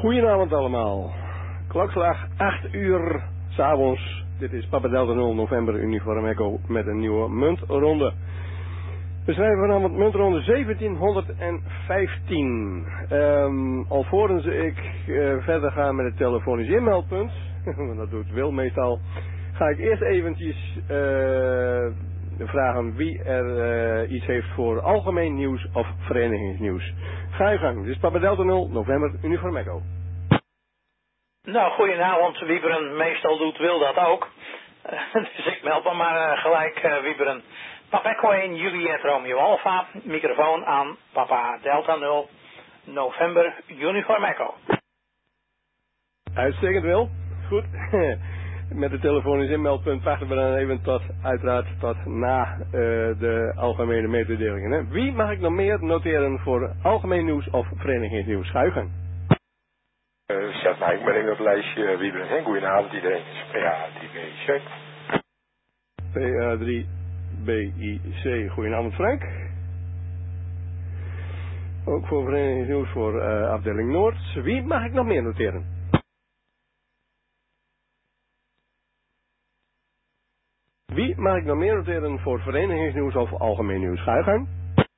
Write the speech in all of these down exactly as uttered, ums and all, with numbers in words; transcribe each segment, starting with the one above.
Goedenavond allemaal. Klokslag acht uur 's avonds. Dit is Papa Delta nul November Uniform Echo met een nieuwe muntronde. We schrijven vanavond muntronde zeventienhonderdvijftien. Um, alvorens ik uh, verder ga met het telefonisch inmeldpunt, want dat doet Wil meestal, ga ik eerst eventjes uh, vragen wie er uh, iets heeft voor algemeen nieuws of verenigingsnieuws. Ga je gang. Dit is Papa Delta nul November Uniform Echo. Nou, goedenavond Wieberen. Meestal doet Wil dat ook. Uh, dus ik meld me maar uh, gelijk uh, Wieberen. Papa Echo één, Juliet Romeo Alpha. Microfoon aan Papa Delta nul November Uniform Echo. Uitstekend Wil. Goed. Met het telefonisch inmeldpunt wachten we dan even tot, uiteraard tot na uh, de algemene mededelingen. Hè. Wie mag ik nog meer noteren voor algemeen nieuws of verenigingsnieuws? Ga je gang. Uh, zet mij ik ben in het lijstje Wieberen en goedenavond iedereen. P A drie B I C. P A drie B I C. Goedenavond Frank. Ook voor verenigingsnieuws voor uh, afdeling Noord. Wie mag ik nog meer noteren? Wie mag ik nog meer noteren voor verenigingsnieuws of algemeen nieuws? Ga je gang.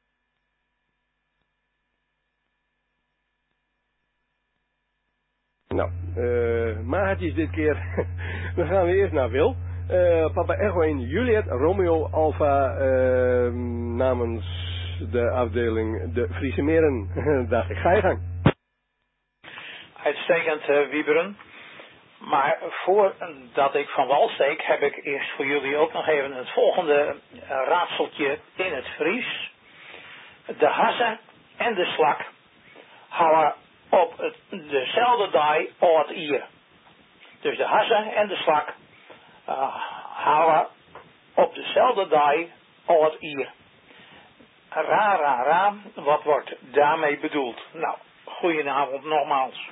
Nou, uh, maatjes dit keer. Dan gaan we eerst naar Wil. Uh, Papa Echo één Juliet Romeo Alpha uh, namens de afdeling de Friese Meren. Dacht ik, ga je gang. Uitstekend uh, Wieberen. Maar voordat ik van wal steek, heb ik eerst voor jullie ook nog even het volgende uh, raadseltje in het Fries. De hazen en de slak houden op het, dezelfde dag al het ier. Dus de hazen en de slak uh, houden op dezelfde dag al het ier. Ra, ra, ra, wat wordt daarmee bedoeld? Nou, goedenavond nogmaals.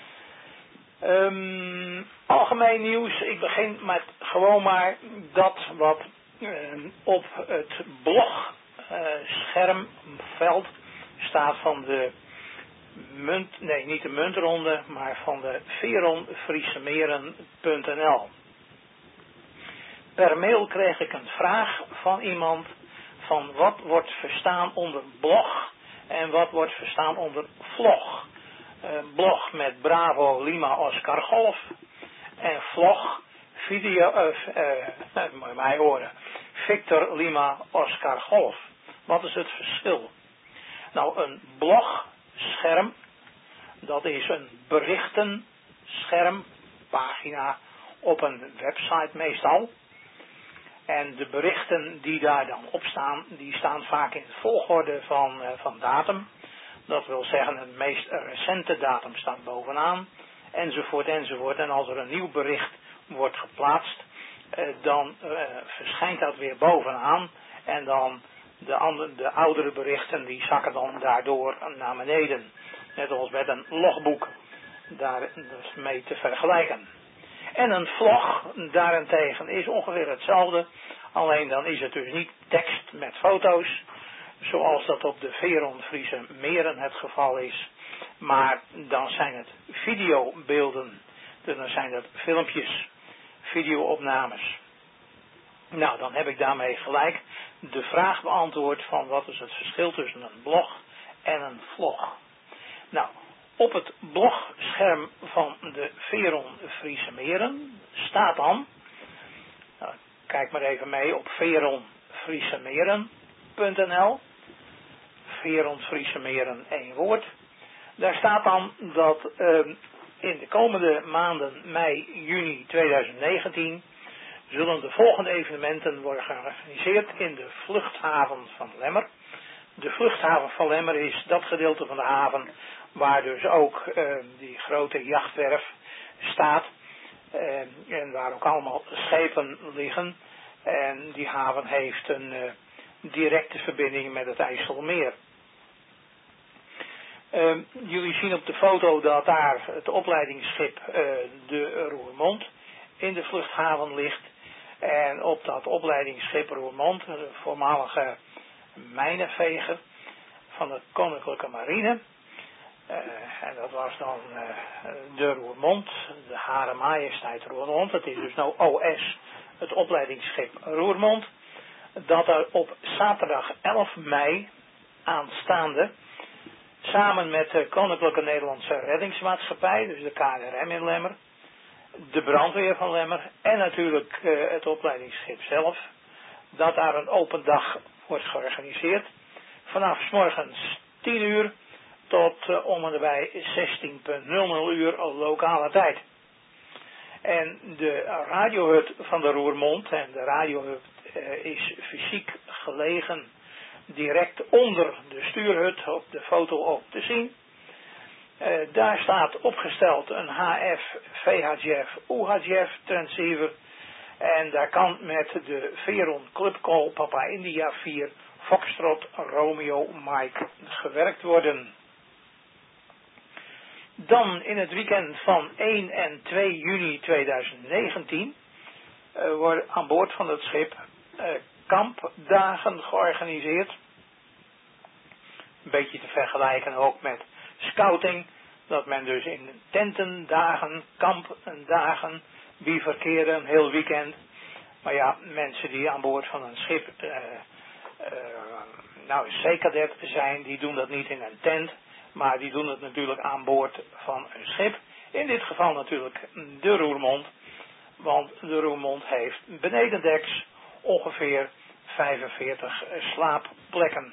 Um, algemeen nieuws, ik begin met gewoon maar dat wat uh, op het blog uh, schermveld staat van de munt, nee niet de muntronde, maar van de veron friese meren punt n l. Per mail kreeg ik een vraag van iemand van wat wordt verstaan onder blog en wat wordt verstaan onder vlog. Uh, blog met Bravo Lima Oscar Golf en vlog video, uh, uh, moet je mij horen, Victor Lima Oscar Golf. Wat is het verschil? Nou, een blogscherm, dat is een berichtenscherm, pagina op een website meestal. En de berichten die daar dan op staan, die staan vaak in volgorde van, uh, van datum. Dat wil zeggen, het meest recente datum staat bovenaan, enzovoort, enzovoort. En als er een nieuw bericht wordt geplaatst, eh, dan eh, verschijnt dat weer bovenaan. En dan de, andere, de oudere berichten, die zakken dan daardoor naar beneden. Net als met een logboek, daar dus mee te vergelijken. En een vlog, daarentegen, is ongeveer hetzelfde. Alleen dan is het dus niet tekst met foto's, zoals dat op de Veron Friese Meren het geval is. Maar dan zijn het videobeelden. Dus dan zijn het filmpjes, videoopnames. Nou, dan heb ik daarmee gelijk de vraag beantwoord van wat is het verschil tussen een blog en een vlog. Nou, op het blogscherm van de Veron Friese Meren staat dan, nou, kijk maar even mee op veron friese meren punt n l, Veron Friese Meren, één woord. Daar staat dan dat uh, in de komende maanden mei, juni tweeduizend negentien zullen de volgende evenementen worden georganiseerd in de vluchthaven van Lemmer. De vluchthaven van Lemmer is dat gedeelte van de haven waar dus ook uh, die grote jachtwerf staat uh, en waar ook allemaal schepen liggen. En die haven heeft een uh, directe verbinding met het IJsselmeer. Uh, jullie zien op de foto dat daar het opleidingsschip uh, de Roermond in de vluchthaven ligt. En op dat opleidingsschip Roermond, de voormalige mijnenveger van de Koninklijke Marine. Uh, en dat was dan uh, de Roermond, de Hare Majesteit Roermond. Het is dus nou O S, het opleidingsschip Roermond. Dat er op zaterdag elf mei aanstaande, samen met de Koninklijke Nederlandse Reddingsmaatschappij, dus de K N R M in Lemmer, de brandweer van Lemmer en natuurlijk uh, het opleidingsschip zelf, dat daar een open dag wordt georganiseerd. Vanaf 's morgens tien uur tot uh, om en nabij zestien uur lokale tijd. En de radiohut van de Roermond, en de radiohut uh, is fysiek gelegen direct onder de stuurhut, op de foto ook te zien. Uh, daar staat opgesteld een H F, V H F, U H F transceiver. En daar kan met de Veron Club Call Papa India vier Foxtrot Romeo Mike gewerkt worden. Dan in het weekend van één en twee juni tweeduizend negentien uh, worden aan boord van het schip uh, kampdagen georganiseerd. Een beetje te vergelijken ook met scouting, dat men dus in tentendagen, kampdagen, bivakeren een heel weekend. Maar ja, mensen die aan boord van een schip, uh, uh, nou zeekadet zijn, die doen dat niet in een tent, maar die doen het natuurlijk aan boord van een schip. In dit geval natuurlijk de Roermond, want de Roermond heeft benedendeks ongeveer vijfenveertig slaapplekken.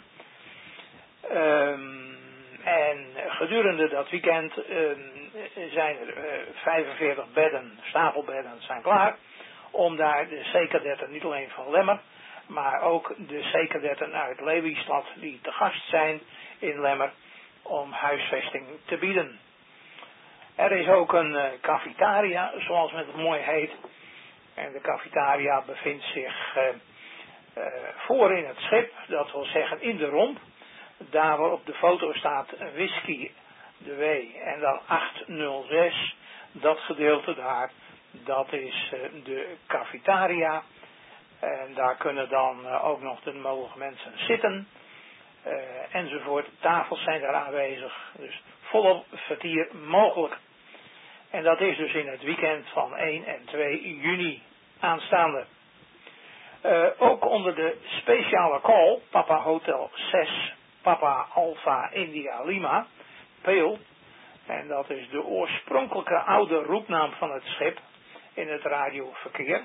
Um, en gedurende dat weekend um, zijn er uh, vijfenveertig bedden, stapelbedden zijn klaar, om daar de zeekadetten, niet alleen van Lemmer, maar ook de zeekadetten uit Lelystad die te gast zijn in Lemmer, om huisvesting te bieden. Er is ook een uh, cafetaria, zoals het mooi heet. En de cafetaria bevindt zich uh, uh, voor in het schip, dat wil zeggen in de romp. Daar waar op de foto staat whisky, de W, en dan achthonderdzes, dat gedeelte daar, dat is uh, de cafetaria. En daar kunnen dan uh, ook nog de mogen mensen zitten. Uh, enzovoort. Tafels zijn daar aanwezig. Dus volop vertier mogelijk. En dat is dus in het weekend van één en twee juni aanstaande. Uh, ook onder de speciale call, Papa Hotel zes, Papa Alpha India Lima, Peel. En dat is de oorspronkelijke oude roepnaam van het schip in het radioverkeer.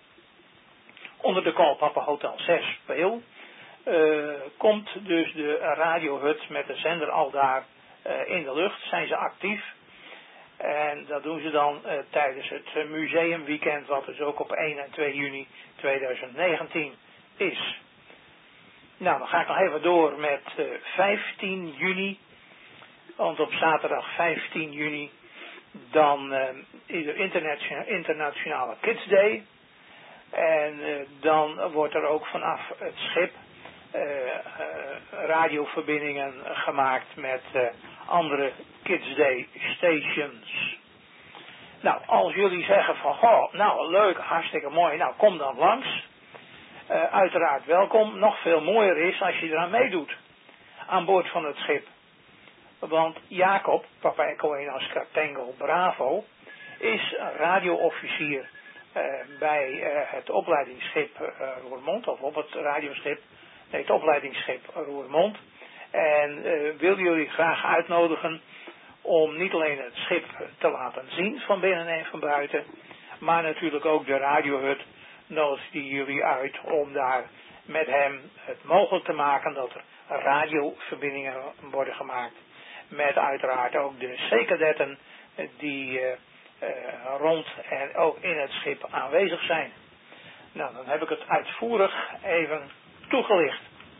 Onder de call Papa Hotel zes, Peel. Uh, komt dus de radiohut met de zender al daar uh, in de lucht, zijn ze actief. En dat doen ze dan uh, tijdens het uh, museumweekend, wat dus ook op één en twee juni tweeduizend negentien is. Nou, dan ga ik nog even door met uh, vijftien juni. Want op zaterdag vijftien juni, dan uh, is er internationale, internationale Kids Day. En uh, dan wordt er ook vanaf het schip Uh, uh, radioverbindingen gemaakt met uh, andere Kids Day stations. Nou, als jullie zeggen van, goh, nou leuk, hartstikke mooi, nou kom dan langs. Uh, uiteraard welkom. Nog veel mooier is als je eraan meedoet. Aan boord van het schip. Want Jacob, Papa Echo één Oscar Tango Bravo, is radioofficier uh, bij uh, het opleidingsschip uh, Roermond, of op het radioschip. Nee, het opleidingsschip Roermond. En uh, wil jullie graag uitnodigen om niet alleen het schip te laten zien van binnen en van buiten, maar natuurlijk ook de radiohut nodigt die jullie uit om daar met hem het mogelijk te maken dat er radioverbindingen worden gemaakt met uiteraard ook de zeekadetten die uh, uh, rond en ook in het schip aanwezig zijn. Nou, dan heb ik het uitvoerig even toegelicht.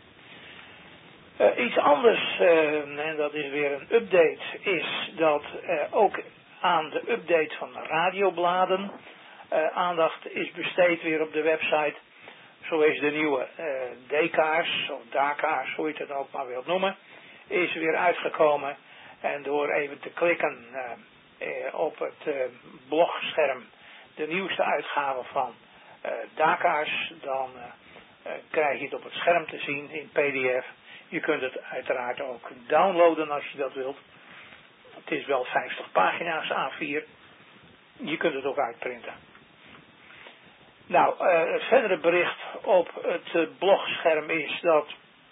Uh, iets anders, uh, en dat is weer een update, is dat uh, ook aan de update van de radiobladen uh, aandacht is besteed weer op de website. Zo is de nieuwe uh, D-kaars, of D-kaars, hoe je het dan ook maar wilt noemen, is weer uitgekomen. En door even te klikken uh, uh, op het uh, blogscherm, de nieuwste uitgave van uh, D-kaars, dan uh, uh, krijg je het op het scherm te zien in P D F. Je kunt het uiteraard ook downloaden als je dat wilt. Het is wel vijftig pagina's A vier. Je kunt het ook uitprinten. Nou, uh, het verdere bericht op het uh, blogscherm is dat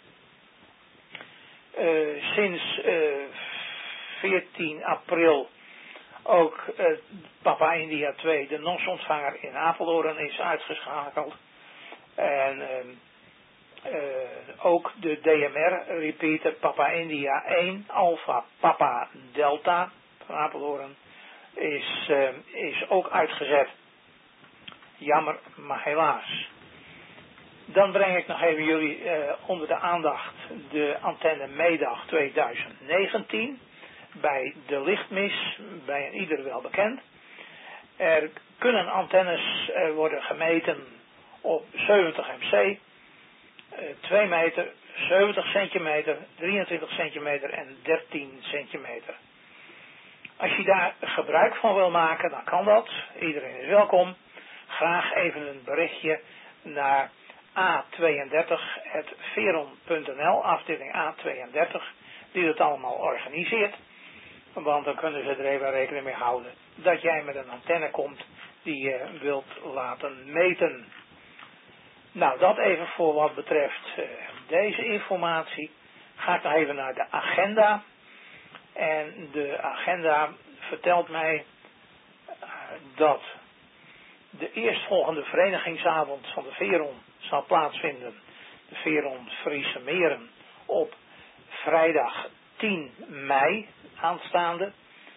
uh, sinds uh, veertien april ook uh, Papa India twee, de N O S-ontvanger in Apeldoorn, is uitgeschakeld. En uh, uh, ook de D M R-repeater Papa India één, Alpha Papa Delta van Apeldoorn is, uh, is ook uitgezet. Jammer, maar helaas. Dan breng ik nog even jullie uh, onder de aandacht de antenne Meedag tweeduizend negentien. Bij de lichtmis, bij een ieder wel bekend. Er kunnen antennes uh, worden gemeten op zeventig meter, uh, twee meter, zeventig centimeter, drieëntwintig centimeter en dertien centimeter. Als je daar gebruik van wil maken, dan kan dat. Iedereen is welkom. Graag even een berichtje naar A tweeëndertig at veron punt n l, afdeling A tweeëndertig, die het allemaal organiseert. Want dan kunnen ze er even rekening mee houden dat jij met een antenne komt die je wilt laten meten. Nou, dat even voor wat betreft uh, deze informatie. Ga ik nog even naar de agenda. En de agenda vertelt mij uh, dat de eerstvolgende verenigingsavond van de Veron zal plaatsvinden. De Veron Friese Meren op vrijdag tien mei aanstaande.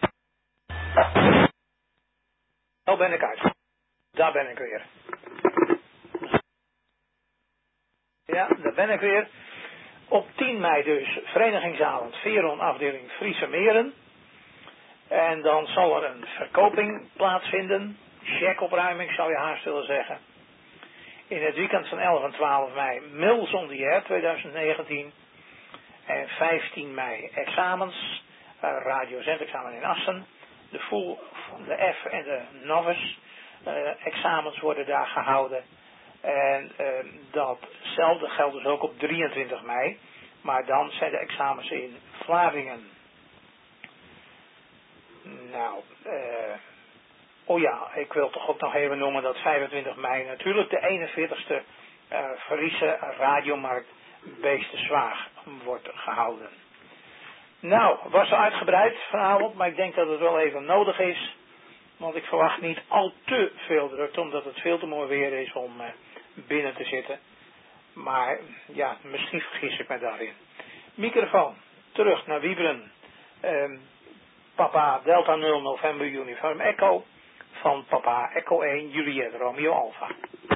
Nou ben ik uit. Daar ben ik weer. Ja, daar ben ik weer. Op tien mei dus verenigingsavond Veron afdeling Friese Meren. En dan zal er een verkoping plaatsvinden. Checkopruiming zou je haast willen zeggen. In het weekend van elf en twaalf mei Mils on the Air tweeduizend negentien. En vijftien mei examens. Uh, radio-zendexamen in Assen. De full, de F en de novice uh, examens worden daar gehouden. En uh, datzelfde geldt dus ook op drieëntwintig mei. Maar dan zijn de examens in Vlaardingen. Nou, uh, oh ja, ik wil toch ook nog even noemen dat vijfentwintig mei natuurlijk de eenenveertigste uh, Friese radiomarkt Beestenzwaag wordt gehouden. Nou, was uitgebreid vanavond, maar ik denk dat het wel even nodig is. Want ik verwacht niet al te veel drukte, omdat het veel te mooi weer is om uh, binnen te zitten. Maar ja, misschien vergis ik me daarin. Microfoon, terug naar Wieberen. Um, Papa Delta nul November Uniform Echo van Papa Echo één Juliet Romeo Alpha.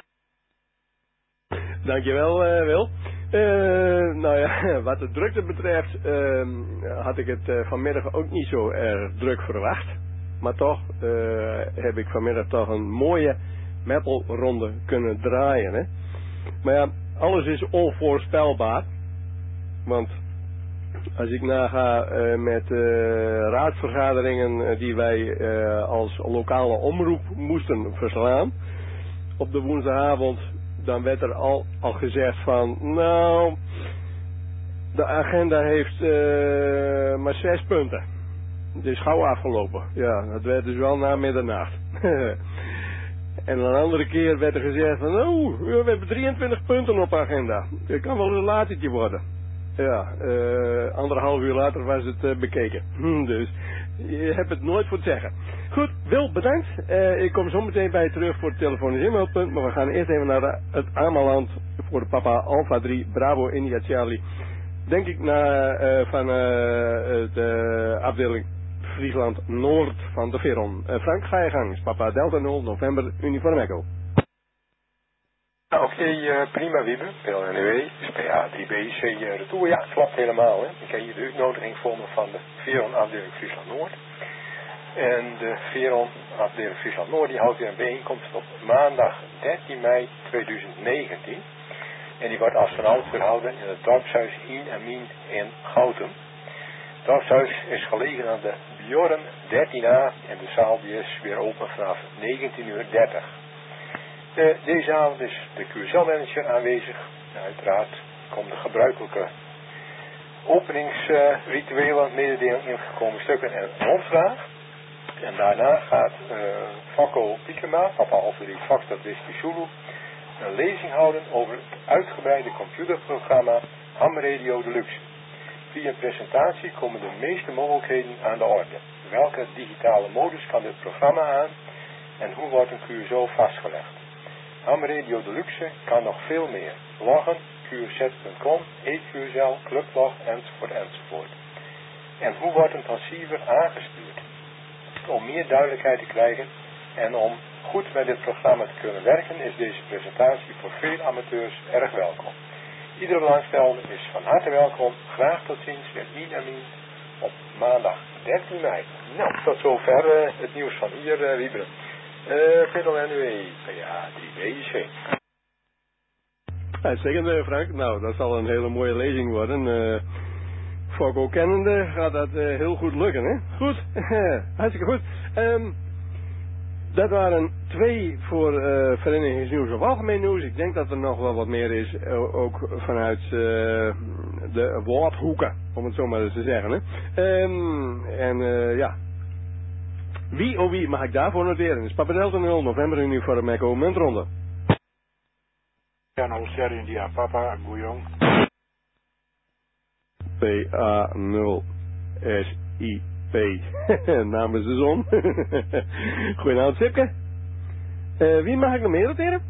Dankjewel uh, Wil. Uh, nou ja, wat de drukte betreft uh, had ik het uh, vanmiddag ook niet zo erg druk verwacht. Maar toch uh, heb ik vanmiddag toch een mooie meppelronde kunnen draaien. Hè? Maar ja, alles is onvoorspelbaar. Want als ik naga uh, met uh, raadsvergaderingen uh, die wij uh, als lokale omroep moesten verslaan op de woensdagavond, dan werd er al, al gezegd van, nou, de agenda heeft uh, maar zes punten. Het is gauw afgelopen. Ja, dat werd dus wel na middernacht. En een andere keer werd er gezegd van, oh, we hebben drieëntwintig punten op agenda. Het kan wel een latertje worden. Ja, uh, anderhalf uur later was het uh, bekeken. Dus je hebt het nooit voor te zeggen. Goed, Wil, bedankt. Uh, ik kom zo meteen bij je terug voor het telefonisch inmeldpunt. Maar we gaan eerst even naar de, het Ameland voor de Papa Alpha drie Bravo India Charlie. Denk ik naar uh, van uh, de afdeling Friesland Noord van de Veron. Uh, Frank, ga je gang. Papa Delta nul November Uniform Echo. Nou, oké, okay, uh, prima Wieber. P L N W, P A drie B C uh, retour. Ja, het klopt helemaal. Hè. Ik heb hier de uitnodiging voor me van de Veron afdeling Friesland Noord. En de Veron afdeling Friesland Noord die houdt weer een bijeenkomst op maandag dertien mei tweeduizend negentien. En die wordt als vanouds gehouden in het dorpshuis In en Mien in Gouten. Het dorpshuis is gelegen aan de Bjorn dertien A en de zaal die is weer open vanaf negentien uur dertig. De, deze avond is de Q S L-manager aanwezig. En uiteraard komt de gebruikelijke openingsrituelen, mededeling ingekomen stukken en een rondvraag. En daarna gaat uh, Fakko Piekema, papa Alfred Fak, dat wist die Zulu, een lezing houden over het uitgebreide computerprogramma Ham Radio Deluxe. Via een presentatie komen de meeste mogelijkheden aan de orde. Welke digitale modus kan dit programma aan en hoe wordt een Q S O vastgelegd? Ham Radio Deluxe kan nog veel meer. Loggen, Q S Z punt com, E Q S L, Clublog, enzovoort, enzovoort. En hoe wordt een passiever aangestuurd? Om meer duidelijkheid te krijgen en om goed met dit programma te kunnen werken is deze presentatie voor veel amateurs erg welkom. Iedere belangstellende is van harte welkom. Graag tot ziens en Ien Amin op maandag dertien mei. Nou, tot zover uh, het nieuws van hier, uh, Wieberen. Uh, Peter N U E, P A drie B C. Uitstekend, Frank. Nou, dat zal een hele mooie lezing worden. Uh, Fokko kennende gaat dat uh, heel goed lukken, hè? Goed, hartstikke goed. Um, dat waren twee voor uh, Verenigingsnieuws of Algemeen Nieuws. Ik denk dat er nog wel wat meer is, uh, ook vanuit uh, de woordhoeken, om het zo maar eens te zeggen, hè? Um, en uh, ja, wie of wie mag ik daarvoor noteren? Is Papa Delta nul, november uniform Echo muntronde. Ja, nou, Sierra India, Papa, Goeyong. P A nul S I P namens de zon. Goedenavond, Sipke. Uh, wie mag ik nog meer noteren?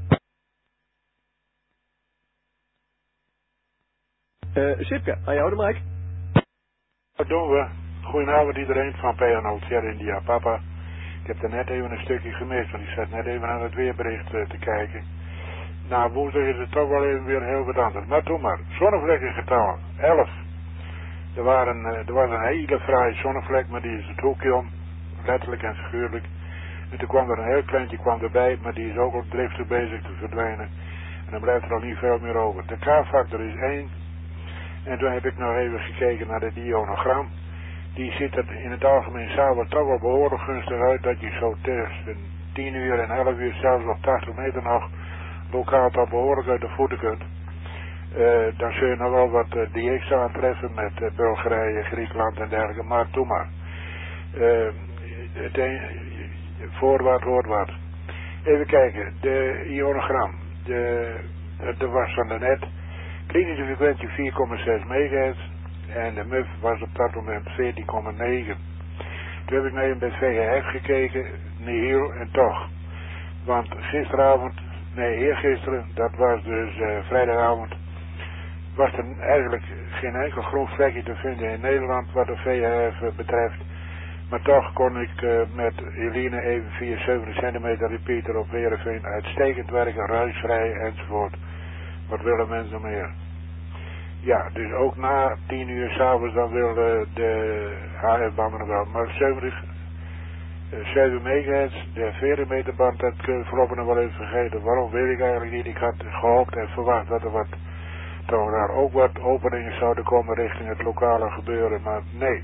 Uh, Sipke, aan jou de mic. Wat doen we? Goedenavond iedereen van P A nul Sierra India, Papa. Ik heb er net even een stukje gemist, want ik zat net even aan het weerbericht uh, te kijken. Nou, woensdag is het toch wel even weer heel wat anders. Maar doe maar. Zonnevlekken getallen. elf. Er, waren, er was een hele fraaie zonnevlek, maar die is het hoekje om. Letterlijk en figuurlijk. En toen kwam er een heel kleintje kwam erbij, maar die is ook al driftig bezig te verdwijnen. En dan blijft er al niet veel meer over. De K-factor is één. En toen heb ik nog even gekeken naar de ionogram. Die ziet er in het algemeen s'avonds toch wel behoorlijk gunstig uit. Dat je zo tussen tien uur en elf uur, zelfs op tachtig meter nog, lokaal toch behoorlijk uit de voeten kunt. Uh, dan zul je nog wel wat uh, D X aantreffen met uh, Bulgarije, Griekenland en dergelijke, maar doe maar. Uh, het een, voorwaarts, hoorwaarts. Even kijken, de ionogram, de, de was van de net, klinische frequentie vier komma zes megahertz en de M U F was op dat moment veertien komma negen. Toen heb ik naar even bij V G F gekeken, nihil en toch. Want gisteravond, nee eergisteren, dat was dus uh, vrijdagavond, was er eigenlijk geen enkel groen vlekje te vinden in Nederland wat de V H F betreft. Maar toch kon ik uh, met Eline even via zeventig centimeter repeater op Heerenveen uitstekend werken, ruisvrij enzovoort. Wat willen mensen meer? Ja, dus ook na tien uur s'avonds dan wilde de H F-banden wel. Maar zeventig, uh, zeven megahertz, de veertig meter band, dat kunnen we voorlopig nog wel even vergeten. Waarom weet ik eigenlijk niet. Ik had gehoopt en verwacht dat er wat toch daar ook wat openingen zouden komen richting het lokale gebeuren, maar nee.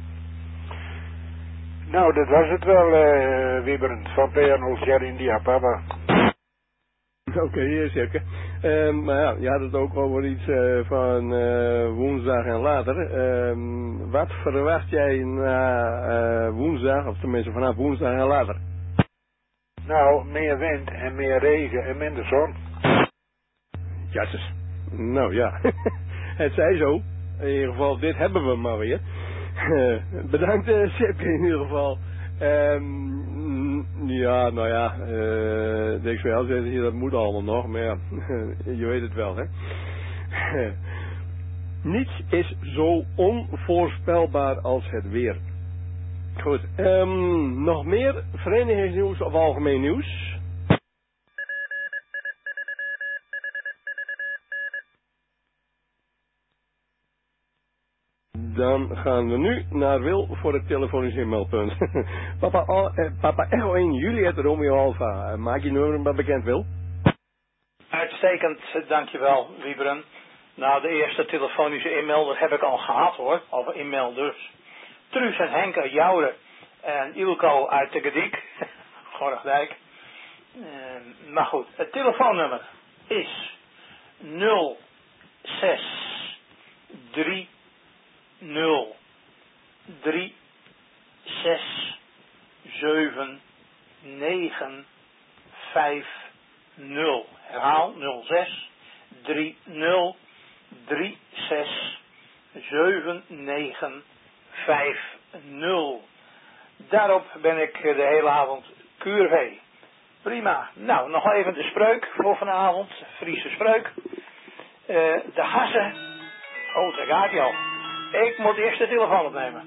Nou, dat was het wel, uh, Wieberen, van P A nul Sierra India, Papa. Oké, okay, zeker. Uh, maar ja, je had het ook over iets uh, van uh, woensdag en later. Uh, wat verwacht jij na uh, woensdag, of tenminste vanaf woensdag en later? Nou, meer wind en meer regen en minder zon. Jasses. Nou ja, het zij zo. In ieder geval, dit hebben we maar weer. Bedankt, uh, Sipke, in ieder geval. Um, ja, nou ja, uh, denk wel zeggen hier, dat moet allemaal nog, maar ja, je weet het wel, hè. Niets is zo onvoorspelbaar als het weer. Goed, um, nog meer verenigingsnieuws of algemeen nieuws? Dan gaan we nu naar Wil voor het telefonisch inmeldpunt. Papa, uh, Papa Echo één, Juliette Romeo Alpha. Uh, maak je nummer maar bekend, Wil. Uitstekend, dankjewel, Wieberen. Nou, de eerste telefonische inmelder heb ik al gehad, hoor. Of inmelders. Truus en Henk uit Joure. En Ilko uit de Gediek. Gorgdijk. Uh, maar goed, het telefoonnummer is nul zes drie nul drie zes zeven negen vijf nul. Herhaal nul zes drie nul drie zes zeven negen vijf nul. Daarop ben ik de hele avond Q R V. Prima. Nou, nog even de spreuk voor vanavond. Friese spreuk. Uh, de hassen. Oh, daar gaat hij al. Ik moet eerst de telefoon opnemen.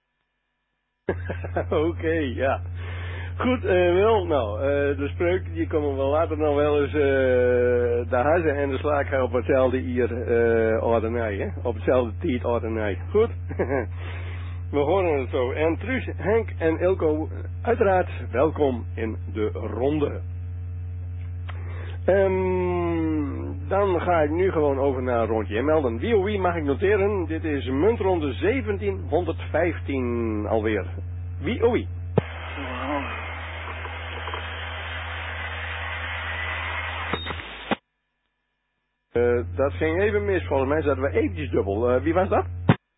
Oké, okay, ja. Goed, uh, wel, nou, uh, de spreuk, die komen we later nog wel eens, uh, de hazen en de slager op hetzelfde hier, uh, ordinij, hè? Op hetzelfde tijd ordinij. Goed? We horen het zo. En Truus, Henk en Ilko, uiteraard welkom in de ronde. Um, dan ga ik nu gewoon over naar een rondje melden. Wie of wie mag ik noteren? Dit is muntronde zeventienhonderdvijftien alweer. Wie of wie? Uh, dat ging even mis, volgens mij zaten we eventjes dubbel. Uh, wie was dat?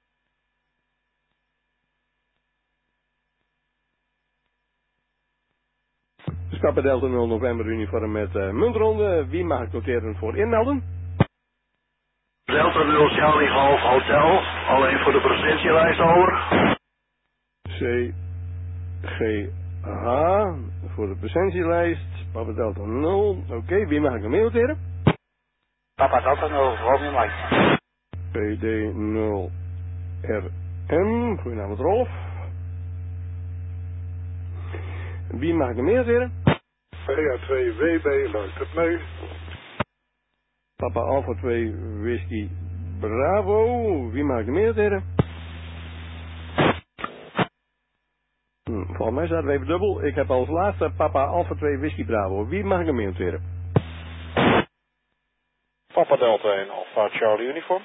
Stappen Delta nul november uniform met uh, muntronde. Wie mag ik noteren voor inmelden? Delta nul Charlie Golf Hotel. Alleen voor de presentielijst over. C G H voor de presentielijst. Papa Delta nul. Oké, okay, wie mag ik nog meer noteren? Papa Delta nul, Romeo Mike. P D nul R M. Goedenavond Rolf. Wie mag ik nog meer noteren? P A twee W B luistert mee. Papa Alpha twee Whisky Bravo. Wie mag ik nog meer noteren? Hm, volgens mij zaten we even dubbel. Ik heb als laatste Papa Alpha twee Whisky Bravo. Wie mag ik nog meer noteren? Papa Delta één Alpha Charlie Uniform.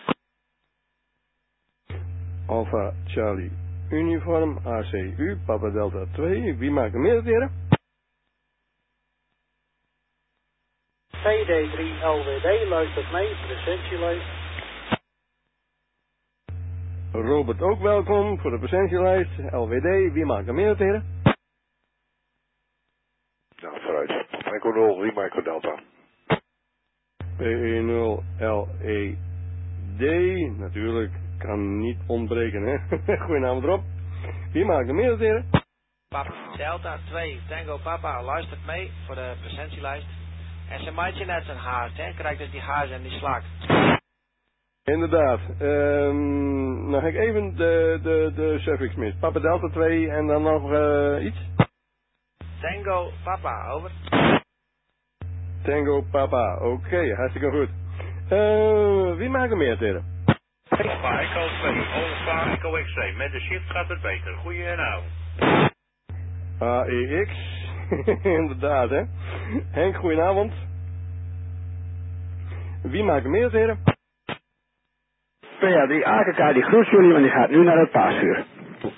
Alpha Charlie Uniform A C U. Papa Delta twee. Wie mag ik nog meer noteren? V D drie L W D luistert mee, presentielijst. Robert ook welkom voor de presentielijst. L W D, wie mag ik nog meer noteren? Nou, vooruit. Michael nul, wie Michael Delta? P E nul L E D, natuurlijk, kan niet ontbreken, hè. Goedenavond Rob. Wie mag ik nog meer noteren? Papa Delta twee, Tango Papa, luistert mee voor de presentielijst. En ze maakt je net zijn haast, hè? Krijgt dus die haast en die slak. Inderdaad. Um, dan ga ik even de, de, de suffix mis. Papa Delta twee en dan nog uh, iets? Tango Papa, over. Tango Papa, oké, okay, hartstikke goed. Uh, wie maakt er meer teren? Papa, Echo twee, Alpha Echo X twee. Met de shift gaat het beter. Goedenavond. A E X, inderdaad hè. Henk, goedenavond. Wie maakt er meer teren? P A drie A K K die groet jullie, want die gaat nu naar het paasvuur.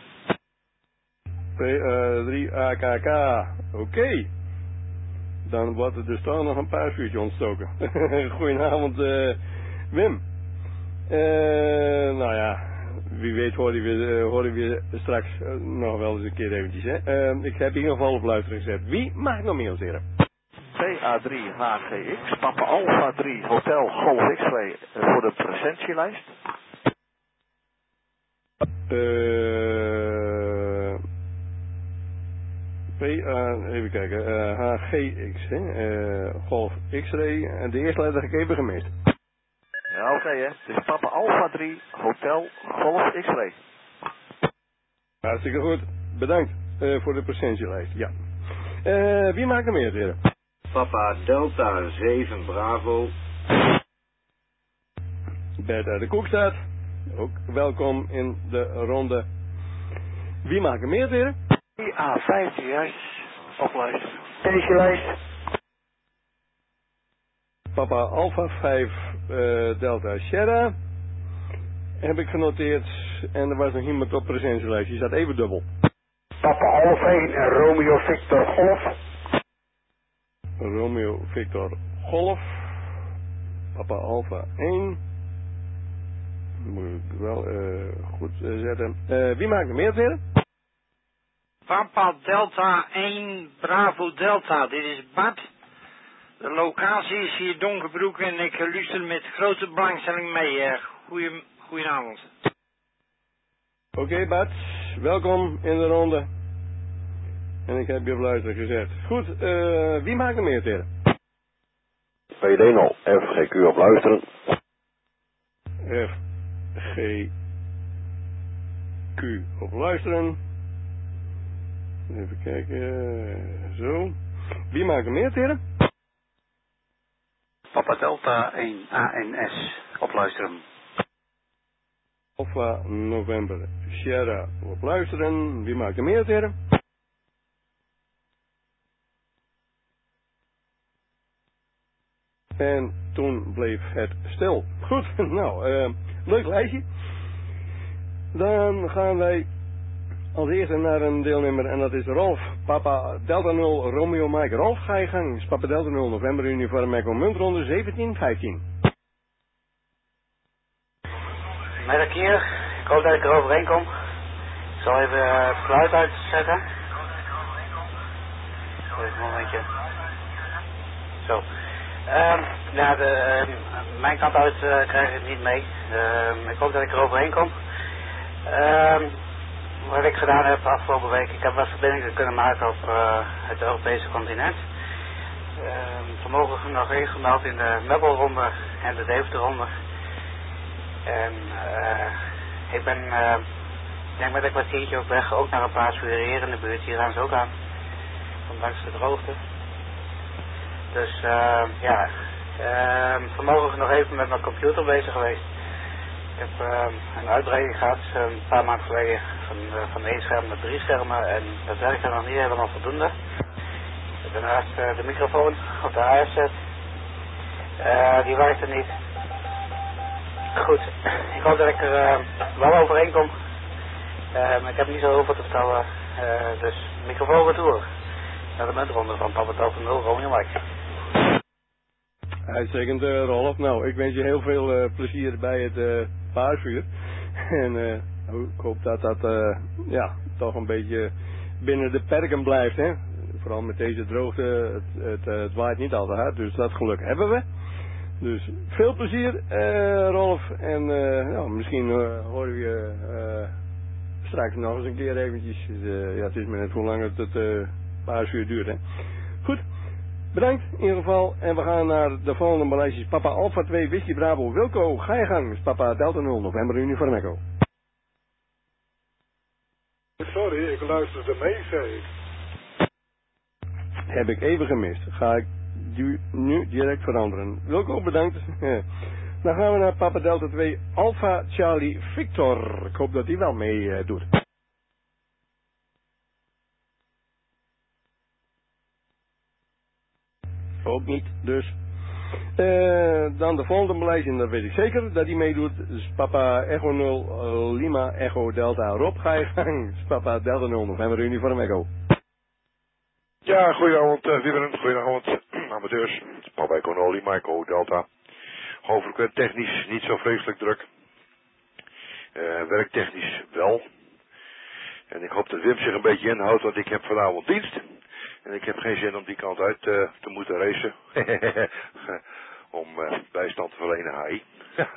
P A drie A K K, oké. Okay. Dan wordt er dus toch nog een paasvuurtje ontstoken. Goedenavond uh, Wim. Uh, nou ja, wie weet hoor je weer, uh, hoor je weer straks uh, nog wel eens een keer eventjes. Hè? Uh, ik heb in ieder geval op luisteren gezet. Wie mag ik nog meer noteren? P A drie H G X, Papa Alpha drie Hotel Golf X twee uh, voor de presentielijst. Uh, P A, even kijken, uh, H G X, hè? Uh, Golf X-ray, en de eerste letter heb ik even gemist. Ja, oké okay, hè. Het is Papa Alpha drie Hotel Golf X-ray. Hartstikke goed, bedankt uh, voor de presentielijst, ja. Uh, wie maakt er meer, heren? Papa Delta zeven Bravo. Bert uit de Koekstad, ook welkom in de ronde. Wie maakt er meer, heren? A vijftien, juist. Oplijst. Presentielijst. Papa Alpha vijf uh, Delta Sierra heb ik genoteerd en er was nog iemand op presentielijst, die zat even dubbel. Papa Alpha één en Romeo Victor Golf. Romeo Victor Golf. Papa Alpha één. moet ik wel uh, goed uh, zetten. Uh, wie maakt er meer verder? Papa Delta één Bravo Delta, dit is Bart. De locatie is hier Donkerbroek en ik luister met grote belangstelling mee. Uh, goeie, goedenavond. Oké okay, Bart, welkom in de ronde. En ik heb je op luisteren gezet. Goed, uh, wie maakt er meer verder? P D nul, F G Q op luisteren. F G Q op luisteren. Even kijken, zo. Wie maakt er meer verder? Papa Delta één A N S op luisteren. Alpha November Sierra op luisteren. Wie maakt er meer verder? En toen bleef het stil. Goed, nou, uh, leuk lijstje. Dan gaan wij als eerste naar een deelnemer en dat is Rolf. Papa Delta nul Romeo Mike. Rolf, ga je gang. Papa Delta nul November Uniform Echo Muntronde zeventien vijftien. Merk hier. Ik hoop dat ik er overheen kom. Ik zal even uh, het geluid uitzetten. Even een momentje. Zo. Um, ja, de, uh, mijn kant uit uh, krijg ik het niet mee. Uh, ik hoop dat ik er overheen kom. Um, wat ik gedaan heb afgelopen week, ik heb wat verbindingen kunnen maken op uh, het Europese continent. Um, vanmorgen nog ingemeld in de Meppelronde en de Deventerronde. En uh, ik ben, uh, denk met een kwartiertje op weg, ook naar een paar sfeer in de buurt. Hier gaan ze ook aan, ondanks de droogte. Dus uh, ja, uh, vanmorgen nog even met mijn computer bezig geweest. Ik heb uh, een uitbreiding gehad uh, een paar maanden geleden van, uh, van één scherm naar drie schermen en dat werkte nog niet helemaal voldoende. Daarnaast uh, de microfoon op de A S-set, uh, die werkte niet. Goed, ik hoop dat ik er uh, wel overheen kom, uh, maar ik heb niet zo heel veel te vertellen, uh, dus microfoon retour naar de muntronde van Papa Delta nul Romeo Mike. Uitstekend, uh, Rolf. Nou, ik wens je heel veel uh, plezier bij het uh, paasvuur. En uh, ik hoop dat dat uh, ja, toch een beetje binnen de perken blijft. Hè? Vooral met deze droogte, het, het, uh, het waait niet al te hard, dus dat geluk hebben we. Dus veel plezier, uh, Rolf. En uh, nou, misschien uh, horen we je uh, straks nog eens een keer eventjes. Uh, ja, het is maar net hoe lang het, het uh, paasvuur duurt. Hè? Goed. Bedankt in ieder geval. En we gaan naar de volgende beleidjes. Papa Alpha twee Whisky Bravo Wilco. Ga je gang. Papa Delta nul November Uniform Echo. Sorry, ik luisterde mee, zei ik. Heb ik even gemist. Ga ik du- nu direct veranderen. Wilco, bedankt. Dan gaan we naar Papa Delta twee Alpha Charlie Victor. Ik hoop dat hij wel mee uh, doet. Ook niet, dus. Uh, dan de volgende beleid, en dat weet ik zeker dat hij meedoet. Dus Papa Echo nul uh, Lima Echo Delta Rob, ga je gang. Papa Delta nul November Uniform Echo. Ja, goedenavond, uh, Wieberen, goedenavond, amateurs. Papa Echo nul Lima Echo Delta. Hoofdelijk technisch niet zo vreselijk druk. Uh, werktechnisch wel. En ik hoop dat Wim zich een beetje inhoudt, want ik heb vanavond dienst. En ik heb geen zin om die kant uit uh, te moeten racen. om uh, bijstand te verlenen, H I.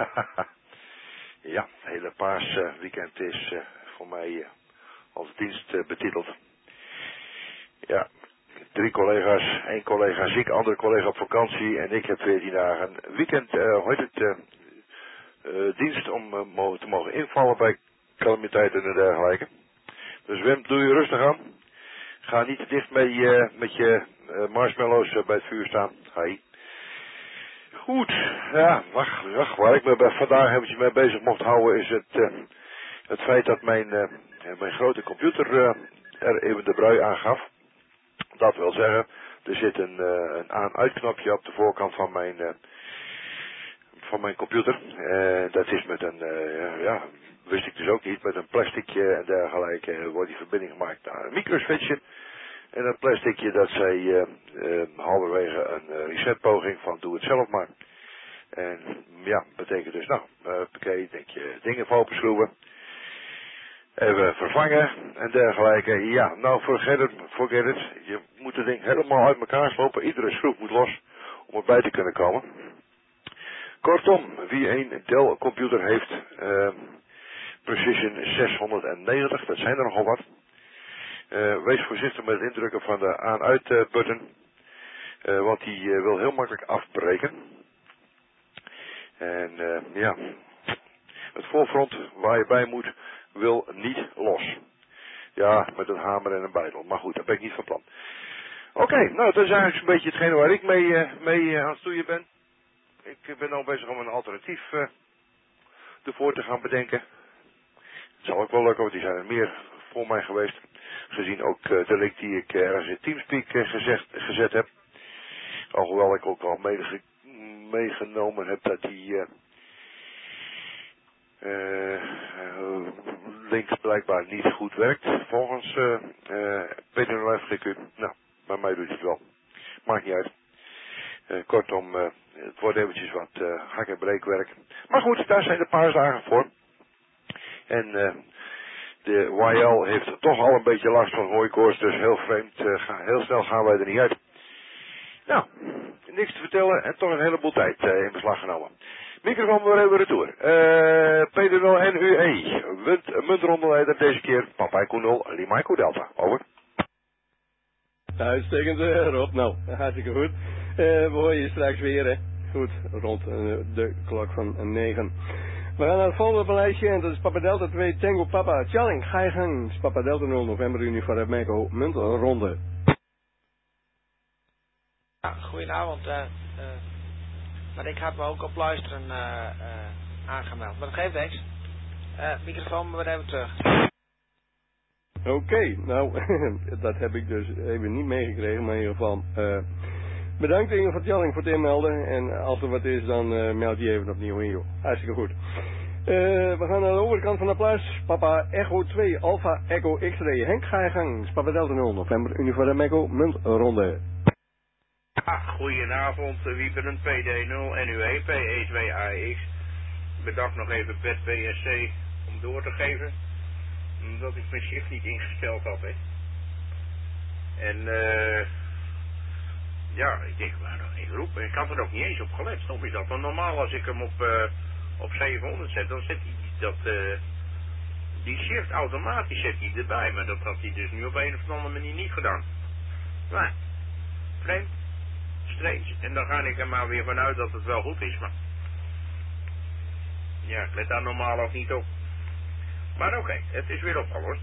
Ja, het hele paas uh, weekend is uh, voor mij uh, als dienst uh, betiteld. Ja, drie collega's, één collega ziek, andere collega op vakantie en ik heb veertien dagen weekend, uh, hoe heet het, uh, uh, dienst om uh, mo- te mogen invallen bij calamiteiten en dergelijke. Dus Wim, doe je rustig aan. Ga niet te dicht mee, uh, met je uh, marshmallows uh, bij het vuur staan. Hi. Goed, ja, wacht, wacht, waar ik me bij vandaag eventjes mee bezig mocht houden is het, uh, het feit dat mijn, uh, mijn grote computer uh, er even de brui aangaf. Dat wil zeggen, er zit een, uh, een aan-uitknopje op de voorkant van mijn, uh, van mijn computer. Uh, dat is met een, uh, ja, wist ik dus ook niet, met een plasticje en dergelijke uh, wordt die verbinding gemaakt naar een microswitchje. En dat plasticje, dat zei uh, uh, halverwege een uh, resetpoging van doe het zelf maar. En ja, betekent dus, nou, uh, oké, denk je, dingen voor openschroeven. Even vervangen en dergelijke. Ja, nou, forget it, forget it. Je moet het ding helemaal uit elkaar slopen. Iedere schroef moet los om erbij te kunnen komen. Kortom, wie een Dell computer heeft, uh, Precision zeshonderdnegentig, dat zijn er nogal wat. Uh, wees voorzichtig met het indrukken van de aan-uit uh, button. Uh, want die uh, wil heel makkelijk afbreken. En uh, ja, het voorfront waar je bij moet wil niet los. Ja, met een hamer en een beitel. Maar goed, daar ben ik niet van plan. Oké, okay, nou dat is eigenlijk een beetje hetgene waar ik mee, uh, mee uh, aan het stoeien ben. Ik ben nou bezig om een alternatief uh, ervoor te gaan bedenken. Het zal ook wel lukken, want die zijn er meer voor mij geweest. Gezien ook uh, de link die ik uh, ergens in Teamspeak uh, gezegd, gezet heb. Alhoewel ik ook al mede, meegenomen heb dat die uh, uh, link blijkbaar niet goed werkt. Volgens uh, uh, P D nul F G Q. Nou, bij mij doet het wel. Maakt niet uit. Uh, kortom, uh, het wordt eventjes wat uh, hak- en breekwerk. Maar goed, daar zijn de paasdagen voor. En uh, de Y L heeft toch al een beetje last van hooikoorts, dus heel vreemd, uh, ga, heel snel gaan wij er niet uit. Nou, niks te vertellen en toch een heleboel tijd uh, in beslag genomen. Microfoon weer even retour. Uh, P D nul N U E, Munt, muntrondeleider deze keer, Papa Koenel, Lima Echo Delta, over. Uitstekend, uh, Rob. Nou, hartstikke goed. Uh, we horen je straks weer, hè. Goed, rond uh, de klok van negen. We gaan naar het volgende beleidje en dat is Papa Delta twee Tango Papa. Challenge, ga je gang. Papa Delta nul november Uniform Echo muntronde. Ja, goedenavond. Uh, uh, maar ik had me ook op luisteren uh, uh, aangemeld. Maar dat geeft niks. Uh, microfoon maar even terug. Oké, okay, nou, dat heb ik dus even niet meegekregen, maar in ieder geval uh, bedankt Inge van Tjalling voor het inmelden. En als er wat is, dan uh, meld je even opnieuw in, joh. Hartstikke goed. Uh, we gaan naar de overkant van de plaats. Papa Echo twee Alpha Echo X-ray. Henk, ga je gang. Papa Delta nul november Uniform Echo muntronde. Ja, goedenavond, Wieberen, P D nul N U E P E twee A X. Bedankt nog even Bed B S C om door te geven. Omdat ik mijn shift niet ingesteld had, hè. En, eh... Uh, ja, ik denk, maar ik roep, ik had er ook niet eens op gelet. Stom is dat. Want normaal als ik hem op, uh, op zevenhonderd zet, dan zet hij dat, uh, die shift automatisch zet hij erbij. Maar dat had hij dus nu op een of andere manier niet gedaan. Maar, vreemd, strange. En dan ga ik er maar weer vanuit dat het wel goed is, maar... Ja, ik let daar normaal ook niet op. Maar oké, okay, het is weer opgelost.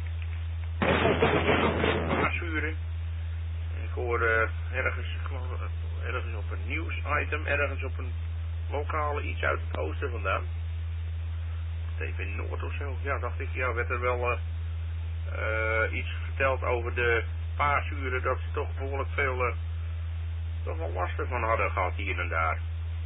Paasuren. Ik hoor uh, ergens, ergens op een nieuwsitem, ergens op een lokale iets uit het oosten vandaan. T V Noord of zo. Ja, dacht ik, ja, werd er wel uh, uh, iets verteld over de paasuren dat ze toch behoorlijk veel, uh, toch wel last van hadden gehad hier en daar.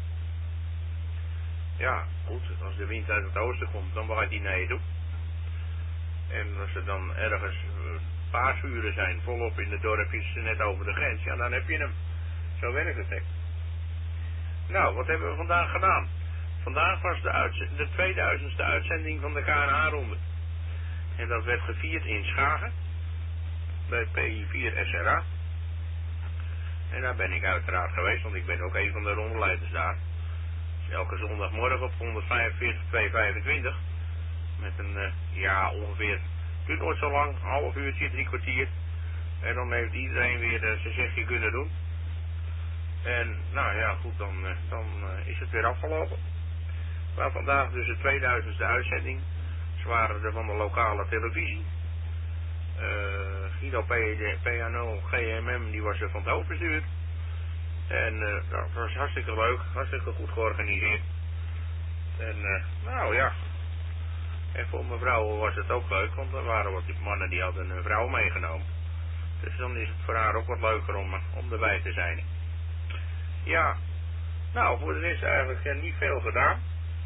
Ja, goed, als de wind uit het oosten komt, dan waait die naar je toe. En als er dan ergens uh, paasuren zijn, volop in de dorpjes net over de grens, ja, dan heb je hem. Zo werkt het echt. Nou, wat hebben we vandaag gedaan? Vandaag was de, uitzend- de tweeduizendste uitzending van de K N H-ronde. En dat werd gevierd in Schagen, bij P I vier S R A. En daar ben ik uiteraard geweest, want ik ben ook een van de rondeleiders daar. Dus elke zondagmorgen op honderdvijfenveertig tweehonderdvijfentwintig. Met een, uh, ja, ongeveer, duurt nooit zo lang, een half uurtje, drie kwartier. En dan heeft iedereen weer uh, zijn zegje kunnen doen. En, nou ja, goed, dan, uh, dan uh, is het weer afgelopen. Maar vandaag dus de tweeduizendste uitzending. Ze waren er van de lokale televisie. Uh, Guido P A nul G M M, die was er van het hoofdbestuur. En uh, nou, het was hartstikke leuk, hartstikke goed georganiseerd. En, uh, nou ja... En voor mijn vrouw was het ook leuk, want er waren wat mannen die hadden een vrouw meegenomen. Dus dan is het voor haar ook wat leuker om, om erbij te zijn. Ja, nou voor de rest eigenlijk uh, niet veel gedaan.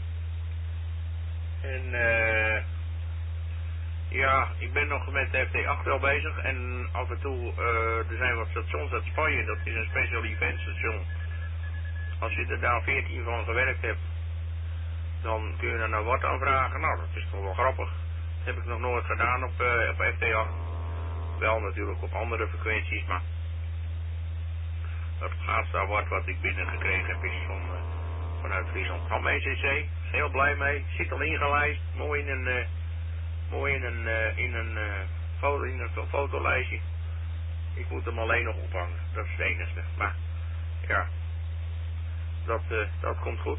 En eh... Uh, ja, ik ben nog met de F T acht wel bezig en af en toe, uh, er zijn wat stations uit Spanje, dat is een special event station. als je er daar veertien van gewerkt hebt, dan kun je er nou wat aan vragen. Nou, dat is toch wel grappig. Dat heb ik nog nooit gedaan op, uh, op F T acht. Wel natuurlijk op andere frequenties, maar dat gaatste award wat ik binnengekregen heb is van, uh, vanuit Friesland. Van M C C, is heel blij mee. Zit al ingelijst, mooi in een, uh, mooi in een, uh, in een, uh, foto, in een fotolijstje. Ik moet hem alleen nog ophangen, dat is het enigste. Maar ja, dat, uh, dat komt goed.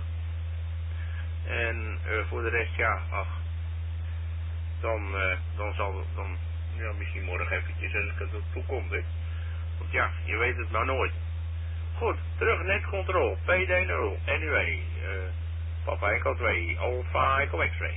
En uh, voor de rest, ja, ach, dan, uh, dan zal dan, ja, misschien morgen eventjes als het er toe komt, hè. Want ja, je weet het maar nooit. Goed, terug netcontrole, P D nul, N U E, uh, Papa Echo twee, Alpha Echo X-ray.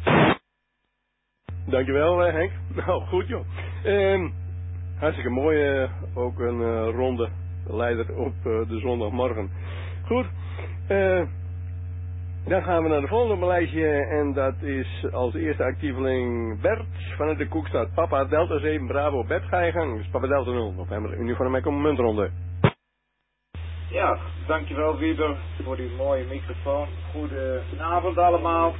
Dankjewel uh, Henk. Nou, goed joh. Um, hartstikke mooi, uh, ook een uh, ronde leider op uh, de zondagmorgen. Goed, uh, dan gaan we naar de volgende op mijn lijstje en dat is als eerste actieveling Bert vanuit de Koekstad. Papa Delta zeven, Bravo, Bert, ga je gang. Dus Papa Delta nul, november, uniform Echo muntronde. Ja, dankjewel Wieber voor die mooie microfoon. Goedenavond allemaal.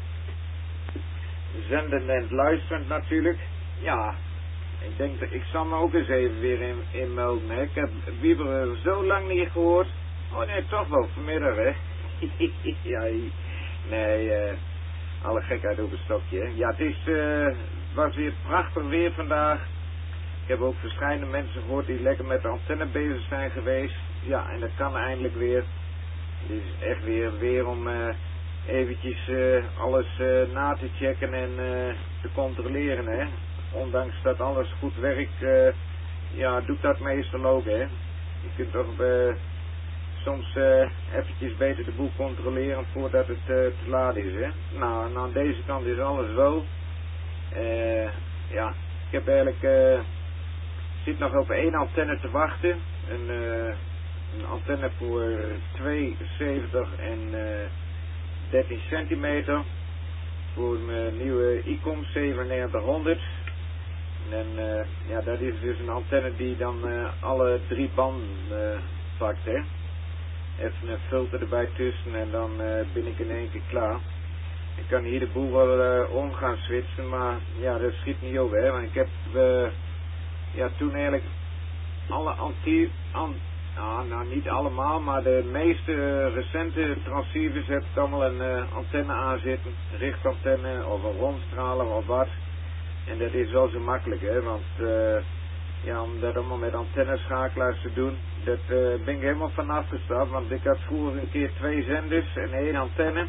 Zendend en luisterend natuurlijk. Ja, ik denk dat ik zal me ook eens even weer in, inmelden. Hè. Ik heb Wieber zo lang niet gehoord. Oh nee, toch wel vanmiddag hè. Ja, nee, uh, alle gekheid op een stokje. Hè. Ja, het is, uh, was weer prachtig weer vandaag. Ik heb ook verschillende mensen gehoord die lekker met de antenne bezig zijn geweest. Ja, en dat kan eindelijk weer. Het is echt weer weer om uh, eventjes uh, alles uh, na te checken en uh, te controleren. Hè. Ondanks dat alles goed werkt, uh, ja, doe ik dat meestal ook. Hè. Je kunt toch uh, soms uh, eventjes beter de boel controleren voordat het uh, te laat is. Hè. Nou, en aan deze kant is alles wel. Uh, ja, ik heb eigenlijk... Uh, zit nog op één antenne te wachten. Een, uh, een antenne voor tweeënzeventig en uh, dertien centimeter. Voor mijn nieuwe ICOM zevenennegentighonderd. En uh, ja, dat is dus een antenne die dan uh, alle drie banden uh, pakt. Hè. Even een filter erbij tussen en dan uh, ben ik in één keer klaar. Ik kan hier de boel wel uh, om gaan switchen, maar ja, dat schiet niet op. Hè, want ik heb... Uh, Ja, toen eigenlijk alle anti... An, nou, nou, niet allemaal, maar de meeste uh, recente transceivers heb ik allemaal een uh, antenne aanzitten. Richtantenne of een rondstraler of wat. En dat is wel zo makkelijk, hè. Want uh, ja, om dat allemaal met antenneschakelaars te doen, dat uh, ben ik helemaal van afgestapt. Want ik had vroeger een keer twee zenders en één antenne.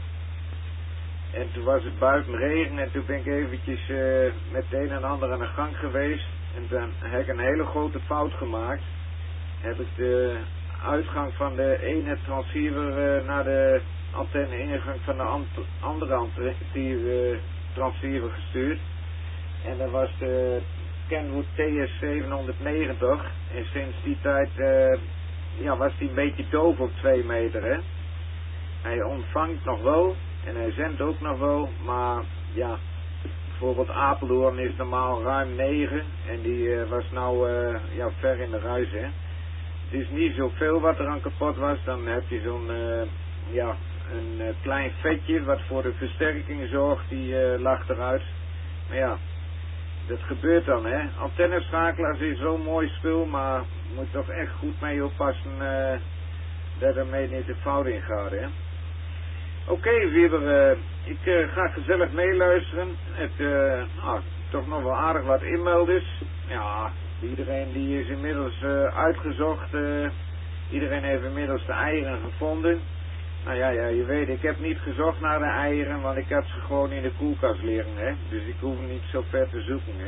En toen was het buiten regen en toen ben ik eventjes uh, met het een en ander aan de gang geweest. En dan heb ik een hele grote fout gemaakt. Heb ik de uitgang van de ene transceiver uh, naar de antenne ingang van de ant andere antenne uh, transceiver gestuurd. En dat was de Kenwood T S zevenhonderdnegentig. En sinds die tijd uh, ja, was hij een beetje doof op twee meter. Hè? Hij ontvangt nog wel en hij zendt ook nog wel, maar ja... Bijvoorbeeld Apeldoorn is normaal ruim negen en die uh, was nou uh, ja, ver in de ruis. Hè. Het is niet zoveel wat er aan kapot was. Dan heb je zo'n uh, ja, een uh, klein vetje wat voor de versterking zorgt. Die uh, lag eruit. Maar ja, dat gebeurt dan. Hè. Antenneschakelaars is zo'n mooi spul, maar je moet toch echt goed mee oppassen uh, dat er mee niet de fout in gaat. Hè. Oké, okay, Wieber, uh, ik uh, ga gezellig meeluisteren. Het uh, ah, toch nog wel aardig wat inmelders. Ja, iedereen die is inmiddels uh, uitgezocht. Uh, iedereen heeft inmiddels de eieren gevonden. Nou ja, ja, je weet, ik heb niet gezocht naar de eieren, want ik had ze gewoon in de koelkast liggen, hè. Dus ik hoef niet zo ver te zoeken, hè.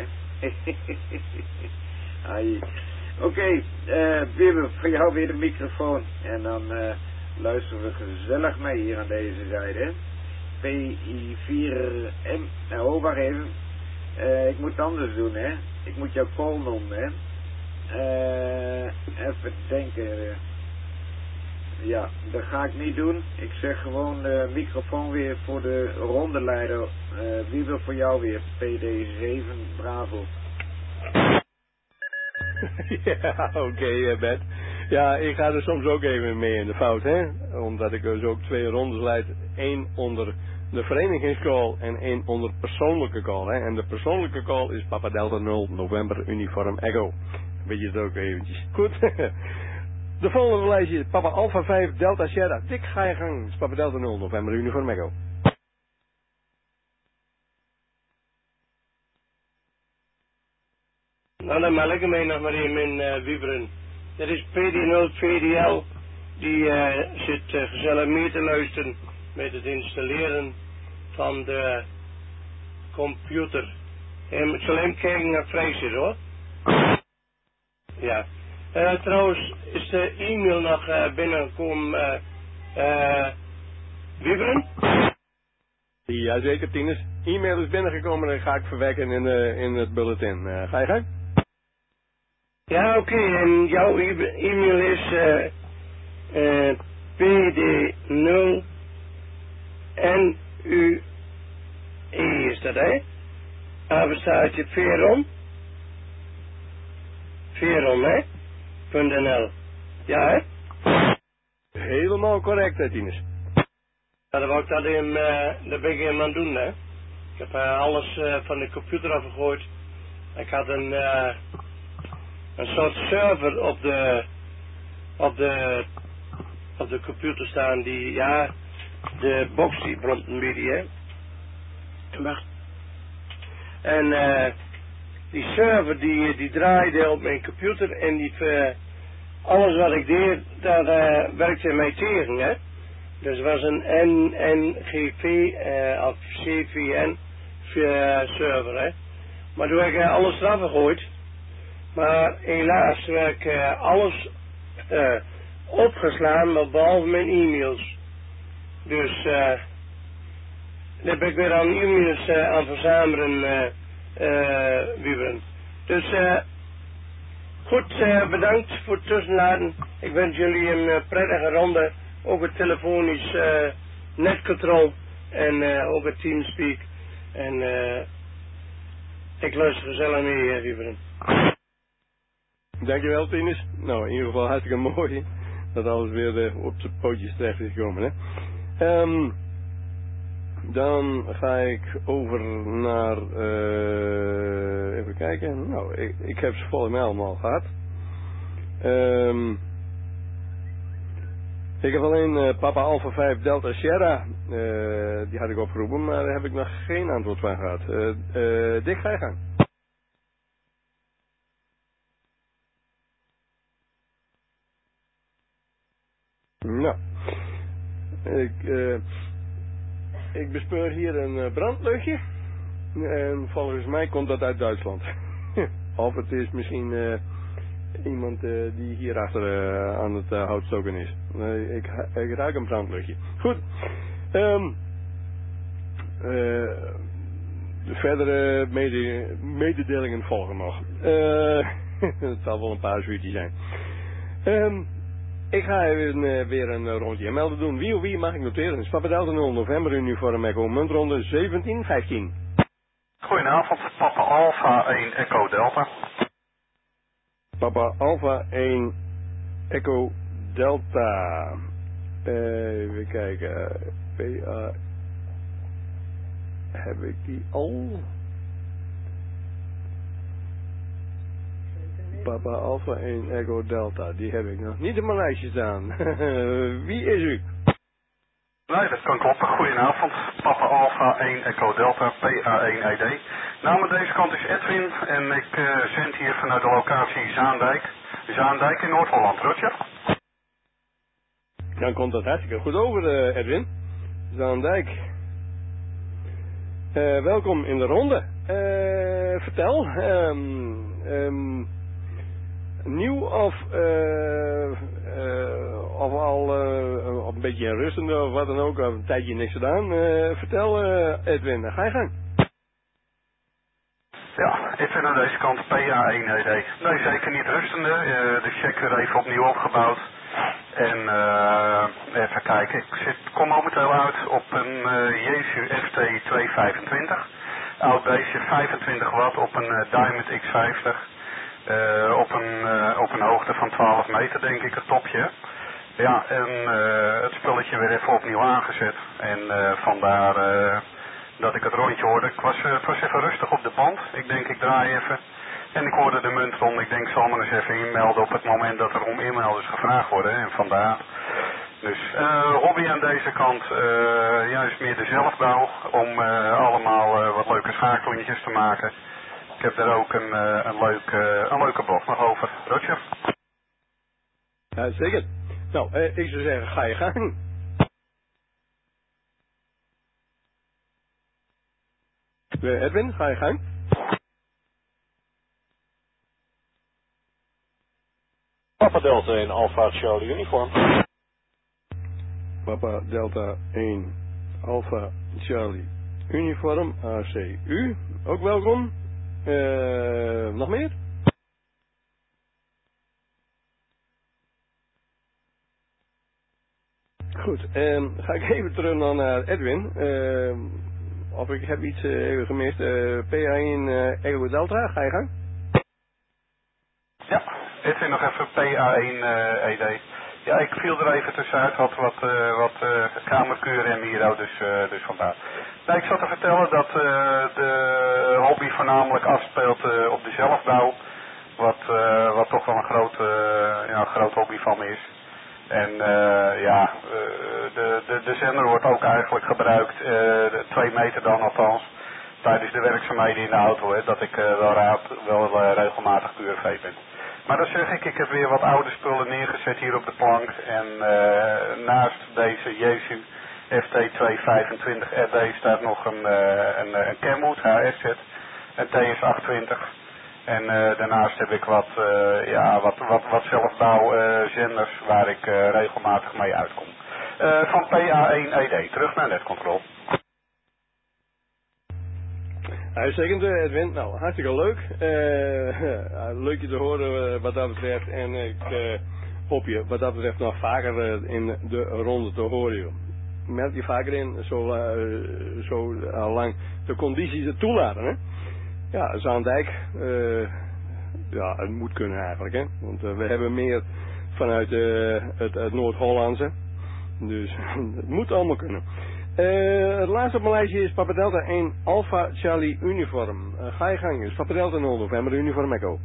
Oké, okay, uh, Wieber, voor jou weer de microfoon. En dan... Uh, luisteren we gezellig mee hier aan deze zijde. P I vier M. Oh, wacht even. Uh, ik moet het anders doen, hè. Ik moet jouw call noemen, hè. Uh, even denken. Ja, dat ga ik niet doen. Ik zeg gewoon de microfoon weer voor de rondeleider. Uh, wie wil voor jou weer? P D zeven, Bravo. Ja, oké, okay, uh, Bert. Ja, ik ga er soms ook even mee in de fout, hè. Omdat ik dus ook twee rondes leid. Eén onder de verenigingscall en één onder persoonlijke call, hè. En de persoonlijke call is Papa Delta nul, November, Uniform Echo. Weet je het ook eventjes. Goed. De volgende lijstje, Papa Alpha vijf, Delta Sierra. Dik ga je gang. Is Papa Delta nul, November, Uniform Echo. Nou, dan mag ik hem nog maar even in uh, wieberen. Dat is P D nul V D L. Die uh, zit uh, gezellig mee te luisteren met het installeren van de computer. En ik zal hem kijken naar vrij zit, hoor. Ja. Uh, trouwens, is de e-mail nog uh, binnengekomen, uh, uh, wieberen? Jazeker, Tinus. E-mail is binnengekomen en ga ik verwerken in, uh, in het bulletin. Uh, ga je gang? Ja, oké. Okay. En jouw e-mail is uh, uh, P D nul N U E is dat, hè? Apenstaartje Veron. Veron, hè? .nl. Ja, hè? Helemaal correct, hè, Tinus. Ja, dan wou ik dat in, uh, dat ben ik helemaal aan het doen, hè? Ik heb uh, alles uh, van de computer afgegooid. Ik had een, uh, een soort server op de, op de, op de computer staan die, ja, de box die bromt een beetje, hè? Wacht. En uh, die server die, die draaide op mijn computer en die, uh, alles wat ik deed, daar uh, werkte mij tegen, hè? Dus het was een N N G V uh, of C V N uh, server, hè. Maar toen heb ik uh, alles eraf gegooid. Maar helaas werd ik uh, alles uh, opgeslaan, maar behalve mijn e-mails. Dus uh, dan ben ik weer aan e-mails uh, aan verzamelen, uh, uh, wieberen. Dus uh, goed, uh, bedankt voor het tussenlaten. Ik wens jullie een uh, prettige ronde. Ook het telefonisch uh, netcontrol en uh, ook het teamspeak. En uh, ik luister gezellig mee, uh, wieberen. Dankjewel, Tinus. Nou, in ieder geval hartstikke mooi dat alles weer uh, op zijn pootjes terecht is gekomen, hè. Um, dan ga ik over naar, uh, even kijken. Nou, ik, ik heb ze volgens mij allemaal gehad. Um, ik heb alleen uh, Papa Alpha vijf Delta Sierra, uh, die had ik opgeroepen, maar daar heb ik nog geen antwoord van gehad. Uh, uh, Dick, ga je gang. Nou, ik, uh, ik bespeur hier een uh, brandluchtje en volgens mij komt dat uit Duitsland. Of het is misschien uh, iemand uh, die hierachter uh, aan het uh, houtstoken is. Uh, ik, ik ruik een brandluchtje. Goed. Um, uh, de verdere mede, mededelingen volgen nog. Uh, het zal wel een paar zuurtjes zijn. Um, Ik ga even, uh, weer een uh, rondje melden doen. Wie of wie mag ik noteren? Is Papa Delta nul, November, Uniform Echo, muntronde zeventien vijftien. Goedenavond, Papa Alpha één Echo Delta. Papa Alpha één Echo Delta. Uh, even kijken. P A. Heb ik die al? Papa Alpha één Echo Delta. Die heb ik nog niet in mijn lijstje staan. Wie is u? Nee, dat kan kloppen. Goedenavond. Papa Alpha één Echo Delta, P A één E D. Naam aan deze kant is Edwin en ik uh, zend hier vanuit de locatie Zaandijk. Zaandijk in Noord-Holland, Roger. Dan komt dat hartstikke goed over, uh, Edwin. Zaandijk. Uh, welkom in de ronde. Uh, vertel. Um, um, nieuw of, uh, uh, of al uh, of een beetje in rustende of wat dan ook, of een tijdje niks gedaan. Uh, vertel, uh, Edwin, ga je gang. Ja, Edwin aan deze kant, P A één E D. Nee, zeker niet rustende. Uh, de check weer even opnieuw opgebouwd. En uh, even kijken, ik zit, kom momenteel uit op een uh, Jesu F T tweehonderdvijfentwintig. Oud beestje, vijfentwintig watt op een uh, Diamond X vijftig. Uh, op een, uh, op een hoogte van twaalf meter, denk ik, het topje. Ja, en uh, het spulletje weer even opnieuw aangezet. En uh, vandaar uh, dat ik het rondje hoorde. Ik was, uh, het was even rustig op de band. Ik denk, ik draai even. En ik hoorde de muntron. Ik denk, zal maar eens even inmelden op het moment dat er om inmelders gevraagd worden. En vandaar. Dus uh, hobby aan deze kant, uh, juist meer de zelfbouw. Om uh, allemaal uh, wat leuke schakelingetjes te maken. Ik heb daar ook een, uh, een, leuk, uh, een leuke blog nog over. Roger. Ja, zeker. Nou, eh, ik zou zeggen, ga je gang. Uh, Edwin, ga je gang. Papa Delta één Alpha Charlie Uniform. Papa Delta één Alpha Charlie Uniform A C U. Ook welkom. Uh, nog meer? Goed, um, ga ik even terug dan naar Edwin. Uh, of ik heb iets uh, even gemist. Uh, P A één uh, Echo Delta, ga je gang? Ja, Edwin nog even P A één uh, E D. Ja, ik viel er even tussenuit, had wat, uh, wat uh, kamerkuur en hier, dus, uh, dus vandaar. Nou, ik zat te vertellen dat uh, de hobby voornamelijk afspeelt uh, op de zelfbouw. Wat, uh, wat toch wel een groot, uh, ja, een groot hobby van me is. En uh, ja, uh, de, de, de zender wordt ook eigenlijk gebruikt, uh, de twee meter dan althans, tijdens de werkzaamheden in de auto, hè, dat ik uh, wel, raad, wel uh, regelmatig Q R V ben. Maar dan zeg ik, ik heb weer wat oude spullen neergezet hier op de plank en uh, naast deze Jesu F T tweehonderdvijfentwintig R D staat nog een, uh, een, een Kenwood H S Z, een T S achttwintig. En uh, daarnaast heb ik wat, uh, ja, wat, wat, wat zelfbouw uh, zenders waar ik uh, regelmatig mee uitkom. Uh, van P A één E D, terug naar netcontrol. Uitstekend, Edwin. Nou, hartstikke leuk. Uh, leuk je te horen uh, wat dat betreft. En ik uh, hoop je wat dat betreft nog vaker uh, in de ronde te horen. Meld je vaker in, zo, uh, zo uh, lang de condities het toelaten. Hè? Ja, Zaandijk, uh, ja, het moet kunnen eigenlijk. Hè? Want uh, we hebben meer vanuit uh, het, het Noord-Hollandse. Dus het moet allemaal kunnen. Uh, het laatste op mijn lijstje is Papa Delta één Alpha Charlie Uniform. Uh, ga je gang, is Papa Delta nul November Uniform Echo.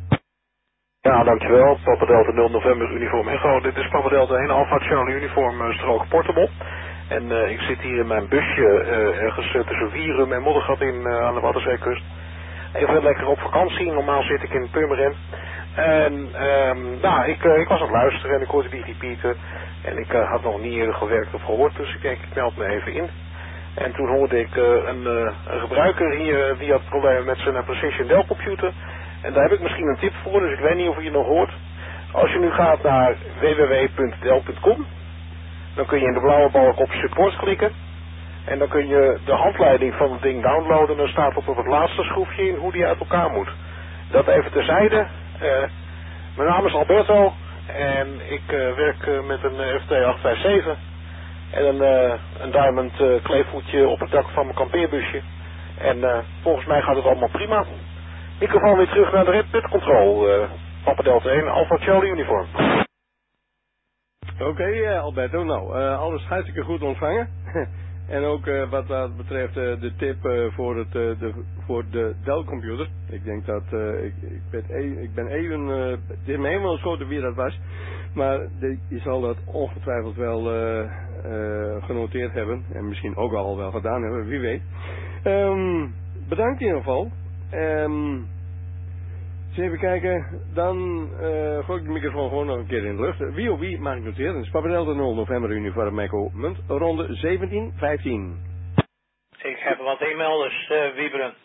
Ja, dankjewel. Papa Delta nul November Uniform Echo. Dit is Papa Delta één Alpha Charlie Uniform uh, strook Portable. En uh, ik zit hier in mijn busje uh, ergens uh, tussen Wierum en Moddergat in uh, aan de Waddenzeekust. Even lekker op vakantie. Normaal zit ik in Purmerend. En um, nou, ik, uh, ik was aan het luisteren en ik hoorde die repeaten. En ik uh, had nog niet eerder gewerkt of gehoord, dus ik denk ik meld me even in. En toen hoorde ik uh, een, uh, een gebruiker hier, die had problemen met zijn uh, Precision Dell computer. En daar heb ik misschien een tip voor, dus ik weet niet of je het nog hoort. Als je nu gaat naar w w w punt dell punt com, dan kun je in de blauwe balk op support klikken. En dan kun je de handleiding van het ding downloaden en dan staat op het laatste schroefje in hoe die uit elkaar moet. Dat even terzijde. Uh, mijn naam is Alberto. En ik uh, werk uh, met een uh, F T acht vijf zeven en een, uh, een diamond uh, kleefvoetje op het dak van mijn kampeerbusje. En uh, volgens mij gaat het allemaal prima. Microfoon weer terug naar de Red Pit Control. Uh, Papa Delta één, Alpha Charlie Uniform. Oké, okay, uh, Alberto. Nou, uh, alles hartstikke goed ontvangen. En ook uh, wat dat betreft uh, de tip uh, voor, het, uh, de, voor de Dell computer. Ik denk dat, uh, ik, ik, ben even, ik ben even, uh, het is me helemaal ontschoten wie dat was. Maar de, je zal dat ongetwijfeld wel uh, uh, genoteerd hebben. En misschien ook al wel gedaan hebben, wie weet. Um, bedankt in ieder geval. Um, eens even kijken, dan uh, gooi ik de microfoon gewoon nog een keer in de lucht. Wie of wie mag ik noteren? Het is Papa Delta nul November Uniform Echo Munt, ronde zeventien vijftien. Ik heb wat e-mailers, uh, Wieberen.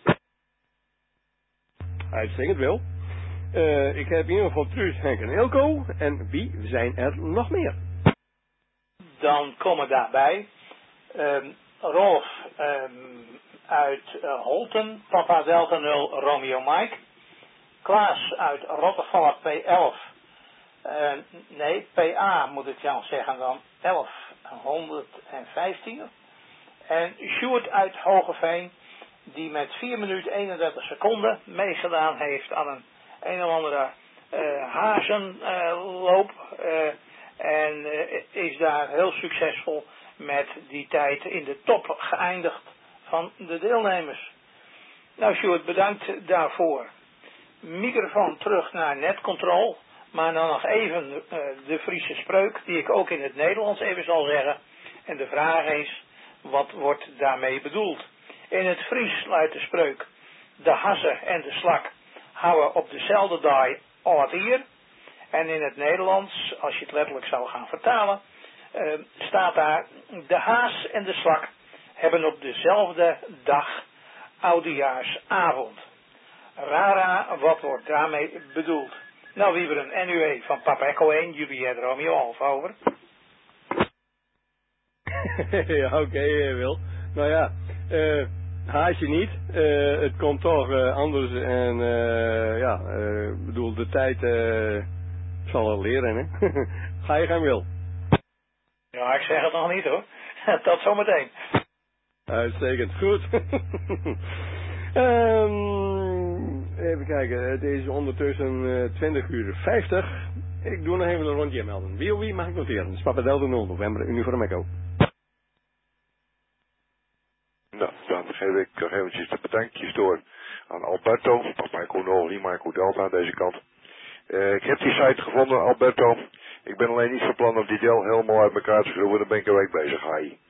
Uitstekend wel. Uh, ik heb in ieder geval Truus, Henk en Elko. En wie zijn er nog meer? Dan komen daarbij um, Rolf um, uit uh, Holten, Papa Delta nul Romeo Mike. Klaas uit Rottervallen P elf. Uh, nee, P A moet ik dan zeggen dan elf honderdvijftien. En Sjoerd uit Hogeveen, die met vier minuten eenendertig seconden meegedaan heeft aan een een of andere uh, hazenloop uh, uh, en uh, is daar heel succesvol met die tijd in de top geëindigd van de deelnemers. Nou Sjoerd, bedankt daarvoor. Microfoon terug naar netcontrol, maar dan nog even uh, de Friese spreuk die ik ook in het Nederlands even zal zeggen. En de vraag is, wat wordt daarmee bedoeld? In het Fries luidt de spreuk, de hasse en de slak houden op dezelfde dag oud hier. En in het Nederlands, als je het letterlijk zou gaan vertalen, uh, staat daar, de haas en de slak hebben op dezelfde dag oudejaarsavond. Rara, wat wordt daarmee bedoeld? Nou, Wieberen, N U E van Papa Echo één, Juliet Romeo Alfa, over. Ja, oké, okay, Wil. Nou ja, uh, haast je niet. Uh, het komt toch uh, anders en uh, ja, ik uh, bedoel, de tijd uh, zal het leren, hè. Ga je gang, Wil. Ja, ik zeg het nog niet, hoor. Tot zometeen. Uitstekend, goed. um, even kijken, het is ondertussen uh, twintig uur vijftig. Ik doe nog even een rondje melden. Wie of wie mag ik noteren? Het is Papa Delta nul November, Uniform Echo. Nou, dan geef ik nog eventjes de bedankjes door aan Alberto, Papa Echo nul, Lima Echo Delta aan deze kant. Uh, ik heb die site gevonden, Alberto. Ik ben alleen niet van plan om die deel helemaal uit elkaar te schroeven, dan ben ik een week bezig, ga je.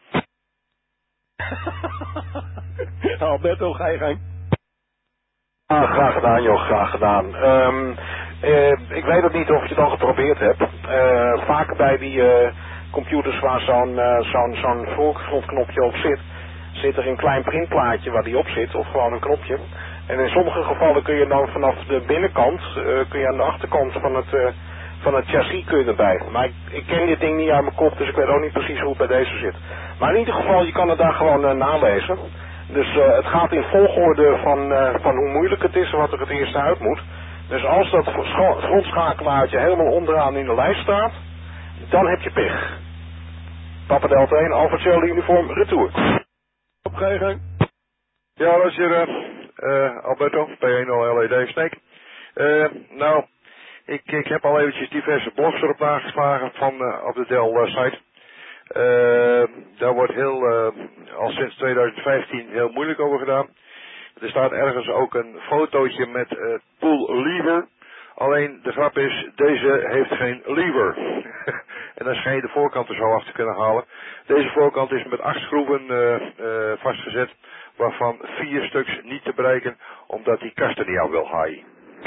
Alberto, ga je gang. Ah, graag gedaan, joh, graag gedaan. Um, uh, ik weet ook niet of je het al geprobeerd hebt. Uh, vaak bij die uh, computers waar zo'n uh, zo'n zo'n voorgrondknopje op zit, zit er een klein printplaatje waar die op zit, of gewoon een knopje. En in sommige gevallen kun je dan vanaf de binnenkant, uh, kun je aan de achterkant van het, uh, van het chassis kun je erbij. Maar ik, ik ken dit ding niet uit mijn kop, dus ik weet ook niet precies hoe het bij deze zit. Maar in ieder geval, je kan het daar gewoon uh, nalezen. Dus uh, het gaat in volgorde van, uh, van hoe moeilijk het is en wat er het eerste uit moet. Dus als dat grondschakelaartje helemaal onderaan in de lijst staat, dan heb je pech. Papa Delta één, Alpha Charlie Uniform, retour. Op ga je gang. Ja, dat is hier uh, uh, Alberto, P één nul L E D, Snake. Uh, nou, ik, ik heb al eventjes diverse blogs erop nageslagen van uh, op de Dell uh, site. Uh, daar wordt heel, uh, al sinds twintig vijftien heel moeilijk over gedaan. Er staat ergens ook een fotootje met uh, pull lever. Alleen de grap is, deze heeft geen lever. En dan schijn je de voorkant er zo af te kunnen halen. Deze voorkant is met acht schroeven uh, uh, vastgezet, waarvan vier stuks niet te bereiken, omdat die kast er niet aan wil haaien.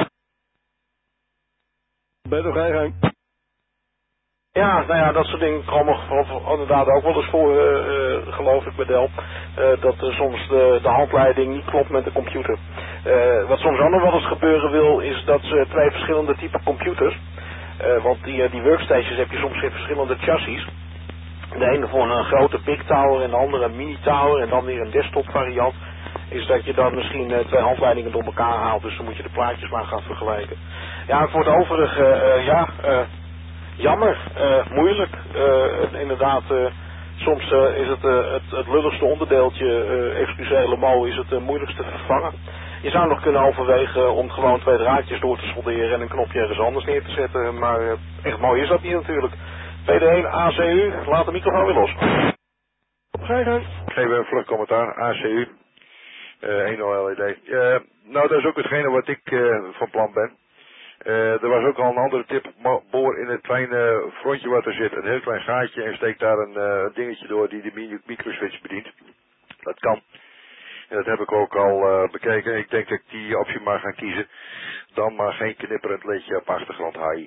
Ben je nog ga je gang? Ja, nou ja, dat soort dingen komen inderdaad ook wel eens voor, uh, uh, geloof ik, bij Dell. Uh, dat uh, soms de, de handleiding niet klopt met de computer. Uh, wat soms ook nog wel eens gebeuren wil, is dat ze twee verschillende typen computers. Uh, want die, uh, die workstations heb je soms in verschillende chassis. De ene voor een grote big tower en de andere een mini tower en dan weer een desktop variant. Is dat je dan misschien uh, twee handleidingen door elkaar haalt, dus dan moet je de plaatjes maar gaan vergelijken. Ja, voor het overige, uh, ja... Uh, Jammer, uh, moeilijk. Uh, inderdaad, uh, soms uh, is het, uh, het het lulligste onderdeeltje, uh, excuseer Lemo, is het uh, moeilijkste te vervangen. Je zou nog kunnen overwegen om gewoon twee draadjes door te solderen en een knopje ergens anders neer te zetten. Maar uh, echt mooi is dat niet natuurlijk. P D één A C U, laat de microfoon weer los. Ga je gang. Ik geef een vlug commentaar, A C U, uh, één nul L E D. Uh, nou, dat is ook hetgene wat ik uh, van plan ben. Uh, er was ook al een andere tip, boor in het kleine frontje wat er zit, een heel klein gaatje en steek daar een uh, dingetje door die de microswitch bedient. Dat kan. En dat heb ik ook al uh, bekeken. Ik denk dat ik die optie maar ga kiezen. Dan maar geen knipperend ledje op achtergrond haaien.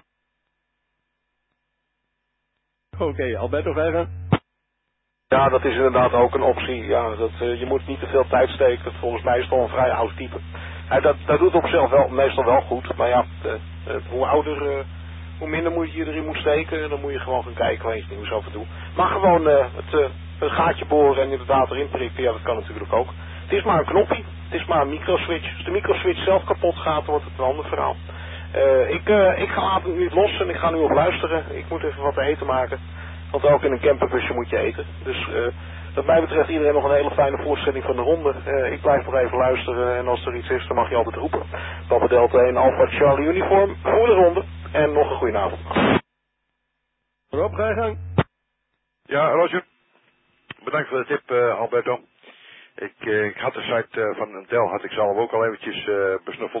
Oké, okay, Alberto Vijver. Ja, dat is inderdaad ook een optie. Ja, dat, uh, je moet niet te veel tijd steken. Volgens mij is het al een vrij oud type. Ja, dat, dat doet op zich wel, meestal wel goed. Maar ja, de, de, hoe ouder, uh, hoe minder moet je erin moet steken. Dan moet je gewoon gaan kijken waar je het nieuws over doet. Maar gewoon uh, het, uh, een gaatje boren en inderdaad erin prikken. Ja, dat kan natuurlijk ook. Het is maar een knopje. Het is maar een microswitch. Als de microswitch zelf kapot gaat, dan wordt het een ander verhaal. Uh, ik, uh, ik ga later nu los en ik ga nu op luisteren. Ik moet even wat te eten maken. Want ook in een camperbusje moet je eten. Dus uh, wat mij betreft iedereen nog een hele fijne voorstelling van de ronde. Uh, ik blijf nog even luisteren en als er iets is dan mag je altijd roepen. Papa Delta één Alpha Charlie uniform voor de ronde. En nog een goede avond. Rob, ga je gang. Ja, Roger. Bedankt voor de tip, uh, Alberto. Ik, uh, ik had de site uh, van Dell had ik zelf ook al eventjes uh, besnuffeld.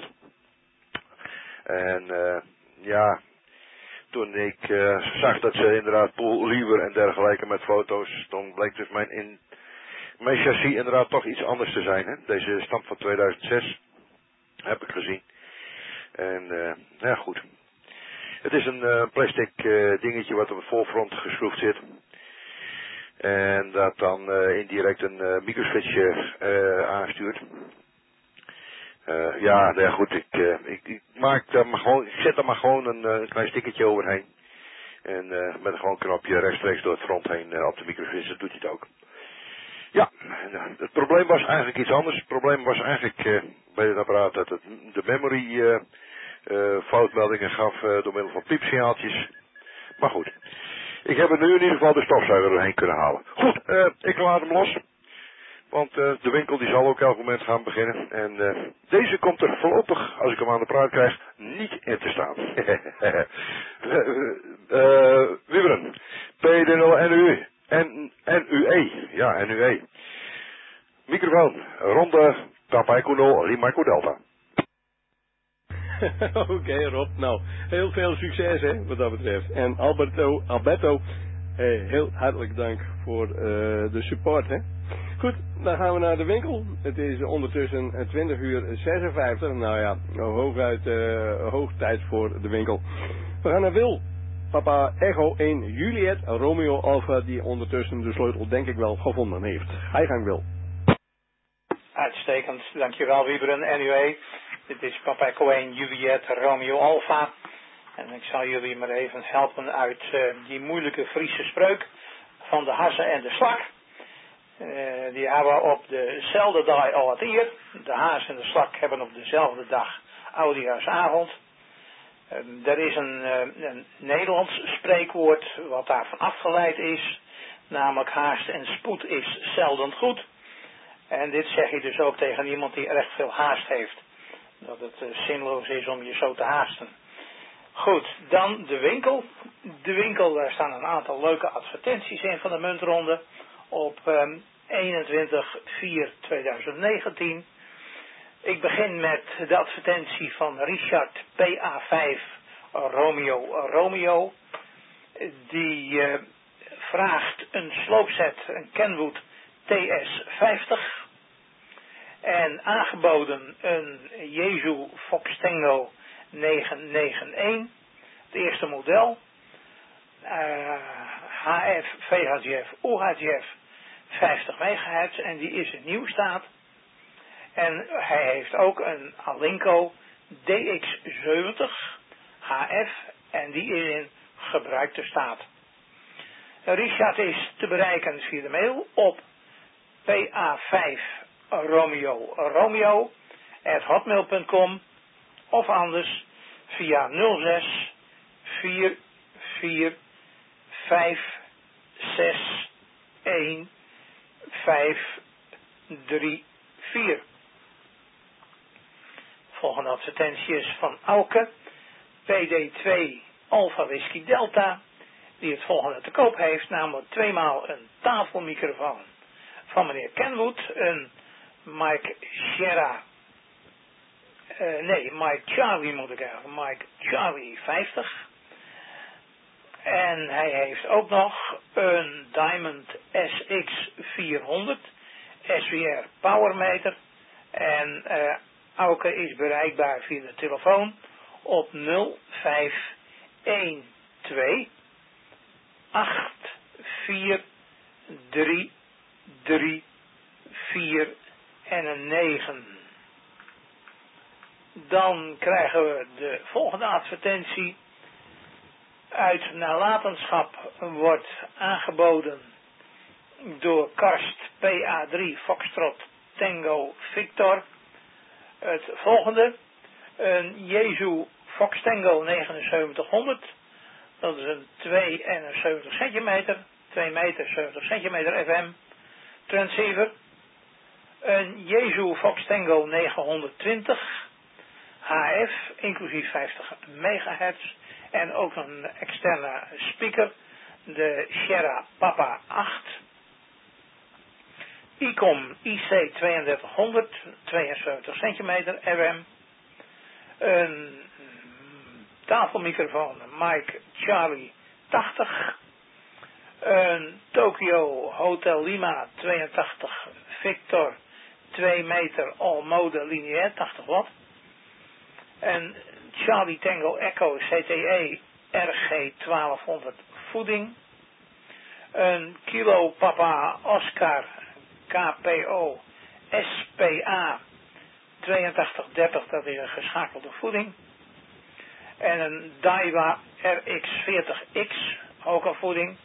En uh, ja, toen ik uh, zag dat ze inderdaad Pool Lieber en dergelijke met foto's, dan bleek dus mijn, in, mijn chassis inderdaad toch iets anders te zijn. Hè? Deze stamt van tweeduizend zes, heb ik gezien. En uh, ja goed. Het is een uh, plastic uh, dingetje wat op het voorfront geschroefd zit. En dat dan uh, indirect een uh, microswitchje uh, aanstuurt. Uh, ja, nou ja, goed, ik, uh, ik, ik maak daar maar gewoon, ik zet er maar gewoon een, een klein stickertje overheen. En uh, met een gewoon knopje rechtstreeks door het front heen uh, op de microswitch, dat doet hij het ook. Ja, uh, het probleem was eigenlijk iets anders. Het probleem was eigenlijk uh, bij het apparaat dat het de memory uh, uh, foutmeldingen gaf uh, door middel van piepsignaaltjes. Maar goed. Ik heb er nu in ieder geval de stofzuiger doorheen kunnen halen. Goed, uh, ik laat hem los. Want uh, de winkel die zal ook elk moment gaan beginnen. En uh, deze komt er voorlopig, als ik hem aan de praat krijg, niet in te staan. uh, Wieberen, P D nul N U en N U E. Ja, N U E. Microfoon, ronde, Papa Echo nul, Lima Echo Delta. Oké, okay, Rob. Nou, heel veel succes, hè, wat dat betreft. En Alberto, Alberto, hey, heel hartelijk dank voor uh, de support, hè. Goed, dan gaan we naar de winkel. Het is ondertussen twintig uur zesenvijftig. Nou ja, hooguit uh, hoog tijd voor de winkel. We gaan naar Wil. Papa Echo één Juliet Romeo Alpha, die ondertussen de sleutel denk ik wel gevonden heeft. Ga je gang, Wil. Uitstekend, dankjewel Wieberen, N U E. Dit is Papa Echo één Juliet Romeo Alpha. En ik zal jullie maar even helpen uit uh, die moeilijke Friese spreuk van de hazen en de slak. Uh, die hebben op dezelfde dag al het eer. De haas en de slak hebben op dezelfde dag oudejaarsavond. Uh, er is een, uh, een Nederlands spreekwoord wat daarvan afgeleid is. Namelijk haast en spoed is zelden goed. En dit zeg je dus ook tegen iemand die erg veel haast heeft. Dat het uh, zinloos is om je zo te haasten. Goed, dan de winkel. De winkel, daar staan een aantal leuke advertenties in van de muntronde. Op um, eenentwintig vier tweeduizend negentien. Ik begin met de advertentie van Richard P A vijf Romeo Romeo. Die uh, vraagt een sloopset, een Kenwood T S vijftig. En aangeboden een Jezu Fox Tango negen negen een. Het eerste model. Uh, H F, V H F, U H F vijftig megahertz. En die is in nieuw staat. En hij heeft ook een Alinco D X zeventig H F. En die is in gebruikte staat. Richard is te bereiken via de mail op P A vijf Romeo Romeo at hotmail punt com of anders via nul zes vier vier vijf zes een vijf drie vier. Volgende advertentie is van Auke, P D twee Alpha Whisky Delta, die het volgende te koop heeft, namelijk tweemaal een tafelmicrofoon van meneer Kenwood, een Mike Sierra, uh, nee, Mike Charlie moet ik zeggen, Mike Charlie vijftig. En hij heeft ook nog een Diamond S X vierhonderd S W R Powermeter. En uh, Auke is bereikbaar via de telefoon op nul vijf een twee acht vier drie drie vier en een negen. Dan krijgen we de volgende advertentie. Uit nalatenschap wordt aangeboden door Karst P A drie Foxtrot Tango Victor het volgende. Een Jezu Fox Tango negenenzeventig honderd Dat is een tweeënzeventig centimeter, twee meter zeventig centimeter F M transceiver. Een Yaesu Fox Tango negenhonderdtwintig H F, inclusief vijftig megahertz. En ook een externe speaker, de Sierra Papa acht. ICOM I C tweeëndertighonderd, tweeënzeventig centimeter R M. Een tafelmicrofoon Mike Charlie tachtig. Een Tokyo Hotel Lima tweeëntachtig Victor twee meter all mode lineair tachtig watt. En Charlie Tango Echo C T E R G twaalfhonderd voeding. Een Kilo Papa Oscar K P O S P A tweeëntachtig dertig, dat is een geschakelde voeding. En een Daiwa R X veertig X, ook een voeding.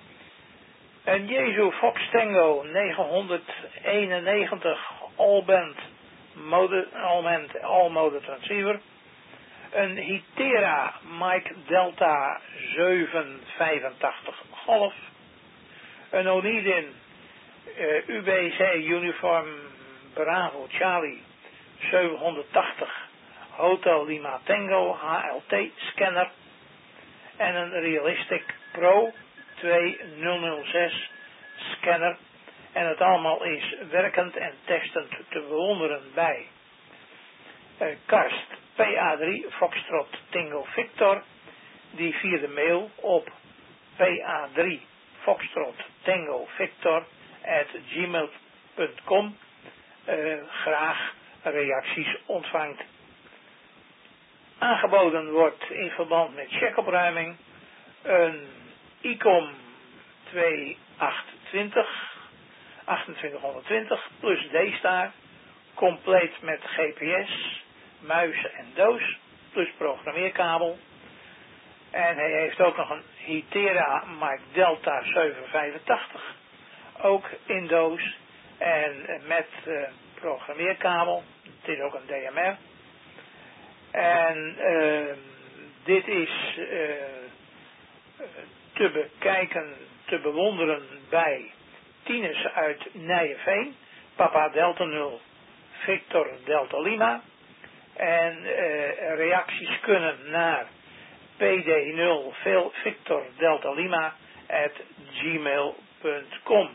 Een Yaesu Fox Tango negenhonderdeenennegentig All-Band mode, all-band, all-mode transceiver. Een Hitera Mike Delta zevenhonderdvijfentachtig Golf. Een Onidin uh, U B C Uniform Bravo Charlie zevenhonderdtachtig Hotel Lima Tango H L T scanner. En een Realistic Pro tweeduizend zes scanner. En het allemaal is werkend en testend te bewonderen bij uh, Karst P A drie Foxtrot Tango Victor, die via de mail op P A drie Foxtrot Tango Victor at gmail punt com uh, graag reacties ontvangt. Aangeboden wordt in verband met checkopruiming een ICOM tweehonderdachtentwintig, achtentwintighonderdtwintig plus D-Star, compleet met G P S, muis en doos, plus programmeerkabel. En hij heeft ook nog een Hitera Mike Delta zevenhonderdvijfentachtig, ook in doos en met uh, programmeerkabel. Het is ook een D M R. En uh, dit is uh, te bekijken, te bewonderen bij Tines uit Nijenveen, Papa Delta nul, Victor Delta Lima. En uh, reacties kunnen naar P D nul Victor Delta Lima at gmail punt com.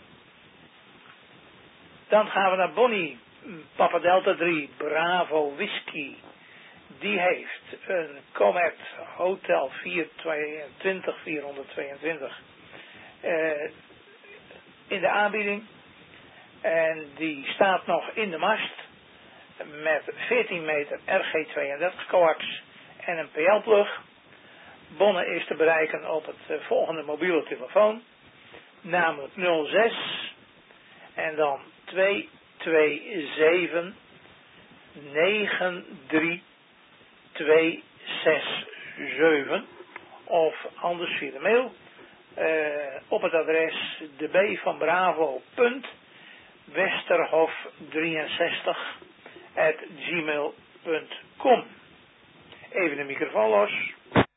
Dan gaan we naar Bonnie, Papa Delta drie Bravo Whisky. Die heeft een Comet Hotel vierhonderdtweeëntwintig vierhonderdtweeëntwintig uh, in de aanbieding. En die staat nog in de mast met veertien meter R G tweeëndertig coax en een P L-plug. Bonnen is te bereiken op het uh, volgende mobiele telefoon, namelijk nul zes en dan twee twee zeven negen drie twee zes zeven of anders via de mail uh, op het adres de B van Bravo punt Westerhof drieënzestig at gmail punt com. Even de microfoon los.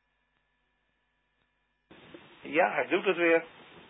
Ja, hij doet het weer.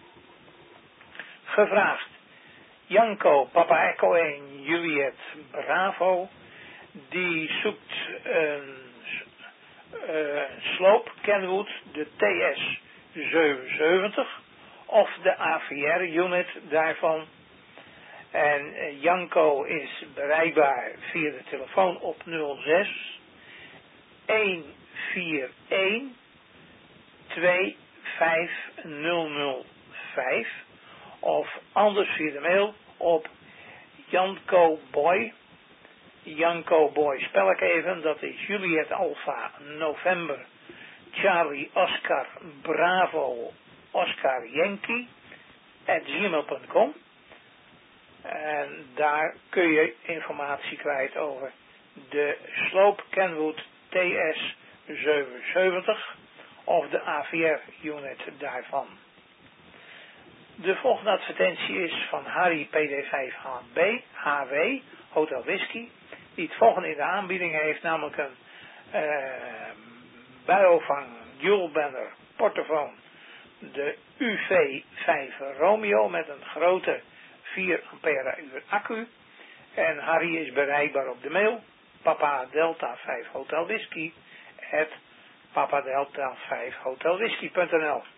Gevraagd. Janko, Papa Echo één, Juliet Bravo. Die zoekt een uh, sloop Kenwood, de T S zevenenzeventig. Of de A V R unit daarvan. En uh, Janko is bereikbaar via de telefoon op nul zes een vier een twee vijf nul nul vijf of anders via de mail op Janko Boy. Janko Boy spel ik even, dat is Juliet Alpha November Charlie Oscar Bravo Oscar Yankee at gmail punt com. En daar kun je informatie kwijt over de sloop Kenwood T S zevenenzeventig of de A V R unit daarvan. De volgende advertentie is van Harry P D vijf H B, H W, Hotel Whisky, die het volgende in de aanbieding heeft, namelijk een uh, buiopvang dual banner portofoon de U V vijf Romeo met een grote vier ampère uur accu. En Harry is bereikbaar op de mail Papa Delta vijf Hotel Whisky at Papa Delta vijf Hotel Whisky punt n l.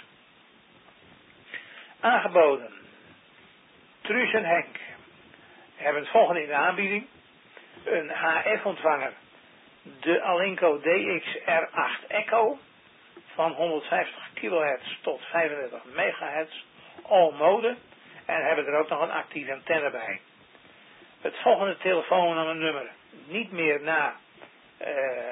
Aangeboden. Truus en Henk hebben het volgende in de aanbieding. Een H F-ontvanger. De Alinco D X R acht Echo. Van honderdvijftig kilohertz tot vijfendertig megahertz. All mode. En hebben er ook nog een actieve antenne bij. Het volgende telefoonnummer. Niet meer na uh,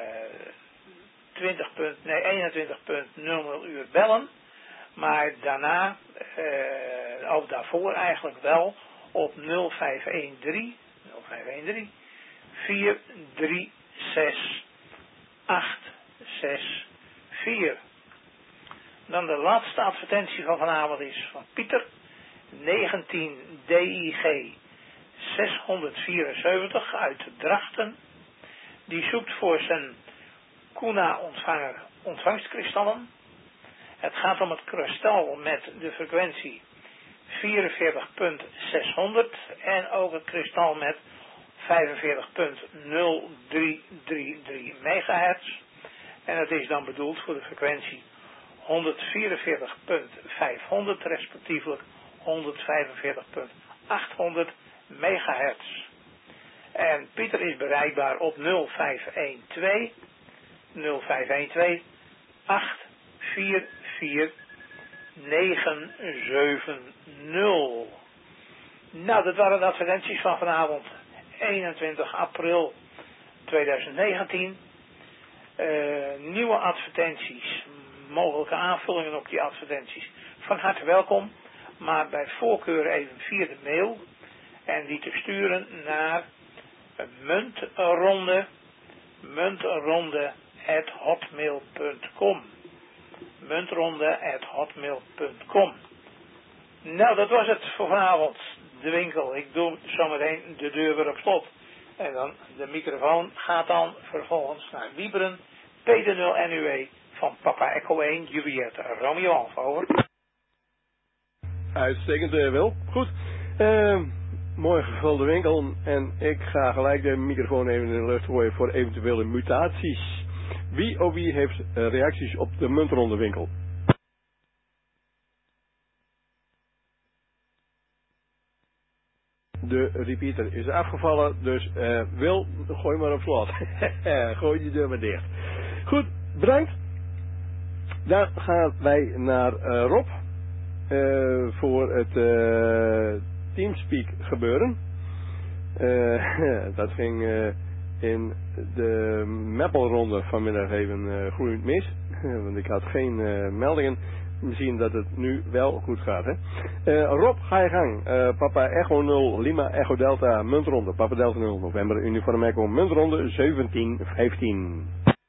twintig punt, nee, eenentwintig punt nul nul uur bellen. Maar daarna, uh, of daarvoor eigenlijk wel, op nul vijf een drie, nul vijf een drie, vier drie zes, acht zes vier. Dan de laatste advertentie van vanavond is van Pieter, negentien D I G zeshonderdvierenzeventig uit Drachten. Die zoekt voor zijn Kuna-ontvanger ontvangstkristallen. Het gaat om het kristal met de frequentie vierenveertig punt zeshonderd en ook het kristal met vijfenveertig punt nul drie drie drie megahertz. En het is dan bedoeld voor de frequentie honderdvierenveertig punt vijfhonderd respectievelijk honderdvijfenveertig punt achthonderd megahertz. En Pieter is bereikbaar op nul vijf een twee, nul vijf een twee, acht vier vier negen zeven nul. Nou, dat waren de advertenties van vanavond, eenentwintig april tweeduizend negentien. Uh, nieuwe advertenties, mogelijke aanvullingen op die advertenties. Van harte welkom, maar bij voorkeur even via de mail. En die te sturen naar muntronde, muntronde at hotmail punt com. muntronde at hotmail punt com. Nou, dat was het voor vanavond. De winkel. Ik doe zometeen de deur weer op slot. En dan de microfoon gaat dan vervolgens naar Wieberen, P D nul N U E van Papa Echo één, Juliette Romeo Alfa, over. Uitstekend, uh, Wil. Goed. Uh, mooi gevulde winkel. En ik ga gelijk de microfoon even in de lucht gooien voor eventuele mutaties. Wie of wie heeft uh, reacties op de muntronde winkel? De repeater is afgevallen, dus uh, Wil, gooi maar op slot. Gooi die deur maar dicht. Goed, bedankt. Dan gaan wij naar uh, Rob uh, voor het uh, Teamspeak gebeuren. Uh, dat ging uh, in de Meppelronde vanmiddag even uh, groeiend mis. Want ik had geen uh, meldingen. Misschien dat het nu wel goed gaat, hè. Uh, Rob, ga je gang. Uh, Papa Echo nul, Lima Echo Delta, muntronde. Papa Delta nul, November, Uniform Echo, muntronde zeventien vijftien.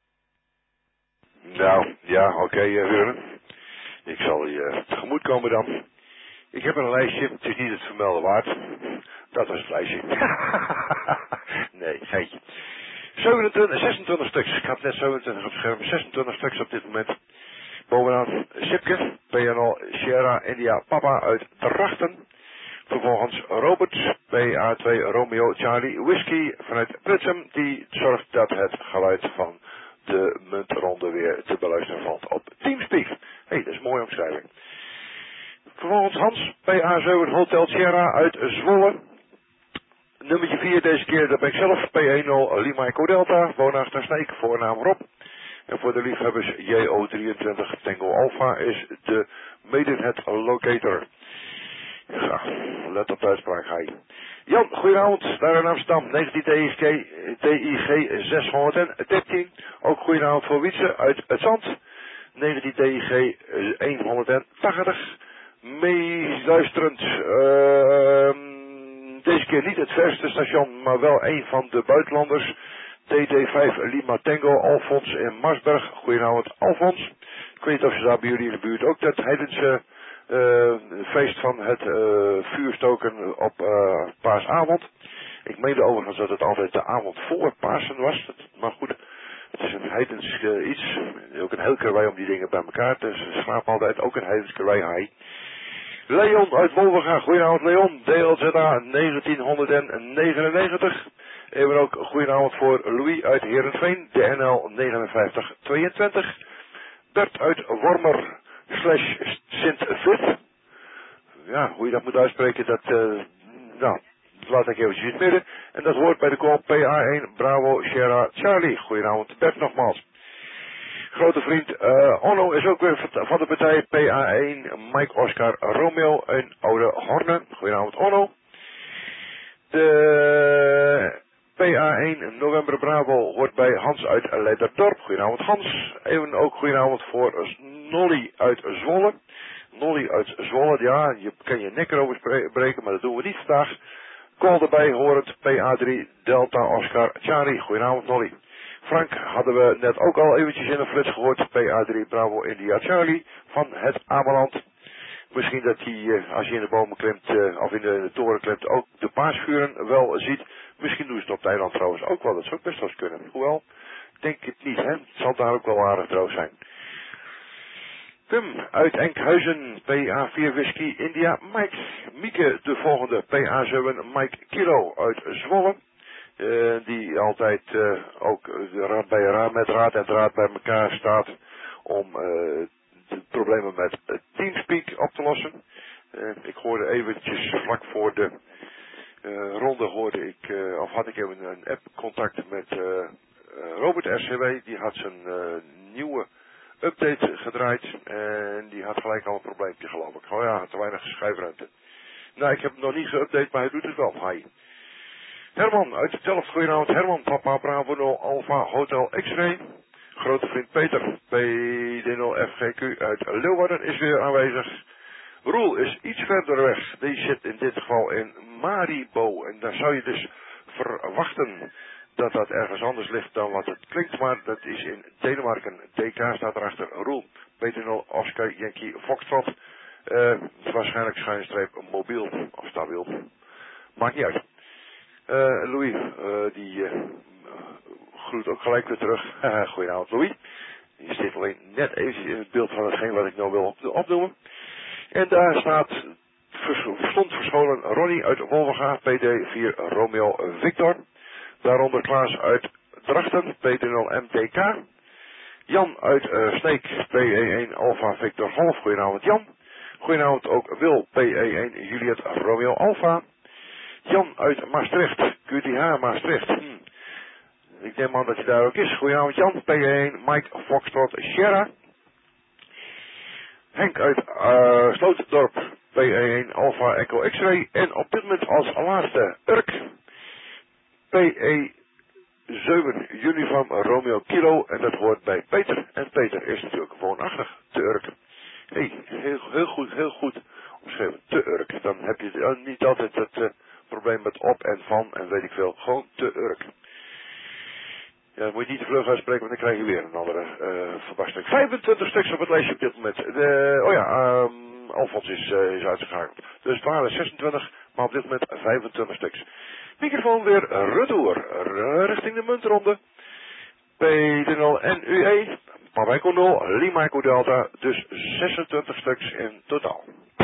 Nou, ja, oké, okay, uh, Huren. Ik zal je uh, tegemoet komen dan. Ik heb een lijstje, het is niet het vermelden waard. Dat was het lijstje. Nee, geitje. zevenentwintig, zesentwintig stuks. Ik had net zevenentwintig op scherm. zesentwintig stuks op dit moment. Bovenaan Sipke, P N L Sierra India Papa uit Drachten. Vervolgens Robert, P A twee Romeo Charlie Whisky vanuit Prutsum. Die zorgt dat het geluid van de muntronde weer te beluisteren valt op Teamspeak. Hé, hey, dat is een mooie omschrijving. Vervolgens Hans, P A zeven Hotel Sierra uit Zwolle. Nummertje vier deze keer, dat ben ik zelf. P een nul Lima Echo Delta, woonachtig ter Sneek, voornaam Rob. En voor de liefhebbers J O drieëntwintig Tango Alpha is de Maidenhead Locator. Ja, let op de uitspraak, hij. Jan, goedenavond, daar in Amsterdam, negentien T I G zeshonderddertien. Ook goedenavond voor Wietse uit het Zand, negentien T I G honderdtachtig. Meeluisterend, uh, deze keer niet het verste station, maar wel een van de buitenlanders. T T vijf Lima Tango, Alfons in Marsberg. Goedenavond, Alfons. Ik weet niet of ze daar bij jullie in de buurt ook dat heidense uh, feest van het uh, vuurstoken op uh, paasavond. Ik meende overigens dat het altijd de avond voor Pasen was. Maar goed, Het is een heidens uh, iets. Ook een heel karwei om die dingen bij elkaar. Dus ze slapen altijd ook een heidens karwei haai. Leon uit Wolvenga. Goedenavond Leon. D L Z A negentienhonderdnegenennegentig. Even ook goedenavond voor Louis uit Heerenveen. De N L negenenvijftig tweeëntwintig. Bert uit Wormer. Slash Sint-Vith. Ja, hoe je dat moet uitspreken, dat, uh, nou, dat laat ik eventjes in het midden. En dat hoort bij de call P A één Bravo Sierra Charlie. Goedenavond Bert nogmaals. Grote vriend uh, Onno is ook weer van de partij P A één Mike Oscar Romeo in Oude Horne. Goedenavond Onno. De P A één November Bravo hoort bij Hans uit Leiderdorp. Goedenavond Hans. Even ook goedenavond voor Nolly uit Zwolle. Nolly uit Zwolle, ja, je kan je nek erover breken, maar dat doen we niet vandaag. Call erbij horend P A drie Delta Oscar Charlie. Goedenavond Nolly. Frank hadden we net ook al eventjes in een flits gehoord. P A drie Bravo India Charlie van het Ameland. Misschien dat hij, als je in de bomen klimt, of in de, in de toren klimt, ook de paasvuren wel ziet. Misschien doen ze het op het eiland trouwens ook wel. Dat zou ook best wel eens kunnen. Hoewel, denk ik het niet, hè. Het zal daar ook wel aardig droog zijn. Pim uit Enkhuizen, P A vier Whisky India Mike. Mieke de volgende, P A zeven Mike Kilo uit Zwolle. Uh, die altijd uh, ook uh, bij raad, met raad en draad bij elkaar staat om uh, de problemen met uh, Teamspeak op te lossen. Uh, ik hoorde eventjes vlak voor de uh, ronde hoorde ik, uh, of had ik even een app contact met uh, uh, Robert R C W. Die had zijn uh, nieuwe update gedraaid en die had gelijk al een probleempje geloof ik. Oh ja, te weinig schijfruimte. Nou, ik heb hem nog niet geüpdate, maar hij doet het wel. Hi. Herman uit Delft, goedenavond. Herman, Papa Bravo nul Alpha Hotel X-Ray. Grote vriend Peter, P D nul F G Q uit Leeuwarden is weer aanwezig. Roel is iets verder weg. Die zit in dit geval in Maribo. En daar zou je dus verwachten dat dat ergens anders ligt dan wat het klinkt. Maar dat is in Denemarken. D K staat erachter. Roel, P D nul Oscar Yankee Foxtrot. Uh, waarschijnlijk schuinstreep mobiel of stabiel. Maakt niet uit. Uh, Louis, uh, die uh, groet ook gelijk weer terug. Goedenavond Louis. Je zit alleen net even in het beeld van hetgeen wat ik nou wil op opnoemen. En daar staat, stond verscholen Ronnie uit Wolvenga, P D vier Romeo Victor. Daaronder Klaas uit Drachten, P D nul M T K. Jan uit uh, Sneek, P E één Alpha Victor Golf. Goedenavond Jan. Goedenavond ook Wil, P E één Juliet Romeo Alpha. Jan uit Maastricht, Q T H Maastricht. Hm. Ik neem aan dat hij daar ook is. Goedenavond Jan, P E één Mike Foxtrot Sierra. Henk uit uh, Sloterdorp, P E één Alpha Echo X-Ray. En op dit moment als laatste Urk, P E zeven Uniform Romeo Kilo. En dat hoort bij Peter. En Peter is natuurlijk woonachtig te Urk. Hé, hey, heel, heel goed, heel goed omschreven. Te Urk. Dan heb je uh, niet altijd het uh, probleem met op en van en weet ik veel. Gewoon te Urk. Ja, dat moet je niet te vlug uitspreken, want dan krijg je weer een andere uh, verbastering. vijfentwintig stuks op het lijstje op dit moment. De, oh ja, um, Alfons is, uh, is uitgeschakeld. Dus het waren zesentwintig, maar op dit moment vijfentwintig stuks. Microfoon weer retour. Richting de muntronde. P D nul N U E. Papa Echo nul, Lima Echo Delta. Dus zesentwintig stuks in totaal.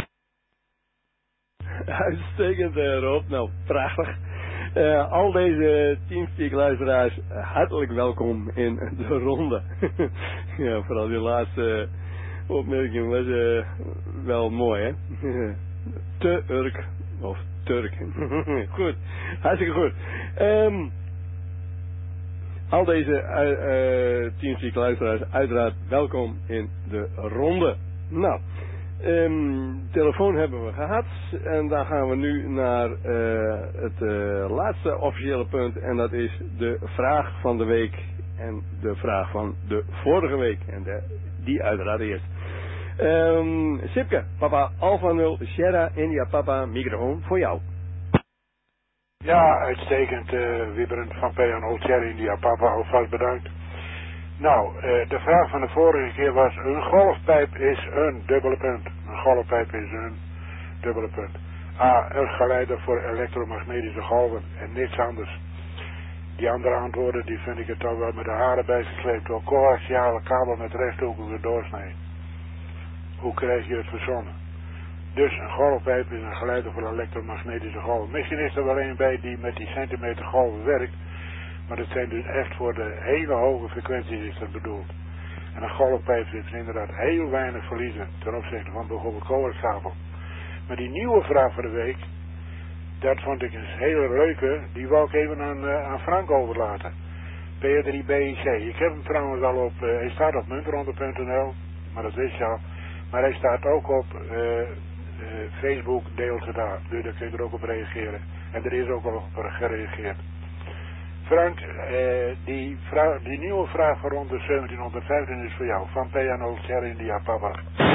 Uitstekend uh, Rob. Nou, prachtig. Uh, al deze Teamspeak-luisteraars, uh, hartelijk welkom in de ronde. Ja, vooral die laatste opmerking was uh, wel mooi, hè? Te Urk, of Turk. Goed, hartstikke goed. Um, al deze uh, uh, Teamspeak-luisteraars, uiteraard welkom in de ronde. Nou, Um, telefoon hebben we gehad en dan gaan we nu naar uh, het uh, laatste officiële punt en dat is de vraag van de week en de vraag van de vorige week en de, die uiteraard eerst. Um, Sipke, papa Alpha nul Sierra India Papa, microfoon voor jou. Ja, uitstekend uh, Wibberen van P A nul Sierra India Papa, alvast bedankt. Nou, uh, de vraag van de vorige keer was, een golfpijp is een dubbele punt. Een golfpijp is een dubbele punt. A, een geleider voor elektromagnetische golven en niks anders. Die andere antwoorden, die vind ik het toch wel met de haren bijgekleed door coaxiale kabel met rechthoekige doorsnee. Hoe krijg je het verzonnen? Dus een golfpijp is een geleider voor elektromagnetische golven. Misschien is er wel een bij die met die centimeter golven werkt, maar dat zijn dus echt voor de hele hoge frequenties is dat bedoeld. En een golfpijp heeft inderdaad heel weinig verliezen ten opzichte van bijvoorbeeld coaxkabel. Maar die nieuwe vraag voor de week, dat vond ik een hele leuke, die wou ik even aan, uh, aan Frank overlaten. P drie B I C. Ik heb hem trouwens al op, uh, hij staat op muntronde punt n l, maar dat wist je al. Maar hij staat ook op uh, uh, Facebook, deelt het daar. Dus daar kun je er ook op reageren. En er is ook al op gereageerd. Frank, uh, die, vraag, die nieuwe vraag voor ronde zeventienhonderdvijftien is voor jou. Van P N O Sierra India Papa.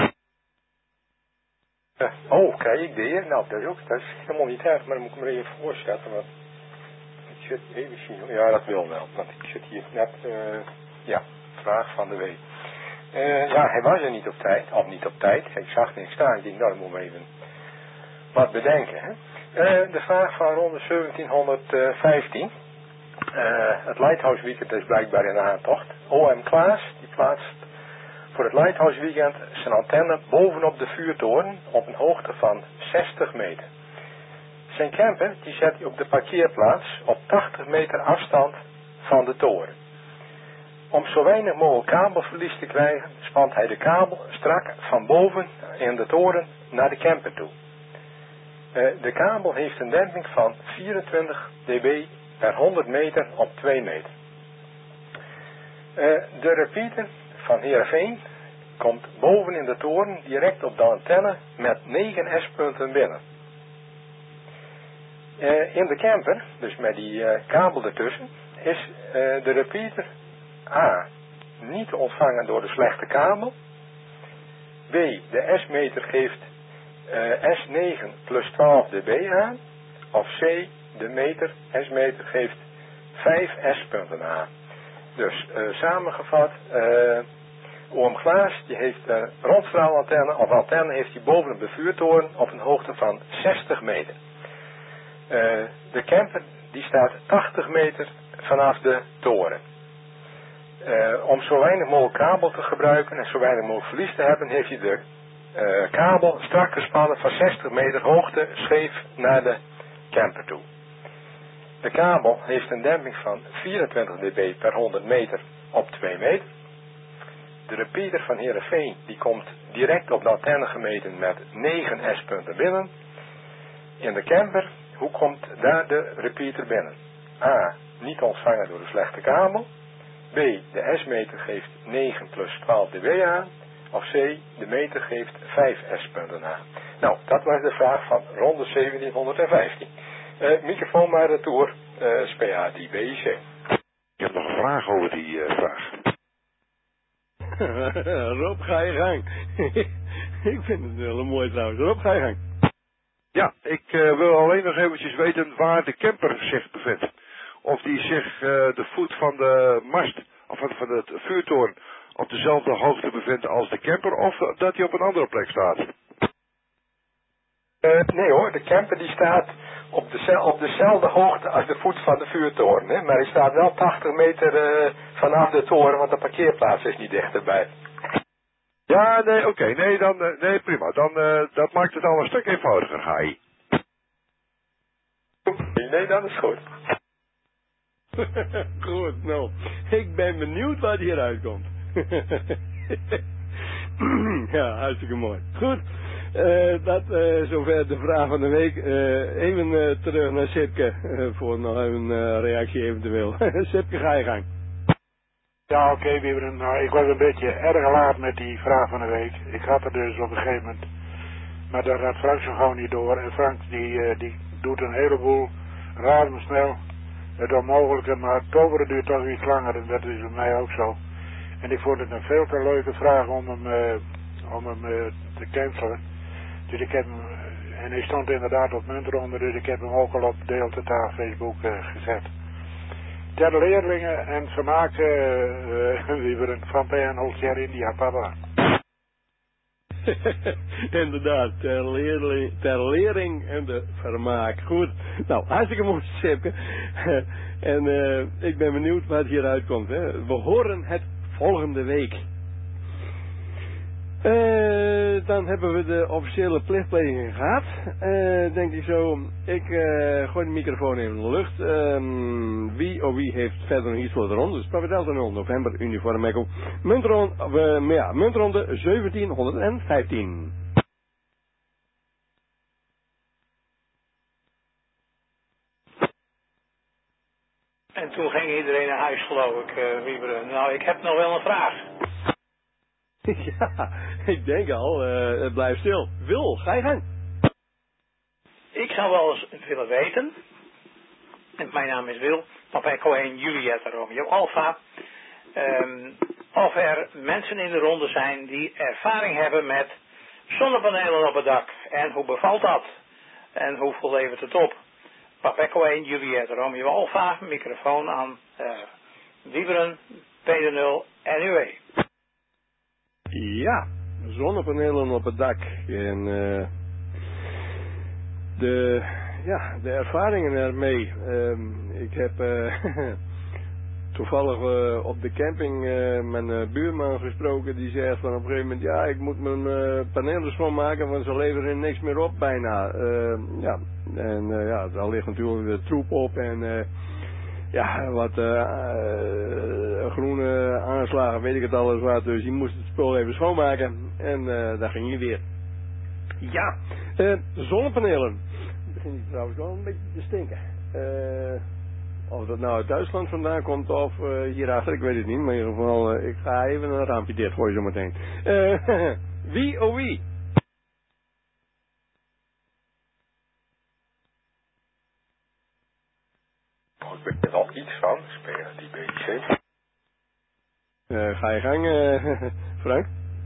Uh, oh, kijk ik de heer. Nou, dat is ook, dat is helemaal niet erg, maar dan moet ik me even voorstellen. Want ik zit even zien. Ja, dat wil wel. Want ik zit hier net, uh, ja, vraag van de week. Uh, ja, hij was er niet op tijd, of niet op tijd. Ik zag niks staan. Ik denk, nou, dan moet ik even wat bedenken. Hè? Uh, de vraag van ronde zeventienhonderdvijftien. Uh, het Lighthouse Weekend is blijkbaar in de aantocht. O M Klaas, die plaatst voor het Lighthouse Weekend zijn antenne bovenop de vuurtoren op een hoogte van zestig meter. Zijn camper, die zet hij op de parkeerplaats op tachtig meter afstand van de toren. Om zo weinig mogelijk kabelverlies te krijgen, spant hij de kabel strak van boven in de toren naar de camper toe. Uh, de kabel heeft een demping van vierentwintig decibel per honderd meter op twee meter. Uh, de repeater van Heerenveen komt boven in de toren direct op de antenne met negen S-punten binnen. Uh, in de camper, dus met die uh, kabel ertussen, is uh, de repeater A. niet te ontvangen door de slechte kabel. B. De S-meter geeft uh, S negen plus twaalf decibel aan. Of C. De meter, S-meter geeft vijf S-punten aan. Dus uh, samengevat, uh, O M Klaas die heeft een rondstraalantenne, of antenne heeft hij boven de vuurtoren op een hoogte van zestig meter. Uh, de camper die staat tachtig meter vanaf de toren. Uh, om zo weinig mogelijk kabel te gebruiken en zo weinig mogelijk verlies te hebben, heeft hij de uh, kabel strak gespannen van zestig meter hoogte scheef naar de camper toe. De kabel heeft een demping van vierentwintig decibel per honderd meter op twee meter. De repeater van Heerenveen die komt direct op de antenne gemeten met negen S-punten binnen. In de camper, hoe komt daar de repeater binnen? A. Niet ontvangen door de slechte kabel. B. De S-meter geeft negen plus twaalf decibel aan. Of C. De meter geeft vijf S-punten aan. Nou, dat was de vraag van ronde zeventienhonderdvijftien. Uh, microfoon maar retour, uh, S P A drie B I C. Ik heb nog een vraag over die uh, vraag. Rob, ga je gang. Ik vind het wel een mooi trouwens. Rob, ga je gang. Ja, ik uh, wil alleen nog eventjes weten waar de camper zich bevindt. Of die zich uh, de voet van de mast, of van, van de vuurtoren, op dezelfde hoogte bevindt als de camper, of dat hij op een andere plek staat. Uh, nee hoor, de camper die staat op, de, op dezelfde hoogte als de voet van de vuurtoren. Hè? Maar hij staat wel tachtig meter uh, vanaf de toren, want de parkeerplaats is niet dichterbij. Ja, nee, oké, okay, nee, dan, uh, nee, prima. Dan, uh, dat maakt het al een stuk eenvoudiger, H I. Nee, dat is goed. Goed, nou, ik ben benieuwd wat hieruit komt. Ja, hartstikke mooi. Goed. Uh, dat uh, zover de vraag van de week. Uh, even uh, terug naar Sipke uh, voor nog een uh, reactie eventueel. Sipke, ga je gang. Ja, oké, okay, nou, ik was een beetje erg laat met die vraag van de week. Ik had er dus op een gegeven moment, maar daar gaat Frank zo gauw niet door. En Frank die, uh, die doet een heleboel razendsnel het onmogelijke, maar toveren duurt toch iets langer en dat is bij mij ook zo. En ik vond het een veel te leuke vraag om hem, uh, om hem uh, te cancelen. Dus ik heb hem, en hij stond inderdaad op muntronde, dus ik heb hem ook al op Deelteta Facebook uh, gezet. Ter leerlingen en vermaken, uh, uh, van P N O Sierra India Papa. Inderdaad, ter, leerling, ter lering en de vermaak. Goed, nou, hartstikke mooi, Sipke. En uh, ik ben benieuwd wat hieruit komt. Hè. We horen het volgende week. Uh, dan hebben we de officiële plichtpleging gehad. Uh, denk ik zo. Ik uh, gooi de microfoon even in de lucht. Um, wie of wie heeft verder nog iets voor de ronde? Dus Papa Delta nul november uniform echo. Muntronde, uh, ja, muntronde zeventienhonderdvijftien. En toen ging iedereen naar huis, geloof ik, uh, Wieberen. Nou, ik heb nog wel een vraag. Ja, ik denk al, uh, het blijft stil. Wil, ga je gang. Ik zou wel eens willen weten, en mijn naam is Wil, Papa Echo één, Juliette Romeo Alpha, um, of er mensen in de ronde zijn die ervaring hebben met zonnepanelen op het dak. En hoe bevalt dat? En hoeveel levert het op? Papa Echo één, Juliette Romeo Alpha, microfoon aan uh, Wieberen, P D nul en U E. Ja, zonnepanelen op het dak. En uh, de, ja, de ervaringen ermee. Um, ik heb uh, toevallig uh, op de camping uh, mijn uh, buurman gesproken. Die zegt van op een gegeven moment, ja, ik moet mijn uh, panelen schoonmaken, want ze leveren niks meer op bijna. Uh, ja, en uh, ja, daar ligt natuurlijk de troep op en... Uh, Ja, wat uh, uh, groene aanslagen, weet ik het alles wat. Dus je moest het spul even schoonmaken. En uh, daar ging je weer. Ja, uh, zonnepanelen. Het begint trouwens wel een beetje te stinken. Uh, of dat nou uit Duitsland vandaan komt of uh, hierachter, ik weet het niet. Maar in ieder geval, uh, ik ga even een raampje dicht gooien zometeen. Uh, wie oh wie? Ik weet er al iets van, spelen die B C. Uh, ga je gang, uh, Frank?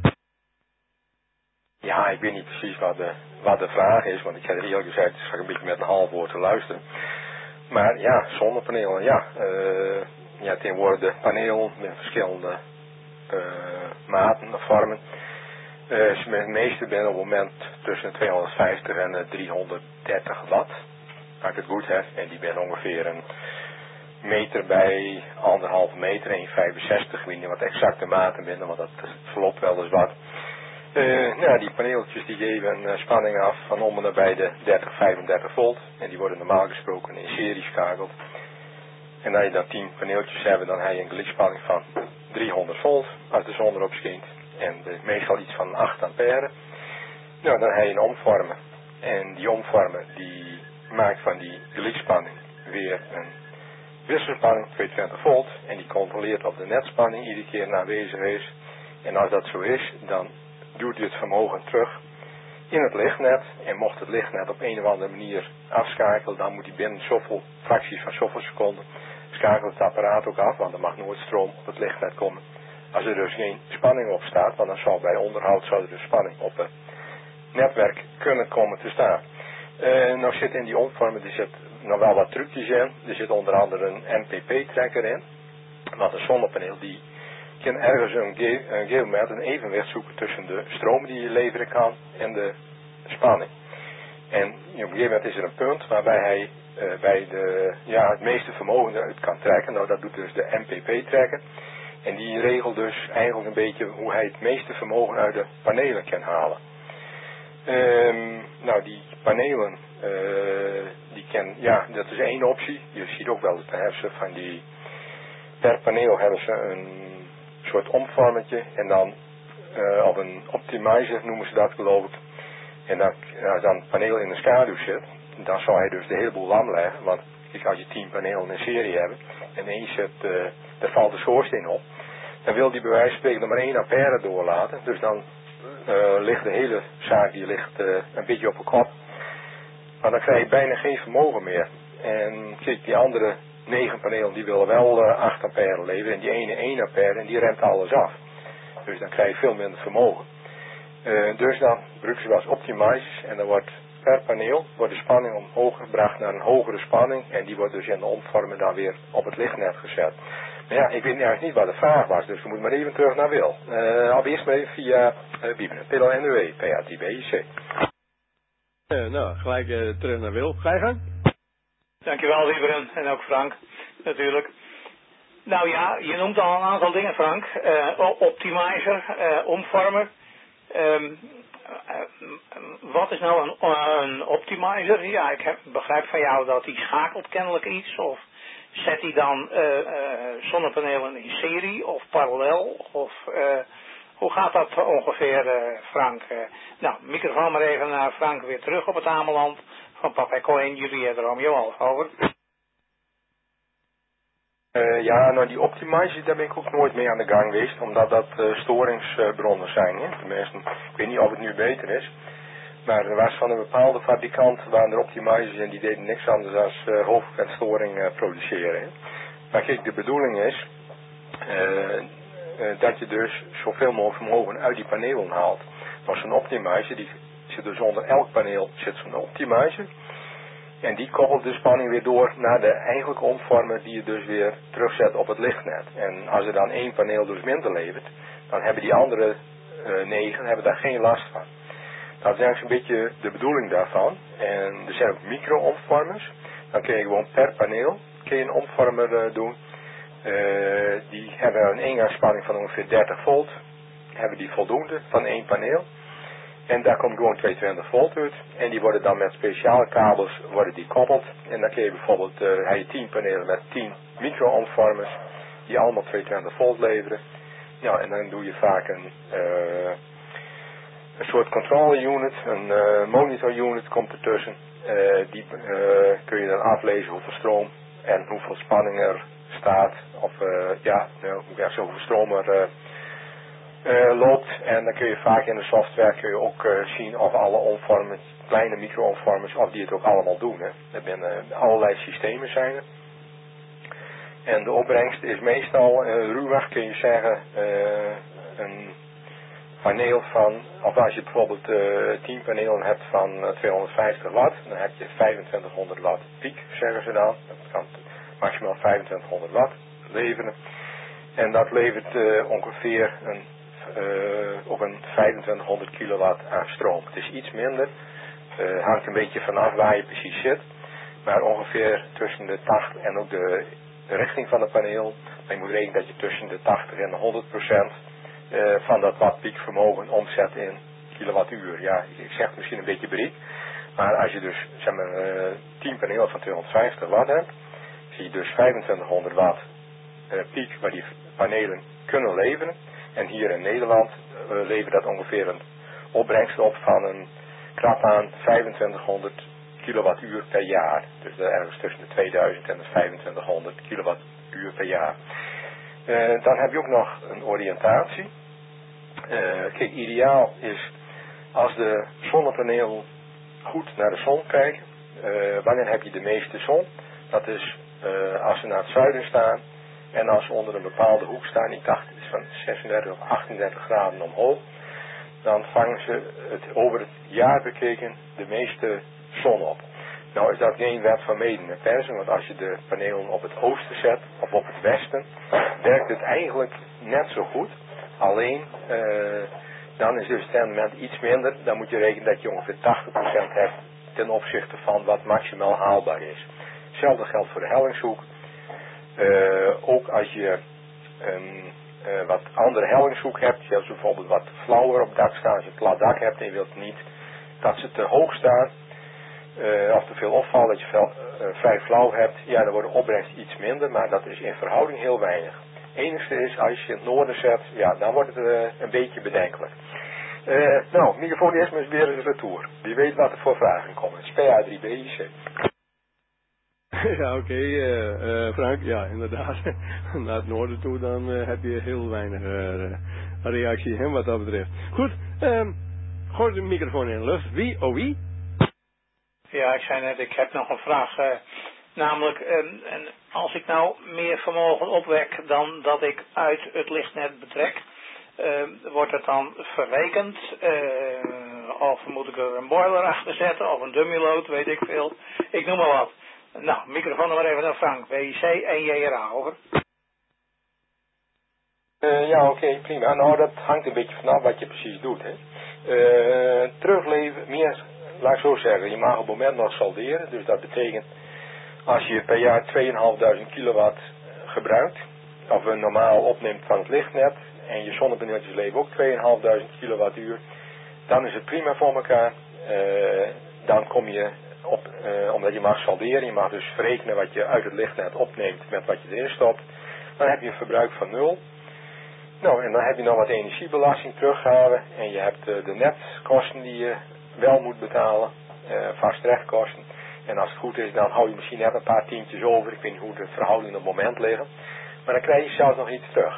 Ja, ik weet niet precies wat de, wat de vraag is, want ik heb eerlijk gezegd, dus ga ik een beetje met een half woord te luisteren. Maar ja, zonnepanelen, ja. Uh, ja, tegenwoordig de paneel met verschillende uh, maten of vormen. Uh, ze met het meeste ben op het moment tussen tweehonderdvijftig en uh, driehonderddertig watt. Als ik het goed heb. En die ben ongeveer een meter bij anderhalve meter, één komma vijfenzestig. Ik weet niet wat de exacte maten binnen, want dat verloopt wel eens wat. Uh, nou, die paneeltjes die geven een uh, spanning af van om en nabij de dertig, vijfendertig volt. En die worden normaal gesproken in serie geschakeld. En als je dan tien paneeltjes hebt, dan heb je een gelijkspanning van driehonderd volt als de zon erop schijnt. En de, meestal iets van acht ampère. Nou, dan heb je een omvormer. En die omvormer die maakt van die gelijkspanning weer een wisselspanning, tweehonderdtwintig volt. En die controleert of de netspanning iedere keer aanwezig is. En als dat zo is, dan duwt hij het vermogen terug in het lichtnet. En mocht het lichtnet op een of andere manier afschakelen, dan moet hij binnen zoveel fracties van zoveel seconden schakelt het apparaat ook af, want er mag nooit stroom op het lichtnet komen. Als er dus geen spanning op staat, want dan zou bij onderhoud zou er dus spanning op het netwerk kunnen komen te staan. Uh, nou zit in die omvormer, er zit nog wel wat trucjes in. Er zit onder andere een N P P-trekker in. Want een zonnepaneel die kan ergens een gegeven moment een evenwicht zoeken tussen de stroom die je leveren kan en de spanning. En op een gegeven moment is er een punt waarbij hij uh, bij de, ja, het meeste vermogen eruit kan trekken. Nou, dat doet dus de N P P-trekker. En die regelt dus eigenlijk een beetje hoe hij het meeste vermogen uit de panelen kan halen. Um, nou, die panelen, uh, die kan, ja, dat is één optie. Je ziet ook wel dat dan hebben ze van die, per paneel hebben ze een soort omvormertje en dan, uh, of een optimizer noemen ze dat geloof ik. En dan, als dan het paneel in de schaduw zit, dan zou hij dus de hele boel lam leggen. Want kijk, als je tien panelen in serie hebt en één zit, uh, daar valt de schoorsteen op, dan wil die bij wijze van spreken nog maar één ampère doorlaten. Dus dan uh, ligt de hele zaak die ligt uh, een beetje op een kop. Maar dan krijg je bijna geen vermogen meer. En kijk, die andere negen panelen die willen wel uh, acht ampère leveren en die ene één ampère en die remt alles af. Dus dan krijg je veel minder vermogen. Uh, dus dan gebruiken ze wel eens optimizers en dan wordt per paneel wordt de spanning omhoog gebracht naar een hogere spanning en die wordt dus in de omvormer dan weer op het lichtnet gezet. Ja, ik weet eigenlijk niet wat de vraag was, dus we moeten maar even terug naar Wil. Uh, allereerst maar even via uh, Wieberen. P L N U E, P A T B I C. Uh, nou, gelijk uh, terug naar Wil. Ga je gang? Dankjewel Wieberen en ook Frank, natuurlijk. Nou ja, je noemt al een aantal dingen Frank. Uh, optimizer, uh, omvormer. Um, uh, wat is nou een, uh, een optimizer? Ja, ik heb, begrijp van jou dat die schakelt kennelijk iets of... Zet hij dan uh, uh, zonnepanelen in serie of parallel? Of uh, hoe gaat dat ongeveer, uh, Frank? Uh, nou, microfoon maar even naar Frank weer terug op het Ameland van Papa Coin, Juliette Romeo Alfa, over. Uh, ja, nou die optimizer, daar ben ik ook nooit mee aan de gang geweest, omdat dat uh, storingsbronnen zijn. Hè? Tenminste, ik weet niet of het nu beter is. Maar er was van een bepaalde fabrikant, waren er optimizers en die deden niks anders dan uh, hoofdvenstoring uh, produceren. Hè. Maar kijk, de bedoeling is uh, uh, dat je dus zoveel mogelijk vermogen uit die panelen haalt. Maar zo'n optimizer, die zit dus onder elk paneel zit zo'n optimizer. En die koppelt de spanning weer door naar de eigenlijke omvormer die je dus weer terugzet op het lichtnet. En als er dan één paneel dus minder levert, dan hebben die andere uh, negen hebben daar geen last van. Dat is eigenlijk een beetje de bedoeling daarvan. En er zijn ook micro-omvormers. Dan kun je gewoon per paneel kun je een omvormer uh, doen. Uh, die hebben een ingangsspanning van ongeveer dertig volt. Hebben die voldoende van één paneel. En daar komt gewoon tweehonderdtwintig volt uit. En die worden dan met speciale kabels worden die koppeld. En dan kun je bijvoorbeeld uh, heb je tien panelen met tien micro-omvormers. Die allemaal tweehonderdtwintig volt leveren. Nou, en dan doe je vaak een... Uh, Een soort control unit, een uh, monitor unit komt ertussen. Uh, die uh, kun je dan aflezen hoeveel stroom en hoeveel spanning er staat. Of uh, ja, nou, hoeveel stroom er uh, uh, loopt. En dan kun je vaak in de software kun je ook uh, zien of alle omvormers, kleine micro-omvormers, of die het ook allemaal doen. Hè. Er zijn uh, allerlei systemen zijn er. En de opbrengst is meestal, uh, ruwweg kun je zeggen, uh, een paneel van, of als je bijvoorbeeld uh, tien panelen hebt van uh, tweehonderdvijftig watt, dan heb je vijfentwintighonderd watt piek, zeggen ze dan. Dat kan maximaal vijfentwintighonderd watt leveren. En dat levert uh, ongeveer een, uh, op een vijfentwintighonderd kilowatt aan stroom. Het is iets minder, uh, hangt een beetje vanaf waar je precies zit, maar ongeveer tussen de tachtig en ook de, de richting van het paneel. Maar je moet rekenen dat je tussen de tachtig en de honderd procent Uh, van dat wattpiekvermogen omzet in kilowattuur. Ja, ik zeg het misschien een beetje breed, maar als je dus zeg maar uh, tien panelen van tweehonderdvijftig watt hebt, zie je dus vijfentwintighonderd watt uh, piek waar die panelen kunnen leveren. En hier in Nederland uh, levert dat ongeveer een opbrengst op van een krap aan vijfentwintighonderd kilowattuur per jaar. Dus dat ergens tussen de tweeduizend en de vijfentwintighonderd kilowattuur per jaar. Uh, dan heb je ook nog een oriëntatie. Uh, kijk, ideaal is als de zonnepanelen goed naar de zon kijken. Uh, wanneer heb je de meeste zon? Dat is uh, als ze naar het zuiden staan en als ze onder een bepaalde hoek staan. Ik dacht het is van zesendertig of achtendertig graden omhoog. Dan vangen ze het over het jaar bekeken de meeste zon op. Nou is dat geen wet van mede en persen, want als je de panelen op het oosten zet of op het westen, werkt het eigenlijk net zo goed. Alleen, uh, dan is dus het rendement iets minder. Dan moet je rekenen dat je ongeveer tachtig procent hebt ten opzichte van wat maximaal haalbaar is. Hetzelfde geldt voor de hellingshoek. Uh, ook als je een uh, wat andere hellingshoek hebt, je hebt bijvoorbeeld wat flauwer op het dak staan, als je een plat dak hebt en je wilt niet dat ze te hoog staan, Uh, of te veel opvalt, dat je veel, uh, vrij flauw hebt, ja, dan wordt de opbrengst iets minder, maar dat is in verhouding heel weinig. Het enige is, als je in het noorden zet, ja, dan wordt het uh, een beetje bedenkelijk. Uh, nou, microfoon eerst maar eens weer eens retour. Wie weet wat er voor vragen komen. Het is P A drie B I C. Ja, oké, okay, uh, uh, Frank, ja, inderdaad. Naar het noorden toe, dan uh, heb je heel weinig uh, reactie, hè, wat dat betreft. Goed, um, gooi de microfoon in de lucht. Wie, oh wie? Ja, ik zei net, ik heb nog een vraag. Uh, namelijk, uh, en als ik nou meer vermogen opwek dan dat ik uit het lichtnet betrek, uh, wordt het dan verrekend? Uh, of moet ik er een boiler achter zetten of een dummy load, weet ik veel. Ik noem maar wat. Nou, microfoon nog maar even naar Frank. W I C en J R A, over. Uh, ja, oké, okay, prima. Nou, dat hangt een beetje vanaf wat je precies doet, hè. Uh, terugleven, meer, laat ik zo zeggen, je mag op het moment nog salderen. Dus dat betekent, als je per jaar tweeduizend kilowatt gebruikt, of een normaal opneemt van het lichtnet, en je zonnepaneeltjes leveren ook tweeduizend kilowattuur, dan is het prima voor elkaar. Uh, dan kom je op, uh, omdat je mag salderen, je mag dus verrekenen wat je uit het lichtnet opneemt met wat je erin stopt. Dan heb je een verbruik van nul. Nou, en dan heb je nog wat energiebelasting teruggave en je hebt uh, de netkosten die je wel moet betalen, uh, vast rechtkosten. En als het goed is, dan hou je misschien net een paar tientjes over. Ik weet niet hoe de verhoudingen op het moment liggen. Maar dan krijg je zelfs nog iets terug.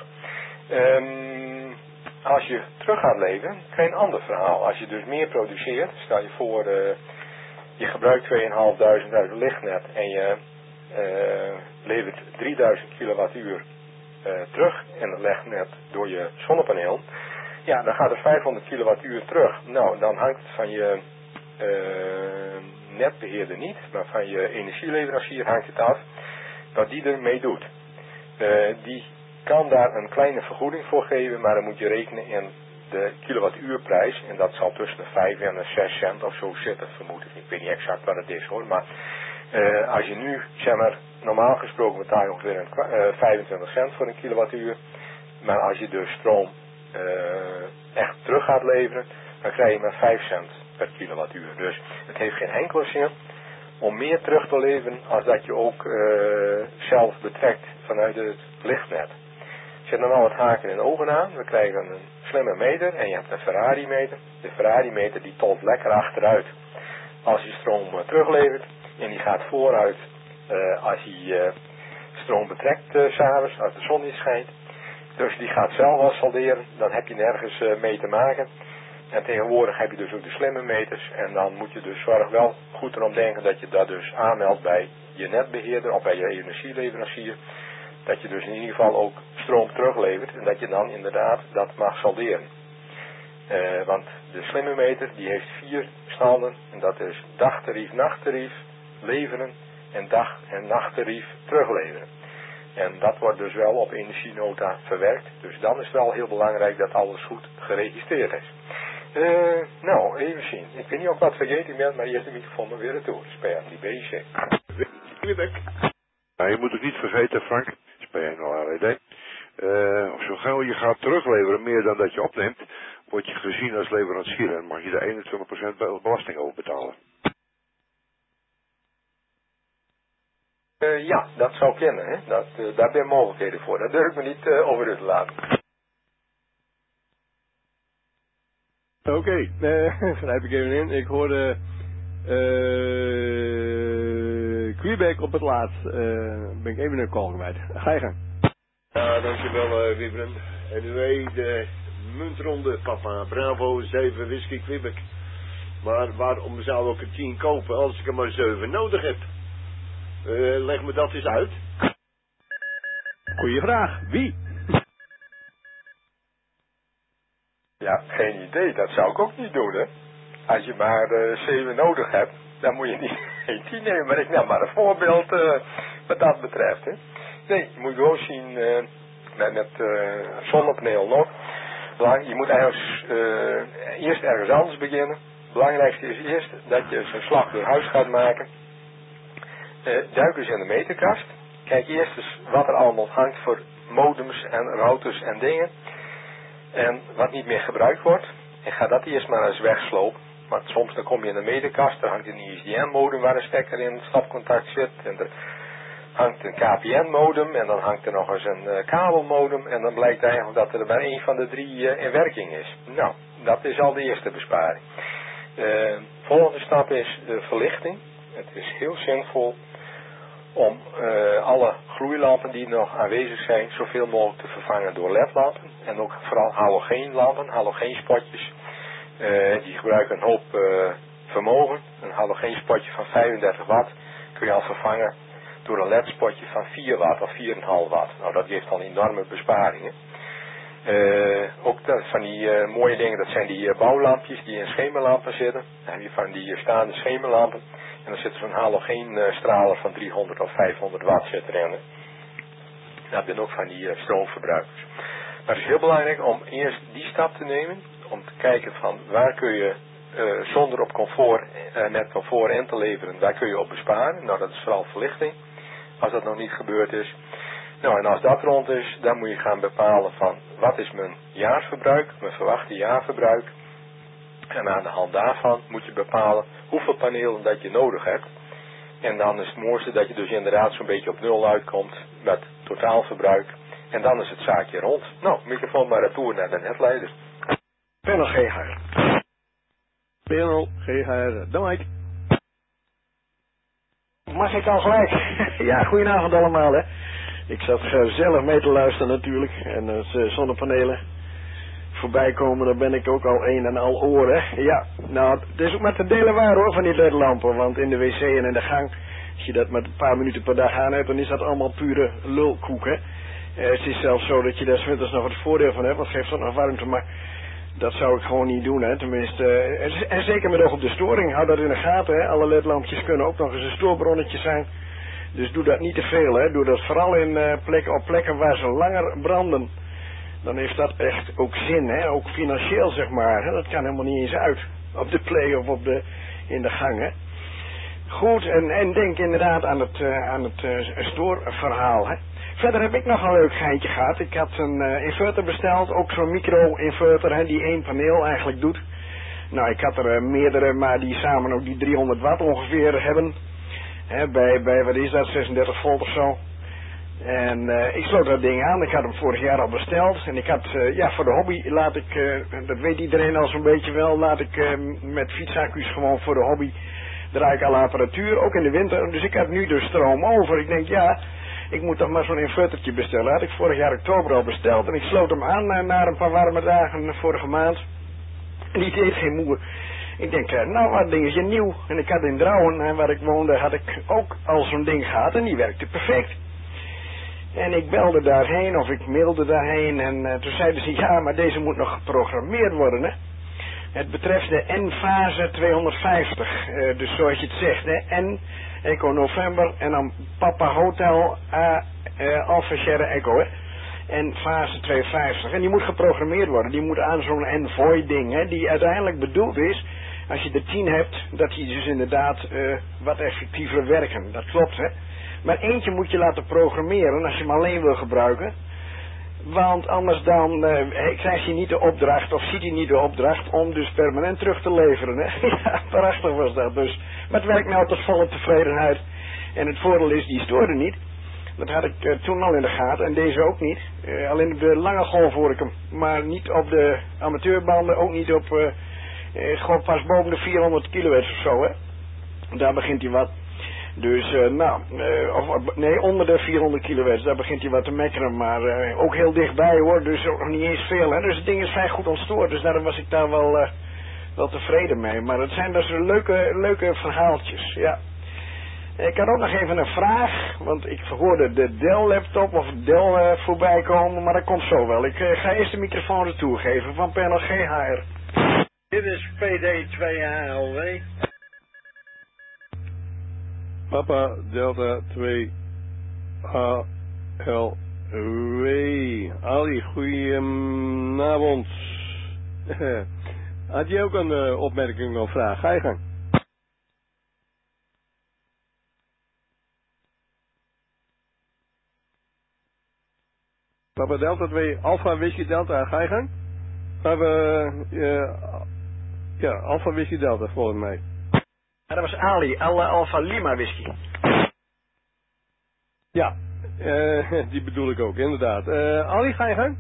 Um, als je terug gaat leveren, krijg je een ander verhaal. Als je dus meer produceert, stel je voor, uh, je gebruikt tweeduizend uit het lichtnet en je uh, levert drieduizend kilowattuur uh, terug in het lichtnet door je zonnepaneel. Ja, dan gaat er vijfhonderd kilowattuur terug. Nou, dan hangt het van je uh, netbeheerder niet, maar van je energieleverancier hangt het af wat die ermee doet. Uh, die kan daar een kleine vergoeding voor geven, maar dan moet je rekenen in de kilowattuurprijs. En dat zal tussen de vijf en de zes cent of zo zitten, vermoed ik. Ik weet niet exact wat het is hoor. Maar uh, als je nu, zeg maar, normaal gesproken betaal je ongeveer een, uh, vijfentwintig cent voor een kilowattuur. Maar als je dus stroom uh, echt terug gaat leveren, dan krijg je maar vijf cent per kilowattuur. Dus het heeft geen enkele zin om meer terug te leveren als dat je ook uh, zelf betrekt vanuit het lichtnet. Zet er nou wat haken en ogen aan. We krijgen een slimme meter en je hebt een Ferrari meter. De Ferrari meter die tolt lekker achteruit als je stroom uh, teruglevert. En die gaat vooruit uh, als je uh, stroom betrekt uh, 's avonds, als de zon niet schijnt. Dus die gaat zelf wel salderen. Dan heb je nergens uh, mee te maken. En tegenwoordig heb je dus ook de slimme meters. En dan moet je dus zorg wel goed erom denken dat je dat dus aanmeldt bij je netbeheerder of bij je energieleverancier. Dat je dus in ieder geval ook stroom teruglevert. En dat je dan inderdaad dat mag salderen. Uh, want de slimme meter die heeft vier standen. En dat is dagtarief, nachttarief, leveren en dag- en nachttarief terugleveren. En dat wordt dus wel op energienota verwerkt. Dus dan is het wel heel belangrijk dat alles goed geregistreerd is. Uh, nou, even zien. Ik weet niet of wat vergeten ben, maar eerst de microfoon maar weer retour. Spelen die bezig. Nou, je moet ook niet vergeten, Frank, is bij een L R D. Uh, zo gauw je gaat terugleveren meer dan dat je opneemt, word je gezien als leverancier en mag je er eenentwintig procent belasting over betalen. Uh, ja, dat zou kennen, hè. Dat, uh, daar ben mogelijkheden voor. Daar durf ik me niet uh, over uit te laten. Oké, okay, uh, grijp ik even in. Ik hoorde uh, Quebec op het laatst. Uh, ben ik even een call kwijt. Ga je gang. Ja, dankjewel uh, Wibren. En u weet de muntronde, papa. Bravo, zeven whisky Quebec. Maar waarom zou ik een tien kopen als ik er maar zeven nodig heb? Uh, leg me dat eens uit. Goeie vraag. Wie? Ja, geen idee. Dat zou ik ook niet doen, hè. Als je maar uh, zeven nodig hebt, dan moet je niet geen tien nemen. Maar ik neem maar een voorbeeld uh, wat dat betreft, hè. Nee, je moet gewoon zien uh, met, met uh, zonnepaneel nog. Je moet eigenlijk uh, eerst ergens anders beginnen. Het belangrijkste is eerst dat je zo'n slag door huis gaat maken. Uh, duik eens in de meterkast. Kijk eerst eens wat er allemaal hangt voor modems en routers en dingen. En wat niet meer gebruikt wordt. En ga dat eerst maar eens wegslopen. Want soms dan kom je in de meterkast. Er hangt een I S D N modem waar een stekker in het stapcontact zit. En er hangt een K P N modem. En dan hangt er nog eens een uh, kabelmodem. En dan blijkt eigenlijk dat er maar één van de drie uh, in werking is. Nou, dat is al de eerste besparing. De uh, volgende stap is uh, verlichting. Het is heel zinvol om uh, alle gloeilampen die nog aanwezig zijn zoveel mogelijk te vervangen door L E D-lampen. En ook vooral halogeenlampen, halogeenspotjes. Uh, die gebruiken een hoop uh, vermogen. Een halogeenspotje van vijfendertig watt kun je al vervangen door een L E D-spotje van vier watt of vier komma vijf watt. Nou, dat geeft al enorme besparingen. Uh, ook dat, van die uh, mooie dingen, dat zijn die uh, bouwlampjes die in schemerlampen zitten. Dan heb je van die uh, staande schemerlampen. En dan zit er zo'n halogeenstraler van driehonderd of vijfhonderd watt zit erin. Dat zijn ook van die uh, stroomverbruikers. Maar het is heel belangrijk om eerst die stap te nemen, om te kijken van waar kun je uh, zonder op comfort, uh, net comfort in te leveren, waar kun je op besparen. Nou, dat is vooral verlichting, als dat nog niet gebeurd is. Nou, en als dat rond is, dan moet je gaan bepalen van wat is mijn jaarsverbruik, mijn verwachte jaarverbruik. En aan de hand daarvan moet je bepalen hoeveel panelen dat je nodig hebt. En dan is het mooiste dat je dus inderdaad zo'n beetje op nul uitkomt met totaalverbruik. En dan is het zaakje rond. Nou, microfoon maar retour naar de netleider. Panel G H R. Panel G H R. Dan Mike. Mag ik al gelijk? Ja, goedenavond allemaal hè. Ik zat zelf mee te luisteren natuurlijk. En als uh, zonnepanelen voorbij komen, dan ben ik ook al een en al oren. Ja, nou, het is ook maar te delen waar hoor, van die ledlampen. Want in de wc en in de gang, als je dat met een paar minuten per dag aan hebt, dan is dat allemaal pure lulkoek hè. Uh, het is zelfs zo dat je daar 's winters nog het voordeel van hebt, want het geeft ook nog warmte, maar dat zou ik gewoon niet doen hè. Tenminste, uh, en zeker met oog op de storing, hou dat in de gaten hè. Alle ledlampjes kunnen ook nog eens een stoorbronnetje zijn. Dus doe dat niet te veel hè. Doe dat vooral in uh, plekken, op plekken waar ze langer branden. Dan heeft dat echt ook zin hè. Ook financieel zeg maar. Hè? Dat kan helemaal niet eens uit. Op de play of op de, in de gang hè. Goed, en, en denk inderdaad aan het, uh, aan het uh, stoorverhaal hè. Verder heb ik nog een leuk geintje gehad. Ik had een uh, inverter besteld. Ook zo'n micro-inverter hè, die één paneel eigenlijk doet. Nou, ik had er uh, meerdere, maar die samen ook die driehonderd watt ongeveer hebben. He, bij, bij, wat is dat, zesendertig volt of zo. En uh, ik sloot dat ding aan. Ik had hem vorig jaar al besteld. En ik had, uh, ja, voor de hobby laat ik, uh, dat weet iedereen al zo'n beetje wel, laat ik uh, met fietsaccu's gewoon voor de hobby, draai ik alle apparatuur, ook in de winter. Dus ik had nu dus stroom over. Ik denk, ja, ik moet toch maar zo'n invertertje bestellen. Had ik vorig jaar oktober al besteld. En ik sloot hem aan uh, na een paar warme dagen vorige maand. En die deed geen moe. Ik denk, nou wat dingetje nieuw. En ik had in Drouwen, waar ik woonde, had ik ook al zo'n ding gehad en die werkte perfect. En ik belde daarheen of ik mailde daarheen en uh, toen zeiden ze, ja, maar deze moet nog geprogrammeerd worden hè. Het betreft de N-fase tweehonderdvijftig, uh, dus zoals je het zegt hè, N, Echo November en dan Papa Hotel, A, uh, Alpha Sierra Echo hè. En fase tweehonderdvijftig. En die moet geprogrammeerd worden. Die moet aan zo'n Envoy ding, hè, die uiteindelijk bedoeld is, als je er tien hebt, dat die dus inderdaad uh, wat effectiever werken. Dat klopt, hè. Maar eentje moet je laten programmeren als je hem alleen wil gebruiken. Want anders dan uh, krijg je niet de opdracht, of ziet hij niet de opdracht, om dus permanent terug te leveren, hè. Ja, prachtig was dat dus. Maar het werkt nou tot volle tevredenheid. En het voordeel is, die stoorde niet. Dat had ik uh, toen al in de gaten en deze ook niet. Uh, alleen op de lange golf hoor ik hem. Maar niet op de amateurbanden, ook niet op, uh, uh, gewoon pas boven de vierhonderd kilohertz of zo hè. Daar begint hij wat. Dus uh, nou, uh, of, nee onder de vierhonderd kilohertz, daar begint hij wat te mekkeren. Maar uh, ook heel dichtbij hoor, dus ook nog niet eens veel hè. Dus het ding is vrij goed ontstoord, dus daarom was ik daar wel, uh, wel tevreden mee. Maar het zijn dus leuke, leuke verhaaltjes, ja. Ik had ook nog even een vraag, want ik hoorde de Dell-laptop of Dell uh, voorbij komen, maar dat komt zo wel. Ik uh, ga eerst de microfoon retour geven van Panel G H R. Dit is P D twee H L W. Papa Delta twee H L W. Ali, goedenavond. Had je ook een uh, opmerking of vraag? Ga je gang. Papa Delta twee, Alpha Whisky Delta, ga je gang? Gaan we, uh, ja, Alpha Whisky Delta volgens mij. Ja, dat was Ali, Al Alpha Lima Whisky. Ja, uh, die bedoel ik ook, inderdaad. Uh, Ali, ga je gang?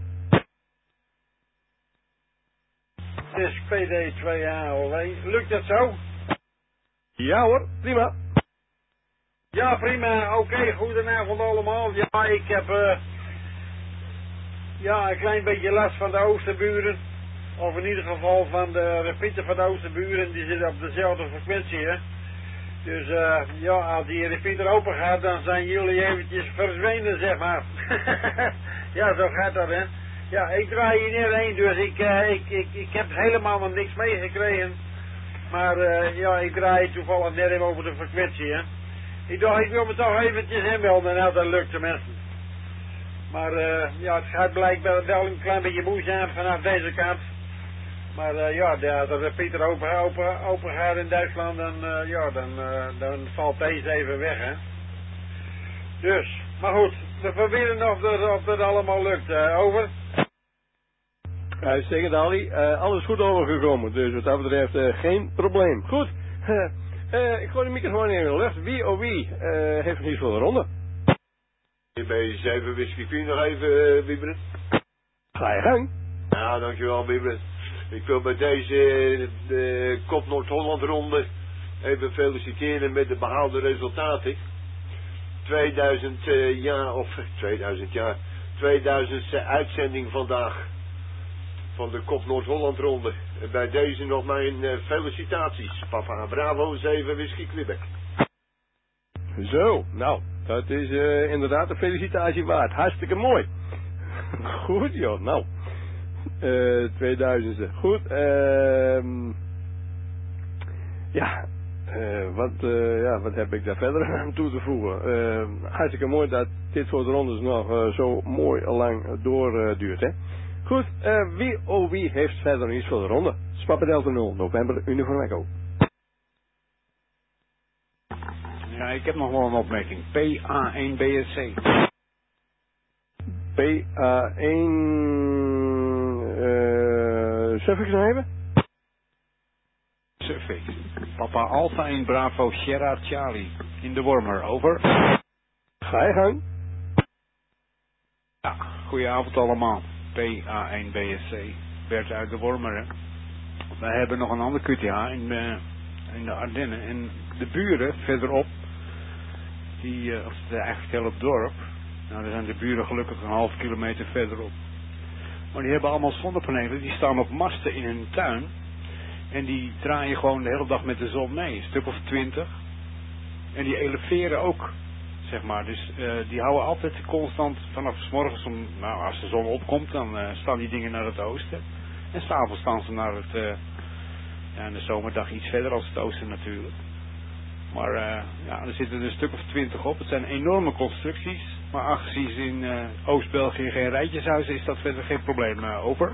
Dit is P D twee H L W. Lukt dat zo? Ja hoor, prima. Ja, prima. Oké, okay, goedenavond allemaal. Ja, ik heb... Uh, Ja, een klein beetje last van de oosterburen. Of in ieder geval van de repeater van de oosterburen. Die zitten op dezelfde frequentie, hè. Dus uh, ja, als die repeater open gaat, dan zijn jullie eventjes verzwenen, zeg maar. Ja, zo gaat dat, hè. Ja, ik draai hier net heen, dus ik, uh, ik, ik, ik heb helemaal nog niks meegekregen. Maar uh, ja, ik draai toevallig net even over de frequentie, hè. Ik dacht, ik wil me toch eventjes inmelden, nou dat lukt tenminste. Maar uh, ja, het gaat blijkbaar wel een klein beetje moeizaam vanaf deze kant. Maar uh, ja, de, als Pieter open, open, open gaat in Duitsland, dan, uh, ja, dan, uh, dan valt deze even weg, hè. Dus, maar goed, we proberen of dat, of dat allemaal lukt. Uh, over. Uitstekend, Ali. Uh, alles goed overgekomen, dus wat dat betreft uh, geen probleem. Goed. Uh, uh, ik gooi de microfoon in de lucht. Wie oh wie uh, heeft nog iets voor de ronde? Bij zeven whisky kun je nog even, uh, Wieberen? Ga je gang. Ja, dankjewel, Wieberen. Ik wil bij deze uh, de Kop Noord-Holland ronde even feliciteren met de behaalde resultaten. tweeduizend uh, jaar, of tweeduizend jaar, tweeduizendste uitzending vandaag van de Kop Noord-Holland ronde. En bij deze nog mijn uh, felicitaties. Papa Bravo, zeven whisky Quebec. Zo, nou, dat is uh, inderdaad een felicitatie waard. Hartstikke mooi. Goed joh, nou. Uh, tweeduizendste. Goed, ehm... Uh, ja, uh, wat, uh, ja, wat heb ik daar verder aan toe te voegen? Uh, hartstikke mooi dat dit soort rondes nog uh, zo mooi lang doorduurt, uh, hè. Goed, uh, wie oh wie heeft verder iets voor de ronde? Papa Delta nul, November, Uniform Echo. Ja, ik heb nog wel een opmerking. P A één B S C. P A één... Uh, suffix nog even? Suffix. Papa Alpha één Bravo Sierra Charlie. In de Wormer, over. Ga je gang. Ja, goedenavond allemaal. P A één B S C. Bert uit de Wormer, hè. Wij hebben nog een ander Q T H in, uh, in de Ardennen. En de buren verderop, die, uh, of het eigenlijk heel op dorp, nou daar zijn de buren gelukkig een half kilometer verderop. Maar die hebben allemaal zonnepanelen, die staan op masten in hun tuin. En die draaien gewoon de hele dag met de zon mee, een stuk of twintig. En die eleveren ook, zeg maar. Dus uh, die houden altijd constant vanaf 's morgens, om, nou als de zon opkomt, dan uh, staan die dingen naar het oosten. En s'avonds staan ze naar het, uh, ja in de zomerdag iets verder als het oosten natuurlijk. Maar uh, ja, er zitten er een stuk of twintig op. Het zijn enorme constructies. Maar aangezien ze in uh, Oost-België geen rijtjeshuizen is dat verder geen probleem. Uh, over.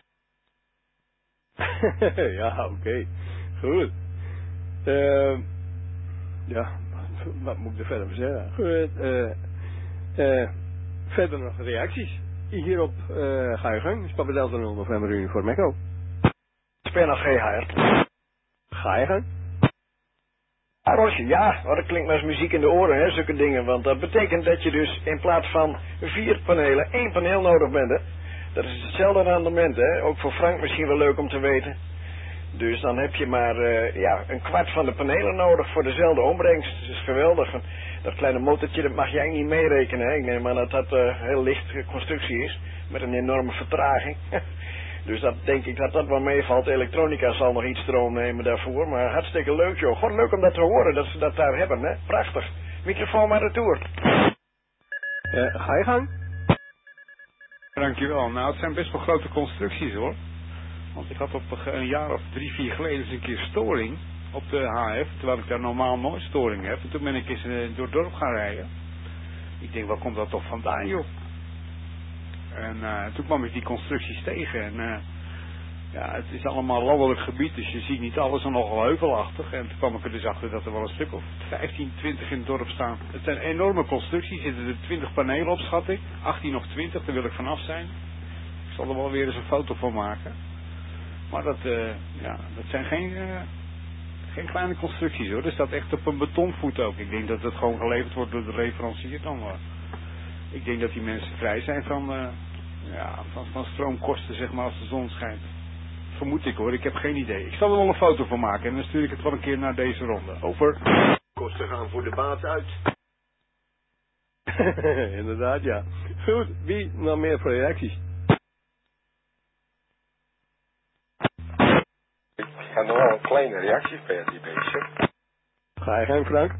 Ja, oké. Okay. Goed. Uh, ja, wat, wat moet ik er verder voor zeggen? Goed. Uh, uh, verder nog reacties. Hierop uh, ga je gang. Papa Delta nul, November Uniform Echo. Spanner G H R. Ga je gang. Ah, Rosje, ja, maar dat klinkt maar als muziek in de oren, hè, zulke dingen. Want dat betekent dat je dus in plaats van vier panelen, één paneel nodig bent, hè. Dat is hetzelfde rendement, hè. Ook voor Frank misschien wel leuk om te weten. Dus dan heb je maar uh, ja, een kwart van de panelen nodig voor dezelfde opbrengst. Dat is geweldig. Dat kleine motortje, dat mag jij niet meerekenen, hè. Ik neem aan dat dat een uh, heel licht constructie is. Met een enorme vertraging. Dus dat denk ik dat dat wel meevalt. Elektronica zal nog iets stroom nemen daarvoor. Maar hartstikke leuk, joh. Gewoon leuk om dat te horen, dat ze dat daar hebben, hè. Prachtig. Microfoon maar retour. Uh, ga je gang. Dankjewel. Nou, het zijn best wel grote constructies, hoor. Want ik had op een jaar of drie, vier geleden eens een keer storing op de H F. Terwijl ik daar normaal nooit storing heb. En toen ben ik eens uh, door het dorp gaan rijden. Ik denk, waar komt dat toch vandaan, joh? En uh, toen kwam ik die constructies tegen. En uh, ja, het is allemaal landelijk gebied, dus je ziet niet alles en nogal heuvelachtig. En toen kwam ik er dus achter dat er wel een stuk of vijftien, twintig in het dorp staan. Het zijn enorme constructies, zitten er twintig panelen op, schat ik. achttien of twintig, daar wil ik vanaf zijn. Ik zal er wel weer eens een foto van maken. Maar dat, uh, ja, dat zijn geen, uh, geen kleine constructies, hoor. Er staat echt op een betonvoet ook. Ik denk dat het gewoon geleverd wordt door de leverancier dan wel. Ik denk dat die mensen vrij zijn van, uh, ja, van, van stroomkosten, zeg maar, als de zon schijnt. Vermoed ik, hoor. Ik heb geen idee. Ik zal er wel een foto van maken en dan stuur ik het wel een keer naar deze ronde. Over. Kosten gaan voor de baat uit. Inderdaad, ja. Goed, wie nog meer voor reacties? Ik ga nog wel een kleine reactie bij die beetje. Ga je gang, Frank?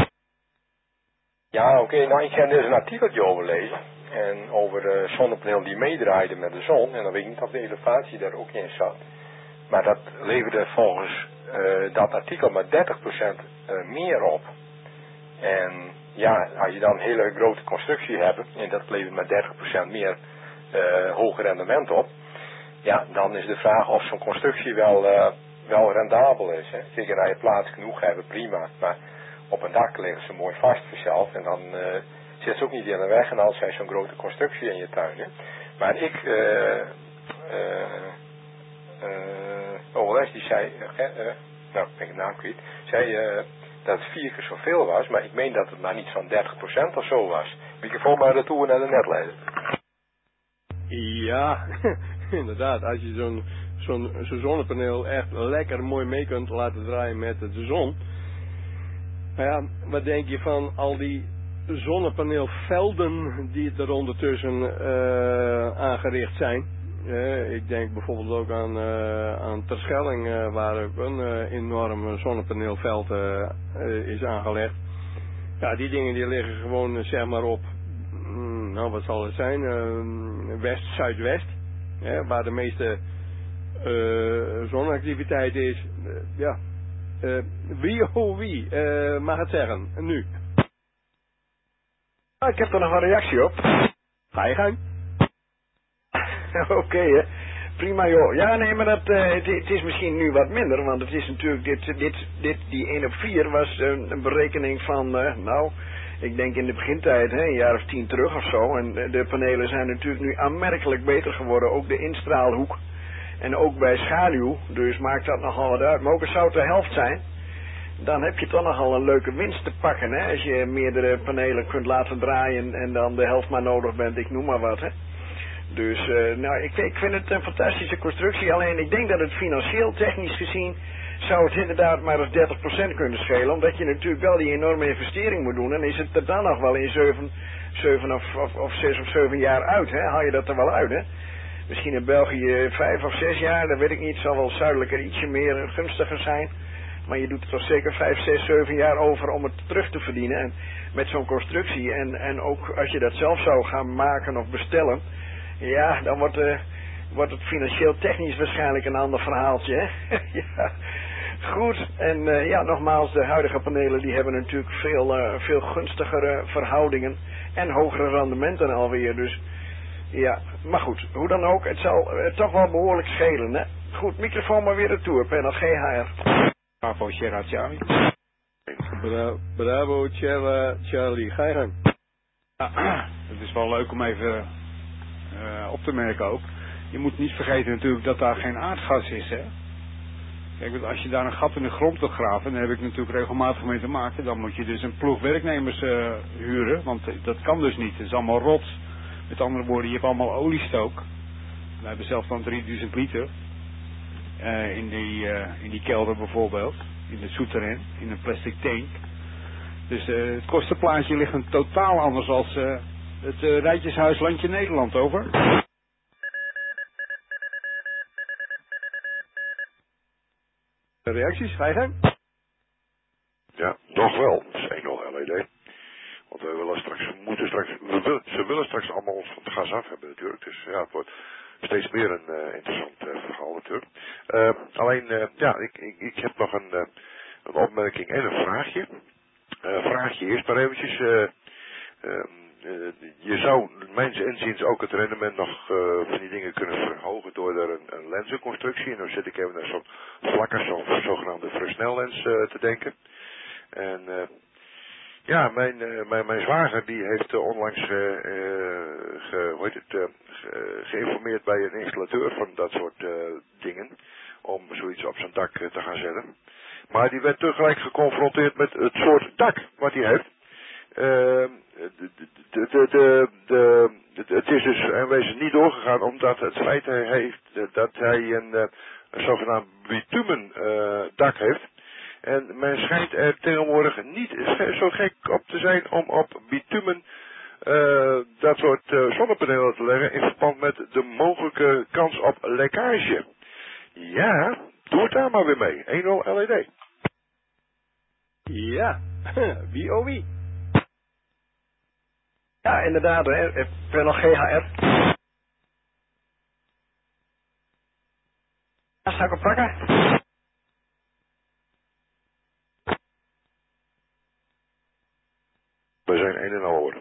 Ja, oké. Okay. Nou, ik ga dus een artikeltje over lezen. En over de zonnepaneel die meedraaide met de zon. En dan weet ik niet of de elevatie daar ook in zat. Maar dat leverde volgens uh, dat artikel maar dertig procent uh, meer op. En ja, als je dan een hele grote constructie hebt, en dat levert maar dertig procent meer uh, hoger rendement op, ja, dan is de vraag of zo'n constructie wel, uh, wel rendabel is. Hè. Kijk, en als je plaats genoeg hebben, prima, maar op een dak liggen ze mooi vast vanzelf en dan uh, zit ze ook niet in de weg en als zij zo'n grote constructie in je tuin. Hè. Maar ik, uh, uh, uh, O L S die zei, uh, uh, nou, ik ben de naam kwijt, zei uh, dat het vier keer zoveel was, maar ik meen dat het maar niet zo'n dertig procent of zo was. Microfoon maar retour naar de netleider. Ja, inderdaad, als je zo'n zo'n zo'n zonnepaneel echt lekker mooi mee kunt laten draaien met de zon. Maar ja, wat denk je van al die zonnepaneelvelden die er ondertussen uh, aangericht zijn? Uh, ik denk bijvoorbeeld ook aan, uh, aan Terschelling, uh, waar ook een uh, enorm zonnepaneelveld uh, uh, is aangelegd. Ja, die dingen die liggen gewoon uh, zeg maar op, mm, nou wat zal het zijn, uh, west-zuidwest, uh, waar de meeste uh, zonneactiviteit is. Uh, ja, uh, wie oh wie, uh, mag het zeggen, nu. Ah, ik heb er nog een reactie op. Ga je gang. Oké, okay, hè. Prima joh. Ja, nee, maar dat, uh, het, het is misschien nu wat minder, want het is natuurlijk, dit, dit, dit, die één op vier was uh, een berekening van, uh, nou, ik denk in de begintijd, hè, een jaar of tien terug of zo. En de panelen zijn natuurlijk nu aanmerkelijk beter geworden, ook de instraalhoek. En ook bij schaduw, dus maakt dat nogal wat uit. Maar ook al zou het de helft zijn, dan heb je toch nogal een leuke winst te pakken, hè. Als je meerdere panelen kunt laten draaien en dan de helft maar nodig bent, ik noem maar wat, hè. Dus, uh, nou, ik, ik vind het een fantastische constructie. Alleen, ik denk dat het financieel, technisch gezien, zou het inderdaad maar eens dertig procent kunnen schelen. Omdat je natuurlijk wel die enorme investering moet doen. En is het er dan nog wel in zeven, zeven of, of, of zes of zeven jaar uit, hè? Haal je dat er wel uit, hè? Misschien in België vijf of zes jaar, dat weet ik niet. Het zal wel zuidelijker ietsje meer gunstiger zijn. Maar je doet er toch zeker vijf, zes, zeven jaar over om het terug te verdienen. En met zo'n constructie. En, en ook als je dat zelf zou gaan maken of bestellen. Ja, dan wordt, uh, wordt het financieel technisch waarschijnlijk een ander verhaaltje, hè? Ja, goed. En uh, ja, nogmaals, de huidige panelen die hebben natuurlijk veel, uh, veel gunstigere verhoudingen en hogere rendementen alweer. Dus ja, maar goed, hoe dan ook, het zal uh, toch wel behoorlijk schelen, hè? Goed, microfoon maar weer retour, panel G H R. Bravo, Sierra Charlie. Bra bravo, Sierra Charlie, ga je gang. Ja, het is wel leuk om even Uh, op te merken ook. Je moet niet vergeten natuurlijk dat daar geen aardgas is, hè. Kijk, als je daar een gat in de grond wil graven, daar heb ik natuurlijk regelmatig mee te maken, dan moet je dus een ploeg werknemers uh, huren, want uh, dat kan dus niet. Het is allemaal rots. Met andere woorden, je hebt allemaal oliestook. We hebben zelf dan drieduizend liter uh, in, die, uh, in die kelder bijvoorbeeld, in het souterrain, in een plastic tank. Dus uh, het kostenplaatje ligt een totaal anders als uh, het uh, Rijtjeshuis Landje Nederland, over. Reacties, ga je gang? Ja, nog wel. Dat is één nul L E D. Want we willen straks, we moeten straks, we willen, ze willen straks allemaal ons van het gas af hebben natuurlijk. Dus ja, het wordt steeds meer een uh, interessant uh, verhaal natuurlijk. Uh, alleen, uh, ja, ik, ik, ik heb nog een, uh, een opmerking en een vraagje. Uh, vraagje eerst maar eventjes. Uh, uh, Uh, je zou, mijns inziens, ook het rendement nog uh, van die dingen kunnen verhogen door er een, een lenzenconstructie. En dan zit ik even naar zo'n vlakkers of zogenaamde versnellens uh, te denken. En uh, ja, mijn, uh, mijn, mijn zwager die heeft uh, onlangs uh, uh, ge, hoe heet het, uh, ge, geïnformeerd bij een installateur van dat soort uh, dingen. Om zoiets op zijn dak uh, te gaan zetten. Maar die werd tegelijk geconfronteerd met het soort dak wat hij heeft. Uh, de, de, de, de, de, de, het is dus in wezen niet doorgegaan omdat het feit heeft dat hij een, een zogenaamd bitumen uh, dak heeft. En men schijnt er tegenwoordig niet zo gek op te zijn om op bitumen uh, dat soort uh, zonnepanelen te leggen in verband met de mogelijke kans op lekkage. Ja, doe het daar maar weer mee. één nul L E D. Ja, wie oh wie. Ja, inderdaad, hè. Panel G H R. Ja, zal ik hem pakken? Ik een en al horen.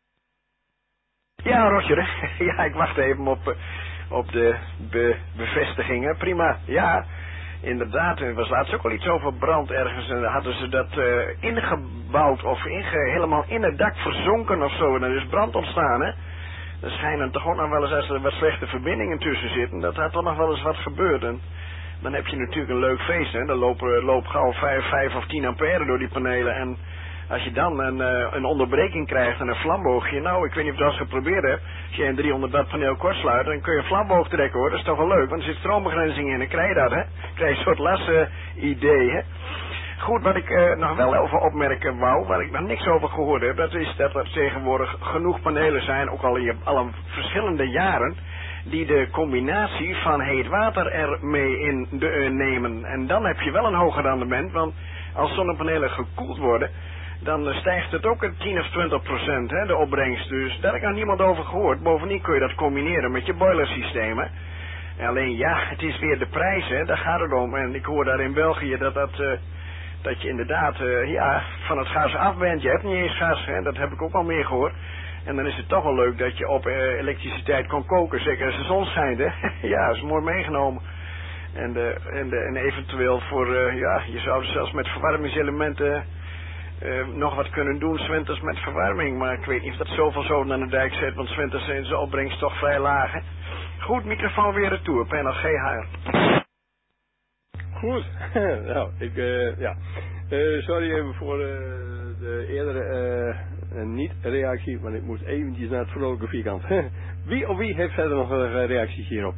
Ja, Roger. Ja, ik wacht even op, op de be, bevestigingen. Prima. Ja, inderdaad. Er was laatst ook al iets over brand ergens. En hadden ze dat uh, ingebouwd of inge, helemaal in het dak verzonken of zo. En er is brand ontstaan, hè. Er schijnen toch ook nog wel eens, als er wat slechte verbindingen tussen zitten, dat had toch nog wel eens wat gebeurd. En dan heb je natuurlijk een leuk feest, hè. Dan lopen, lopen gauw vijf, vijf of tien ampère door die panelen. En als je dan een, uh, een onderbreking krijgt en een vlamboogje, nou, ik weet niet of je dat eens geprobeerd hebt. Als je een driehonderd watt paneel kortsluit, dan kun je een vlamboog trekken, hoor. Dat is toch wel leuk, want er zit stroombegrenzing in. Dan krijg je dat, hè. Dan krijg je een soort lassen idee, hè. Goed, wat ik uh, nog wel over opmerken wou, waar ik nog niks over gehoord heb, dat is dat er tegenwoordig genoeg panelen zijn, ook al in al verschillende jaren, die de combinatie van heet water ermee in de, uh, nemen. En dan heb je wel een hoger rendement, want als zonnepanelen gekoeld worden, dan uh, stijgt het ook een tien of twintig procent, hè, de opbrengst. Dus daar heb ik nog niemand over gehoord. Bovendien kun je dat combineren met je boilersystemen. Alleen ja, het is weer de prijs, hè, daar gaat het om. En ik hoor daar in België dat dat... Uh, dat je inderdaad uh, ja, van het gas af bent. Je hebt niet eens gas, hè? Dat heb ik ook al meer gehoord. En dan is het toch wel leuk dat je op uh, elektriciteit kan koken. Zeker als de zon schijnt, hè. Ja, dat is mooi meegenomen. En, de, en, de, en eventueel voor, uh, ja, je zou zelfs met verwarmingselementen uh, nog wat kunnen doen. 's winters met verwarming. Maar ik weet niet of dat zoveel zoden aan de dijk zet. Want 's winters is de opbrengst toch vrij laag, hè. Goed, microfoon weer retour. Panel G H R. Goed. Nou, ik, uh, ja. Uh, sorry even voor uh, de eerdere uh, niet-reactie, want ik moest eventjes naar het vrolijke vierkant. Wie of wie heeft verder nog uh, reacties hierop?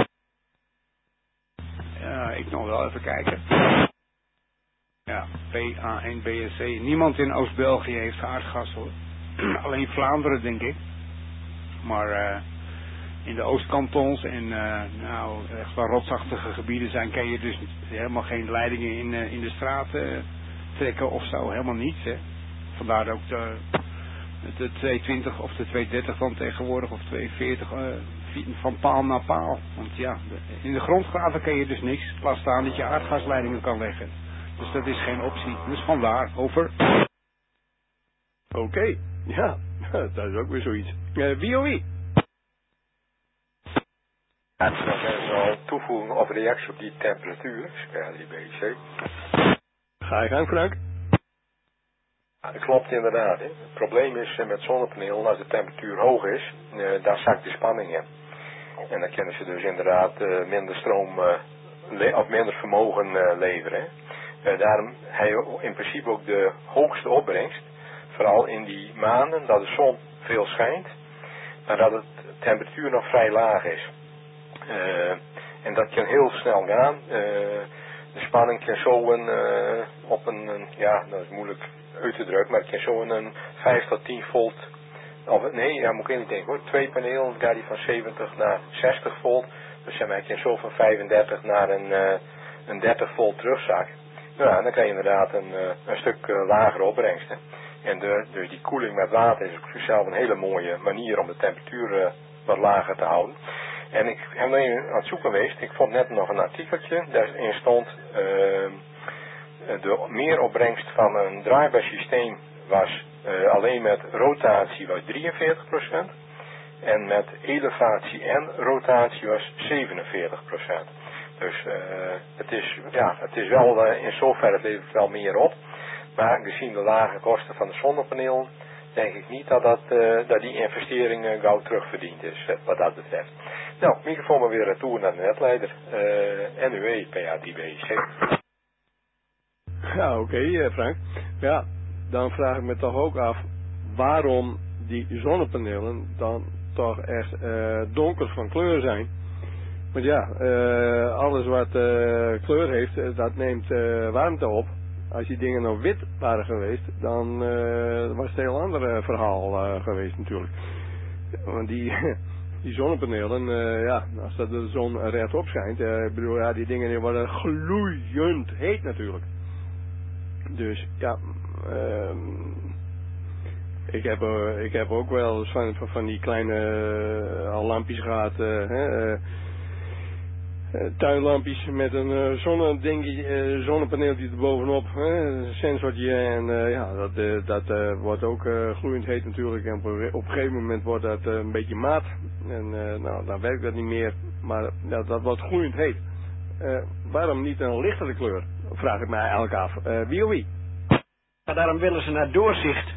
Ja, ik nog wel even kijken. Ja, P A N B S C. Niemand in Oost-België heeft aardgas, hoor. Alleen Vlaanderen, denk ik. Maar... Uh, in de Oostkantons en uh, nou, echt wel rotsachtige gebieden zijn, kan je dus helemaal geen leidingen in, uh, in de straten uh, trekken of zo, helemaal niets, hè. Vandaar ook de, de tweehonderdtwintig of de tweehonderddertig dan tegenwoordig, of tweehonderdveertig, uh, van paal naar paal. Want ja, in de grondgraven kan je dus niks, laat staan dat je aardgasleidingen kan leggen. Dus dat is geen optie, dus vandaar, over. Oké, okay. Ja, dat is ook weer zoiets. Uh, wie of wie? Ja, dan kunnen we al toevoegen of reactie op die temperatuur, ja, die B C. Ga je gang, Frank? Ja, dat klopt inderdaad. Hè. Het probleem is met zonnepanelen, als de temperatuur hoog is, uh, dan zakt de spanning in. En dan kunnen ze dus inderdaad uh, minder stroom uh, of minder vermogen uh, leveren. Hè. Uh, daarom heb je in principe ook de hoogste opbrengst, vooral in die maanden dat de zon veel schijnt, maar dat de temperatuur nog vrij laag is. Uh, en dat kan heel snel gaan. Uh, de spanning kan zo een, uh, op een, een, ja, dat is moeilijk uit te drukken, maar het kan zo een vijf tot tien volt, of nee, ja, moet ik niet denken hoor, twee panelen, gaat die van zeventig naar zestig volt, dus ja, maar het kan zo van vijfendertig naar een, uh, een dertig volt terugzakken. Nou, dan krijg je inderdaad een, uh, een stuk uh, lagere opbrengst. Hè. En de, dus die koeling met water is op zichzelf een hele mooie manier om de temperatuur uh, wat lager te houden. En ik heb even aan het zoeken geweest. Ik vond net nog een artikeltje. Daarin stond uh, de meeropbrengst van een draaibaar systeem was uh, alleen met rotatie was drieënveertig procent. En met elevatie en rotatie was zevenenveertig procent. Dus uh, het is, ja, het is wel uh, in zoverre levert wel meer op. Maar gezien de lage kosten van de zonnepanelen, denk ik niet dat, dat, uh, dat die investering uh, gauw terugverdiend is, uh, wat dat betreft. Nou, microfoon maar weer retour naar de netleider. Uh, N U E, P A T B C. Ja, oké, okay, uh, Frank. Ja, dan vraag ik me toch ook af waarom die zonnepanelen dan toch echt uh, donker van kleur zijn. Want ja, uh, alles wat uh, kleur heeft, uh, dat neemt uh, warmte op. Als die dingen nou wit waren geweest, dan uh, was het een heel ander uh, verhaal uh, geweest natuurlijk. Want die, die zonnepanelen, uh, ja, als dat de zon rechtop schijnt, uh, ik bedoel, ja, die dingen die worden gloeiend heet natuurlijk. Dus ja, uh, ik, heb, uh, ik heb ook wel eens van, van, van die kleine uh, al lampjes gehad, uh, uh, uh, tuinlampjes met een uh, zonnedingetje, uh, zonnepaneeltje erbovenop, uh, een sensortje en uh, ja, dat, uh, dat uh, wordt ook uh, gloeiend heet natuurlijk en op, op een gegeven moment wordt dat uh, een beetje maat en uh, nou, dan werkt dat niet meer, maar ja, dat wordt gloeiend heet. Uh, waarom niet een lichtere kleur? Vraag ik mij eigenlijk af. Uh, wie of wie? Ja, daarom willen ze naar doorzicht.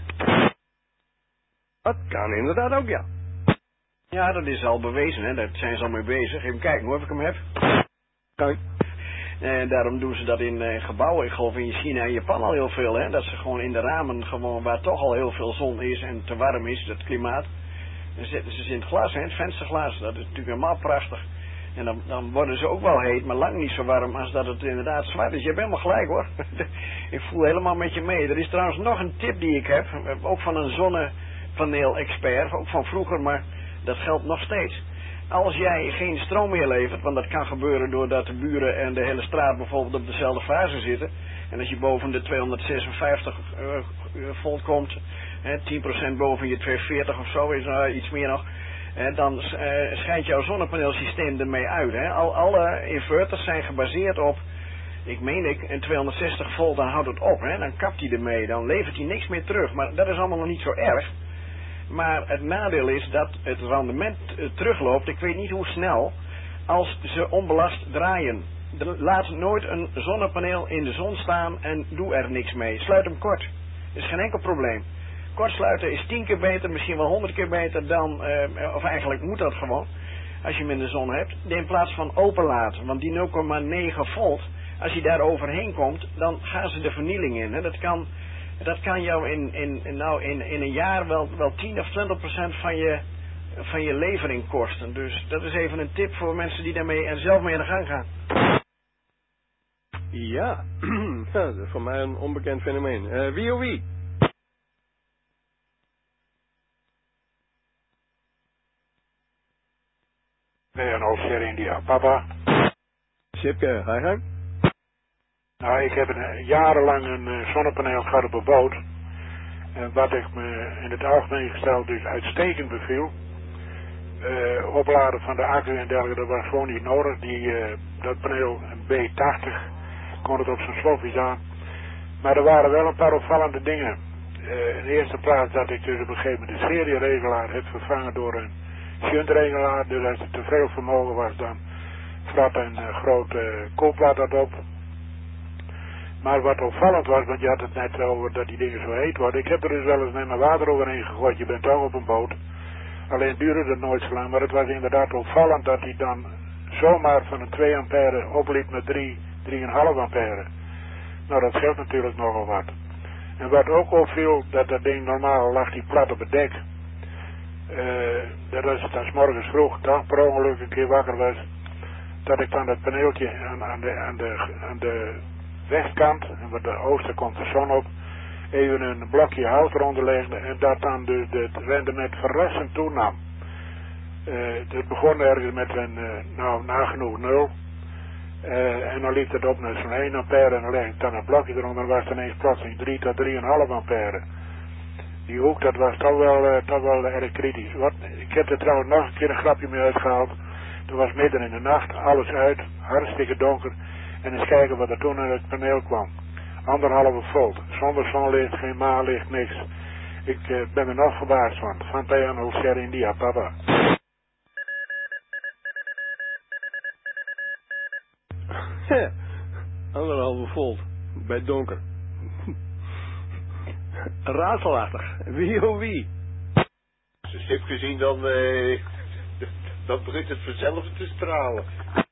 Dat kan inderdaad ook, ja. Ja, dat is al bewezen, hè. Daar zijn ze al mee bezig. Even kijken hoor, of ik hem heb. Kijk. En daarom doen ze dat in uh, gebouwen, ik geloof in China en Japan al heel veel, hè. Dat ze gewoon in de ramen, gewoon waar toch al heel veel zon is en te warm is, het klimaat. Dan zetten ze ze in het glas, hè, het vensterglas. Dat is natuurlijk helemaal prachtig. En dan, dan worden ze ook wel heet, maar lang niet zo warm als dat het inderdaad zwart is. Je hebt helemaal gelijk hoor. Ik voel helemaal met je mee. Er is trouwens nog een tip die ik heb, ook van een zonnepaneel-expert, ook van vroeger, maar dat geldt nog steeds. Als jij geen stroom meer levert, want dat kan gebeuren doordat de buren en de hele straat bijvoorbeeld op dezelfde fase zitten. En als je boven de tweehonderdzesenvijftig uh, volt komt, hè, tien procent boven je tweehonderdveertig of zo, is uh, iets meer nog. He, dan uh, schijnt jouw zonnepaneelsysteem ermee uit. He. Al, alle inverters zijn gebaseerd op, ik meen ik, en tweehonderdzestig volt, dan houdt het op. He. Dan kapt hij ermee, dan levert hij niks meer terug. Maar dat is allemaal nog niet zo erg. Maar het nadeel is dat het rendement uh, terugloopt, ik weet niet hoe snel, als ze onbelast draaien. De, laat nooit een zonnepaneel in de zon staan en doe er niks mee. Sluit hem kort. Dat is geen enkel probleem. Kortsluiten is tien keer beter, misschien wel honderd keer beter dan, uh, of eigenlijk moet dat gewoon, als je hem in de zon hebt, in plaats van open laten. Want die nul komma negen volt, als je daar overheen komt, dan gaan ze de vernieling in. Hè. Dat kan, dat kan jou in, in, nou in, in een jaar wel, wel tien of twintig procent van je, van je levering kosten. Dus dat is even een tip voor mensen die daarmee en zelf mee aan de gang gaan. Ja, dat is voor mij een onbekend fenomeen. Uh, wie of wie? Nee, een Alger India. Papa. Sipke, ga je gang? Nou, ik heb een, jarenlang een uh, zonnepaneel gehad op een boot. En wat ik me in het algemeen gesteld dus uitstekend beviel. Uh, opladen van de accu en dergelijke, dat was gewoon niet nodig. Die, uh, dat paneel, een B tachtig, kon het op zijn slofjes aan. Maar er waren wel een paar opvallende dingen. Uh, in de eerste plaats dat ik dus op een gegeven moment de serieregelaar heb vervangen door een shuntregelaar. Dus als het te veel vermogen was, dan vrat een uh, grote koelplaat dat op. Maar wat opvallend was, want je had het net over dat die dingen zo heet worden. Ik heb er dus wel eens met mijn water overheen gegooid. Je bent toch op een boot. Alleen duurde het nooit zo lang. Maar het was inderdaad opvallend dat hij dan zomaar van een twee ampère opliep met drie, drie komma vijf ampère. Nou, dat scheelt natuurlijk nogal wat. En wat ook opviel, dat dat ding normaal lag die plat op het dek. Uh, dat was het dan 's morgens vroeg, toch per ongeluk een keer wakker was. Dat ik dan dat paneeltje aan, aan, de, aan, de, aan de westkant, en wat de oosten komt de zon op, even een blokje hout eronder legde en dat dan dus het rendement verrassend toenam. Uh, het begon ergens met een, uh, nou nagenoeg nul. Uh, en dan liep het op naar zo'n één ampère en dan leg ik dan een blokje eronder en was het ineens plotseling drie tot drie komma vijf ampère. Die hoek, dat was toch wel, uh, toch wel erg kritisch. Wat, ik heb er trouwens nog een keer een grapje mee uitgehaald. Dat was midden in de nacht, alles uit, hartstikke donker. En eens kijken wat er toen uit het paneel kwam. Anderhalve volt, zonder zonlicht, geen maanlicht, niks. Ik uh, ben er nog verbaasd van. Van P N Alger India, papa. Anderhalve volt, bij donker. Raadselachtig. Wie of wie? Als je stip gezien, dan, eh, dan begint het vanzelf te stralen.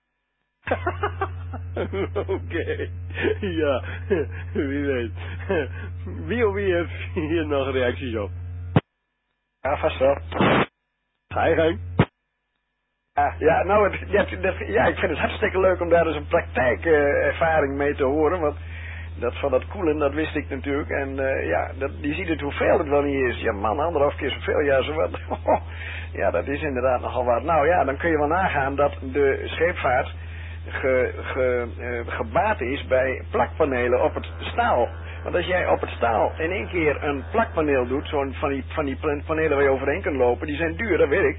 Oké, okay. Ja, wie weet. Wie of wie heeft hier nog reacties op? Ja, vast wel. Ga je gang. Ja, ja, nou, het, ja, dat, ja, ik vind het hartstikke leuk om daar eens een praktijkervaring uh, mee te horen, want dat van dat koelen, dat wist ik natuurlijk. En uh, ja, dat, je ziet het hoeveel het wel niet is. Ja man, anderhalf keer zoveel, ja zowat. Ja, dat is inderdaad nogal wat. Nou ja, dan kun je wel nagaan dat de scheepvaart ge, ge, uh, gebaat is bij plakpanelen op het staal. Want als jij op het staal in één keer een plakpaneel doet, zo'n van die, van die panelen waar je overheen kunt lopen, die zijn duur, dat weet ik.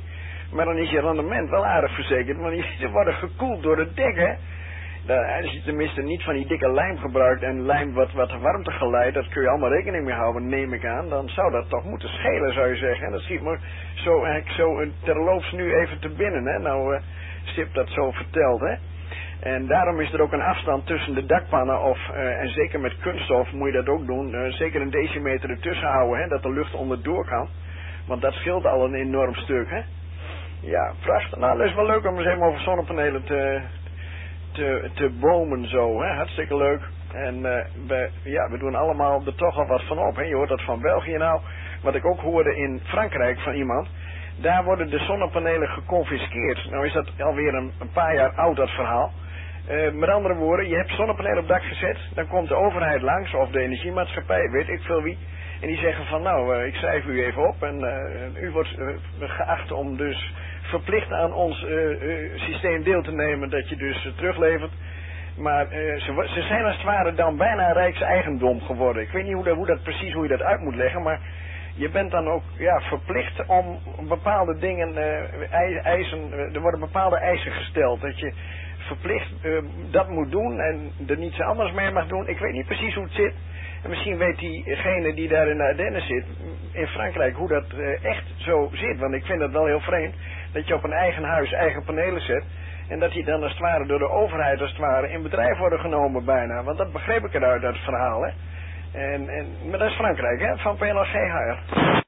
Maar dan is je rendement wel aardig verzekerd, want ze worden gekoeld door het dek, hè. Als je tenminste niet van die dikke lijm gebruikt en lijm wat, wat warmte geleidt, dat kun je allemaal rekening mee houden, neem ik aan. Dan zou dat toch moeten schelen, zou je zeggen. En dat schiet me zo, eigenlijk zo terloops nu even te binnen, hè. Nou, uh, Sip dat zo vertelt, hè. En daarom is er ook een afstand tussen de dakpannen of, uh, en zeker met kunststof moet je dat ook doen, uh, zeker een decimeter ertussen houden, hè, dat de lucht onderdoor kan. Want dat scheelt al een enorm stuk, hè. Ja, prachtig. Nou, dat is wel leuk om eens even over zonnepanelen te... Te, te bomen zo, hè? Hartstikke leuk. En uh, we, ja, we doen allemaal er toch al wat van op, hè? Je hoort dat van België nou. Wat ik ook hoorde in Frankrijk van iemand. Daar worden de zonnepanelen geconfiskeerd. Nou is dat alweer een, een paar jaar oud, dat verhaal. Uh, met andere woorden, je hebt zonnepanelen op dak gezet. Dan komt de overheid langs, of de energiemaatschappij, weet ik veel wie. En die zeggen van nou, uh, ik schrijf u even op. En uh, u wordt uh, geacht om dus... verplicht aan ons uh, uh, systeem deel te nemen dat je dus uh, teruglevert. Maar uh, ze, ze zijn als het ware dan bijna rijkseigendom geworden. Ik weet niet hoe dat, hoe dat precies hoe je dat uit moet leggen, maar je bent dan ook ja, verplicht om bepaalde dingen, uh, eisen, uh, er worden bepaalde eisen gesteld. Dat je verplicht uh, dat moet doen en er niets anders mee mag doen. Ik weet niet precies hoe het zit. En misschien weet diegene die daar in de Ardennen zit, in Frankrijk, hoe dat uh, echt zo zit. Want ik vind dat wel heel vreemd. Dat je op een eigen huis eigen panelen zet. En dat die dan als het ware door de overheid als het ware in bedrijf worden genomen bijna. Want dat begreep ik eruit uit het verhaal, hè. En, en, maar dat is Frankrijk, hè. Van P L G H R.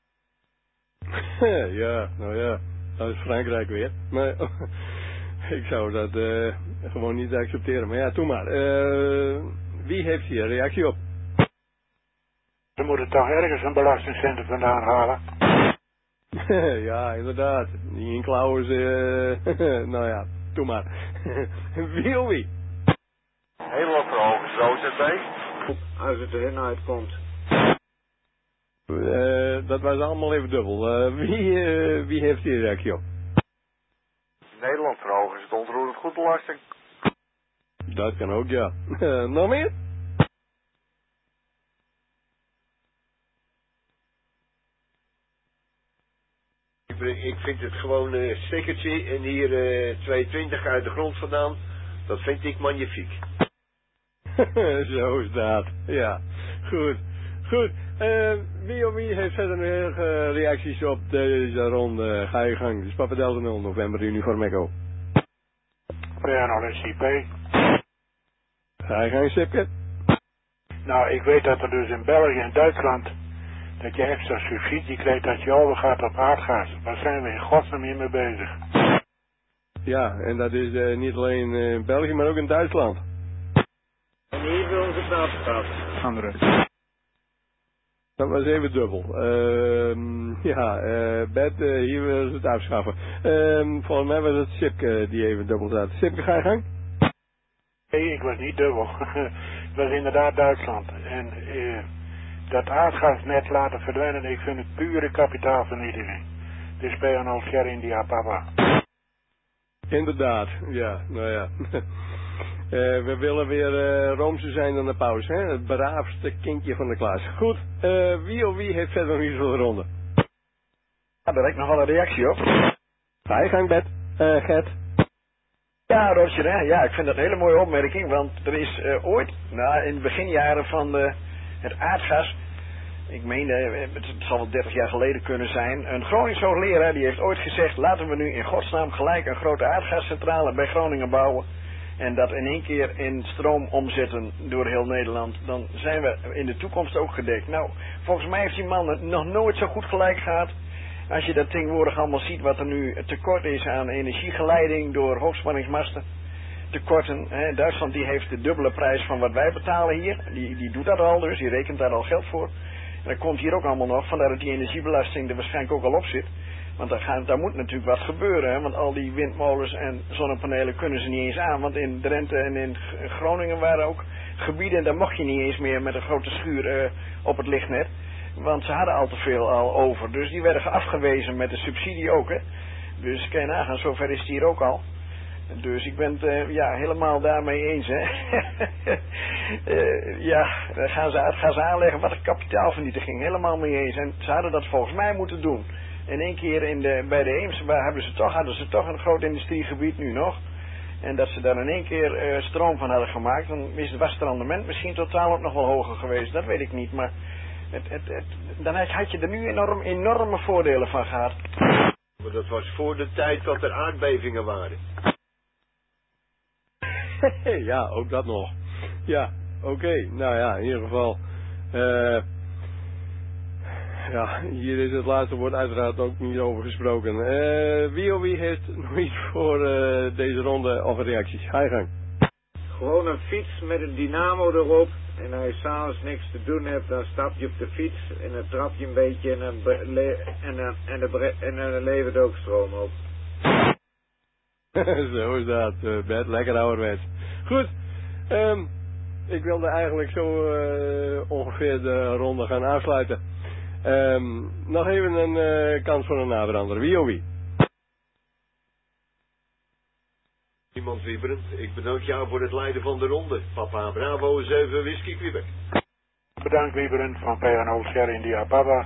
Ja, nou ja. Dat is Frankrijk weer. Maar ik zou dat uh, gewoon niet accepteren. Maar ja, doe maar. Uh, wie heeft hier een reactie op? Ze moeten toch ergens een belastingcentrum vandaan halen. Ja, inderdaad. Die inklauwen ze... Uh, nou ja, doe maar. Wie of wie? Helemaal verhogen, zo is het bij. Als het erin uitkomt. Uh, dat was allemaal even dubbel. Uh, wie, uh, wie heeft hier reactie op? Nederland verhogen is het ontroerend goedbelasting. Dat kan ook, ja. Uh, nog meer? Ik vind het gewoon een stickertje en hier uh, tweehonderdtwintig uit de grond vandaan. Dat vind ik magnifiek. Zo is dat. Ja, goed. Goed. Uh, wie of wie heeft verder nog uh, reacties op deze ronde? Ga je gang. Dus Papa Delta nul november uniform echo. P N O S I P. Ga je gang, Sipke. Nou, ik weet dat er dus in België en Duitsland... dat je extra subsidie krijgt dat je overgaat op aardgas. Waar zijn we in godsnaam hier mee bezig? Ja, en dat is uh, niet alleen in België, maar ook in Duitsland. En hier wil onze waterstaat. Andere. Dat was even dubbel. Uh, ja, uh, Bert, uh, hier willen ze het afschaffen. Uh, volgens mij was het Sipke die even dubbel zat. Sipke, ga je gang? Nee, ik was niet dubbel. Het was inderdaad Duitsland. En... Uh, dat aardgasnet laten verdwijnen, ik vind het pure kapitaalvernietiging. Dus P N O Sierra India Papa. Inderdaad, ja, nou ja. uh, we willen weer uh, roomser zijn dan de paus, hè? Het braafste kindje van de klas. Goed, uh, wie of wie heeft verder nog iets voor de ronde? Ja, daar heb ik nog wel een reactie op. Ga je gang, Bert. Uh, Gert. Ja, Roger, hè? Ja, ik vind dat een hele mooie opmerking, want er is uh, ooit, nou, in de beginjaren van de... het aardgas, ik meen, het zal wel dertig jaar geleden kunnen zijn. Een Groningse hoogleraar die heeft ooit gezegd, laten we nu in godsnaam gelijk een grote aardgascentrale bij Groningen bouwen. En dat in één keer in stroom omzetten door heel Nederland. Dan zijn we in de toekomst ook gedekt. Nou, volgens mij heeft die man nog nooit zo goed gelijk gehad. Als je dat tegenwoordig allemaal ziet wat er nu tekort is aan energiegeleiding door hoogspanningsmasten. Tekorten. Hè. Duitsland die heeft de dubbele prijs van wat wij betalen hier. Die, die doet dat al dus, die rekent daar al geld voor. En dat komt hier ook allemaal nog, vandaar dat die energiebelasting er waarschijnlijk ook al op zit. Want daar, gaan, daar moet natuurlijk wat gebeuren, hè. Want al die windmolens en zonnepanelen kunnen ze niet eens aan. Want in Drenthe en in Groningen waren ook gebieden, en daar mocht je niet eens meer met een grote schuur uh, op het lichtnet. Want ze hadden al te veel al over. Dus die werden afgewezen met de subsidie ook, hè. Dus kan je nagaan, zover is het hier ook al. Dus ik ben het uh, ja, helemaal daarmee eens, hè. uh, ja, gaan ze, gaan ze aanleggen wat een kapitaalvernietiging. Helemaal mee eens. En ze hadden dat volgens mij moeten doen. in één keer in de, bij de Eems hebben ze toch, hadden ze toch een groot industriegebied nu nog. En dat ze daar in één keer uh, stroom van hadden gemaakt, dan is, was het rendement misschien totaal ook nog wel hoger geweest. Dat weet ik niet, maar het, het, het, dan had je er nu enorm, enorme voordelen van gehad. Maar dat was voor de tijd dat er aardbevingen waren. Ja, ook dat nog. Ja, oké. Okay. Nou ja, in ieder geval. Uh, ja, hier is het laatste woord uiteraard ook niet over gesproken. Uh, wie of wie heeft nog iets voor uh, deze ronde of reacties? Ga je gang. Gewoon een fiets met een dynamo erop. En als je s'avonds niks te doen hebt, dan stap je op de fiets en dan trap je een beetje en dan, en dan, en dan, en dan levert ook stroom op. Zo is dat, uh, Bert. Lekker ouderwets. Goed. Um, ik wilde eigenlijk zo uh, ongeveer de ronde gaan afsluiten. Um, nog even een uh, kans voor een nabrander. Wie of wie? Iemand wieberend. Ik bedank jou voor het leiden van de ronde. Papa Bravo zeven Whisky Quebec. Bedankt wieberend van P N O Sierra India Papa.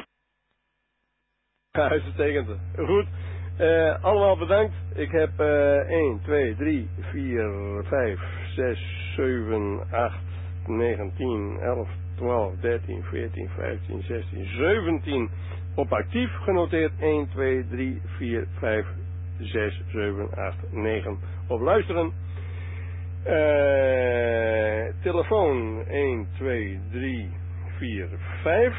Uitstekend. Goed. Uh, allemaal bedankt. Ik heb uh, één, twee, drie, vier, vijf, zes, zeven, acht, negen, tien, elf, twaalf, dertien, veertien, vijftien, zestien, zeventien op actief genoteerd. één, twee, drie, vier, vijf, zes, zeven, acht, negen op luisteren. Uh, telefoon één, twee, drie, vier, vijf.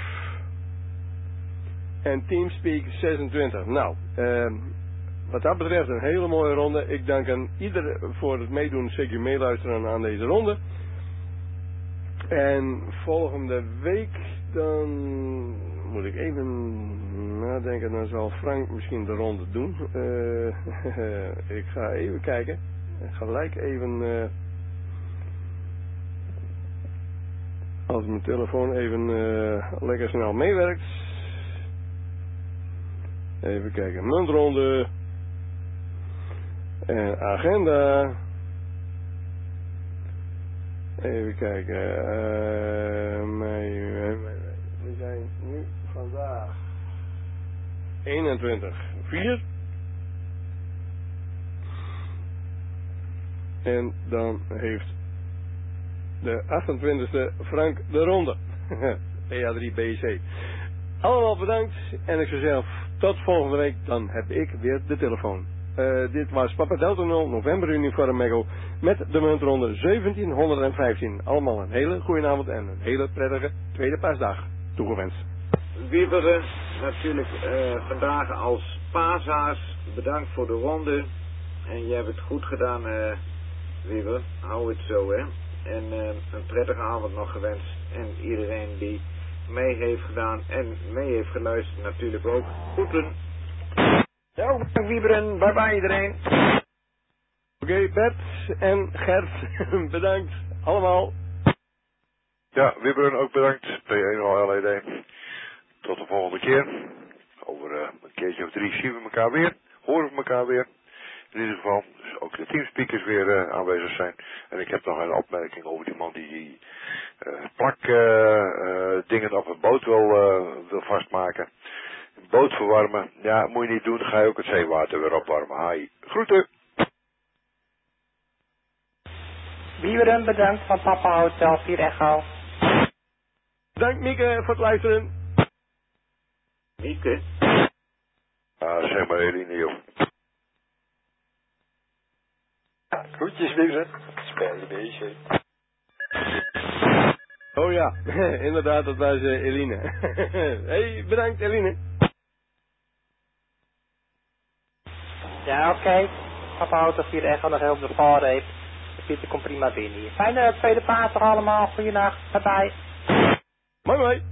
En Teamspeak zesentwintig. Nou, uh, wat dat betreft een hele mooie ronde. Ik dank aan ieder voor het meedoen, zeker meeluisteren aan deze ronde. En volgende week dan moet ik even nadenken, dan zal Frank misschien de ronde doen. Uh, ik ga even kijken. Gelijk even, uh, als mijn telefoon even uh, lekker snel meewerkt. Even kijken, muntronde. En agenda. Even kijken. Uh, mei, mei, mei. We zijn nu vandaag eenentwintig vier. En dan heeft de achtentwintigste Frank de ronde. P A drie B C. Allemaal bedankt. En ik zou zelf tot volgende week. Dan heb ik weer de telefoon. Uh, dit was Papa Delta nul November Uniform Mego met de muntronde zeventienhonderdvijftien. Allemaal een hele goede avond en een hele prettige tweede paasdag toegewenst. Wieberen, natuurlijk uh, vandaag als paashaas. Bedankt voor de ronde. En je hebt het goed gedaan, uh, Wieber. Hou het zo, hè. En uh, een prettige avond nog gewenst. En iedereen die mee heeft gedaan en mee heeft geluisterd natuurlijk ook. Groeten. Ja, bedankt Wieberen. Bye bye iedereen. Oké, okay, Bert en Gert, bedankt. Allemaal. Ja, Wieberen ook bedankt. P één L E D. Tot de volgende keer. Over uh, een keertje of drie zien we elkaar weer. Horen we elkaar weer. In ieder geval, dus ook de teamspeakers weer uh, aanwezig zijn. En ik heb nog een opmerking over die man die die uh, plak uh, uh, dingen op een boot wil, uh, wil vastmaken. Een boot verwarmen. Ja, moet je niet doen. Dan ga je ook het zeewater weer opwarmen. Hai. Groeten. Wieberen, bedankt van Papa Hotel vier Echo. Bedankt Mieke voor het luisteren. Mieke? Ah, zeg maar Eline, joh. Groetjes, Wieberen. Spel je beetje. Oh ja, inderdaad, dat was uh, Eline. Hey, bedankt Eline. Ja, oké. Okay. Papa Auto vier Echo nog heel op de valreep. De Pieter komt prima binnen hier. Fijne tweede paasdag allemaal. Goeienacht. Bye bye. Mooi mooi.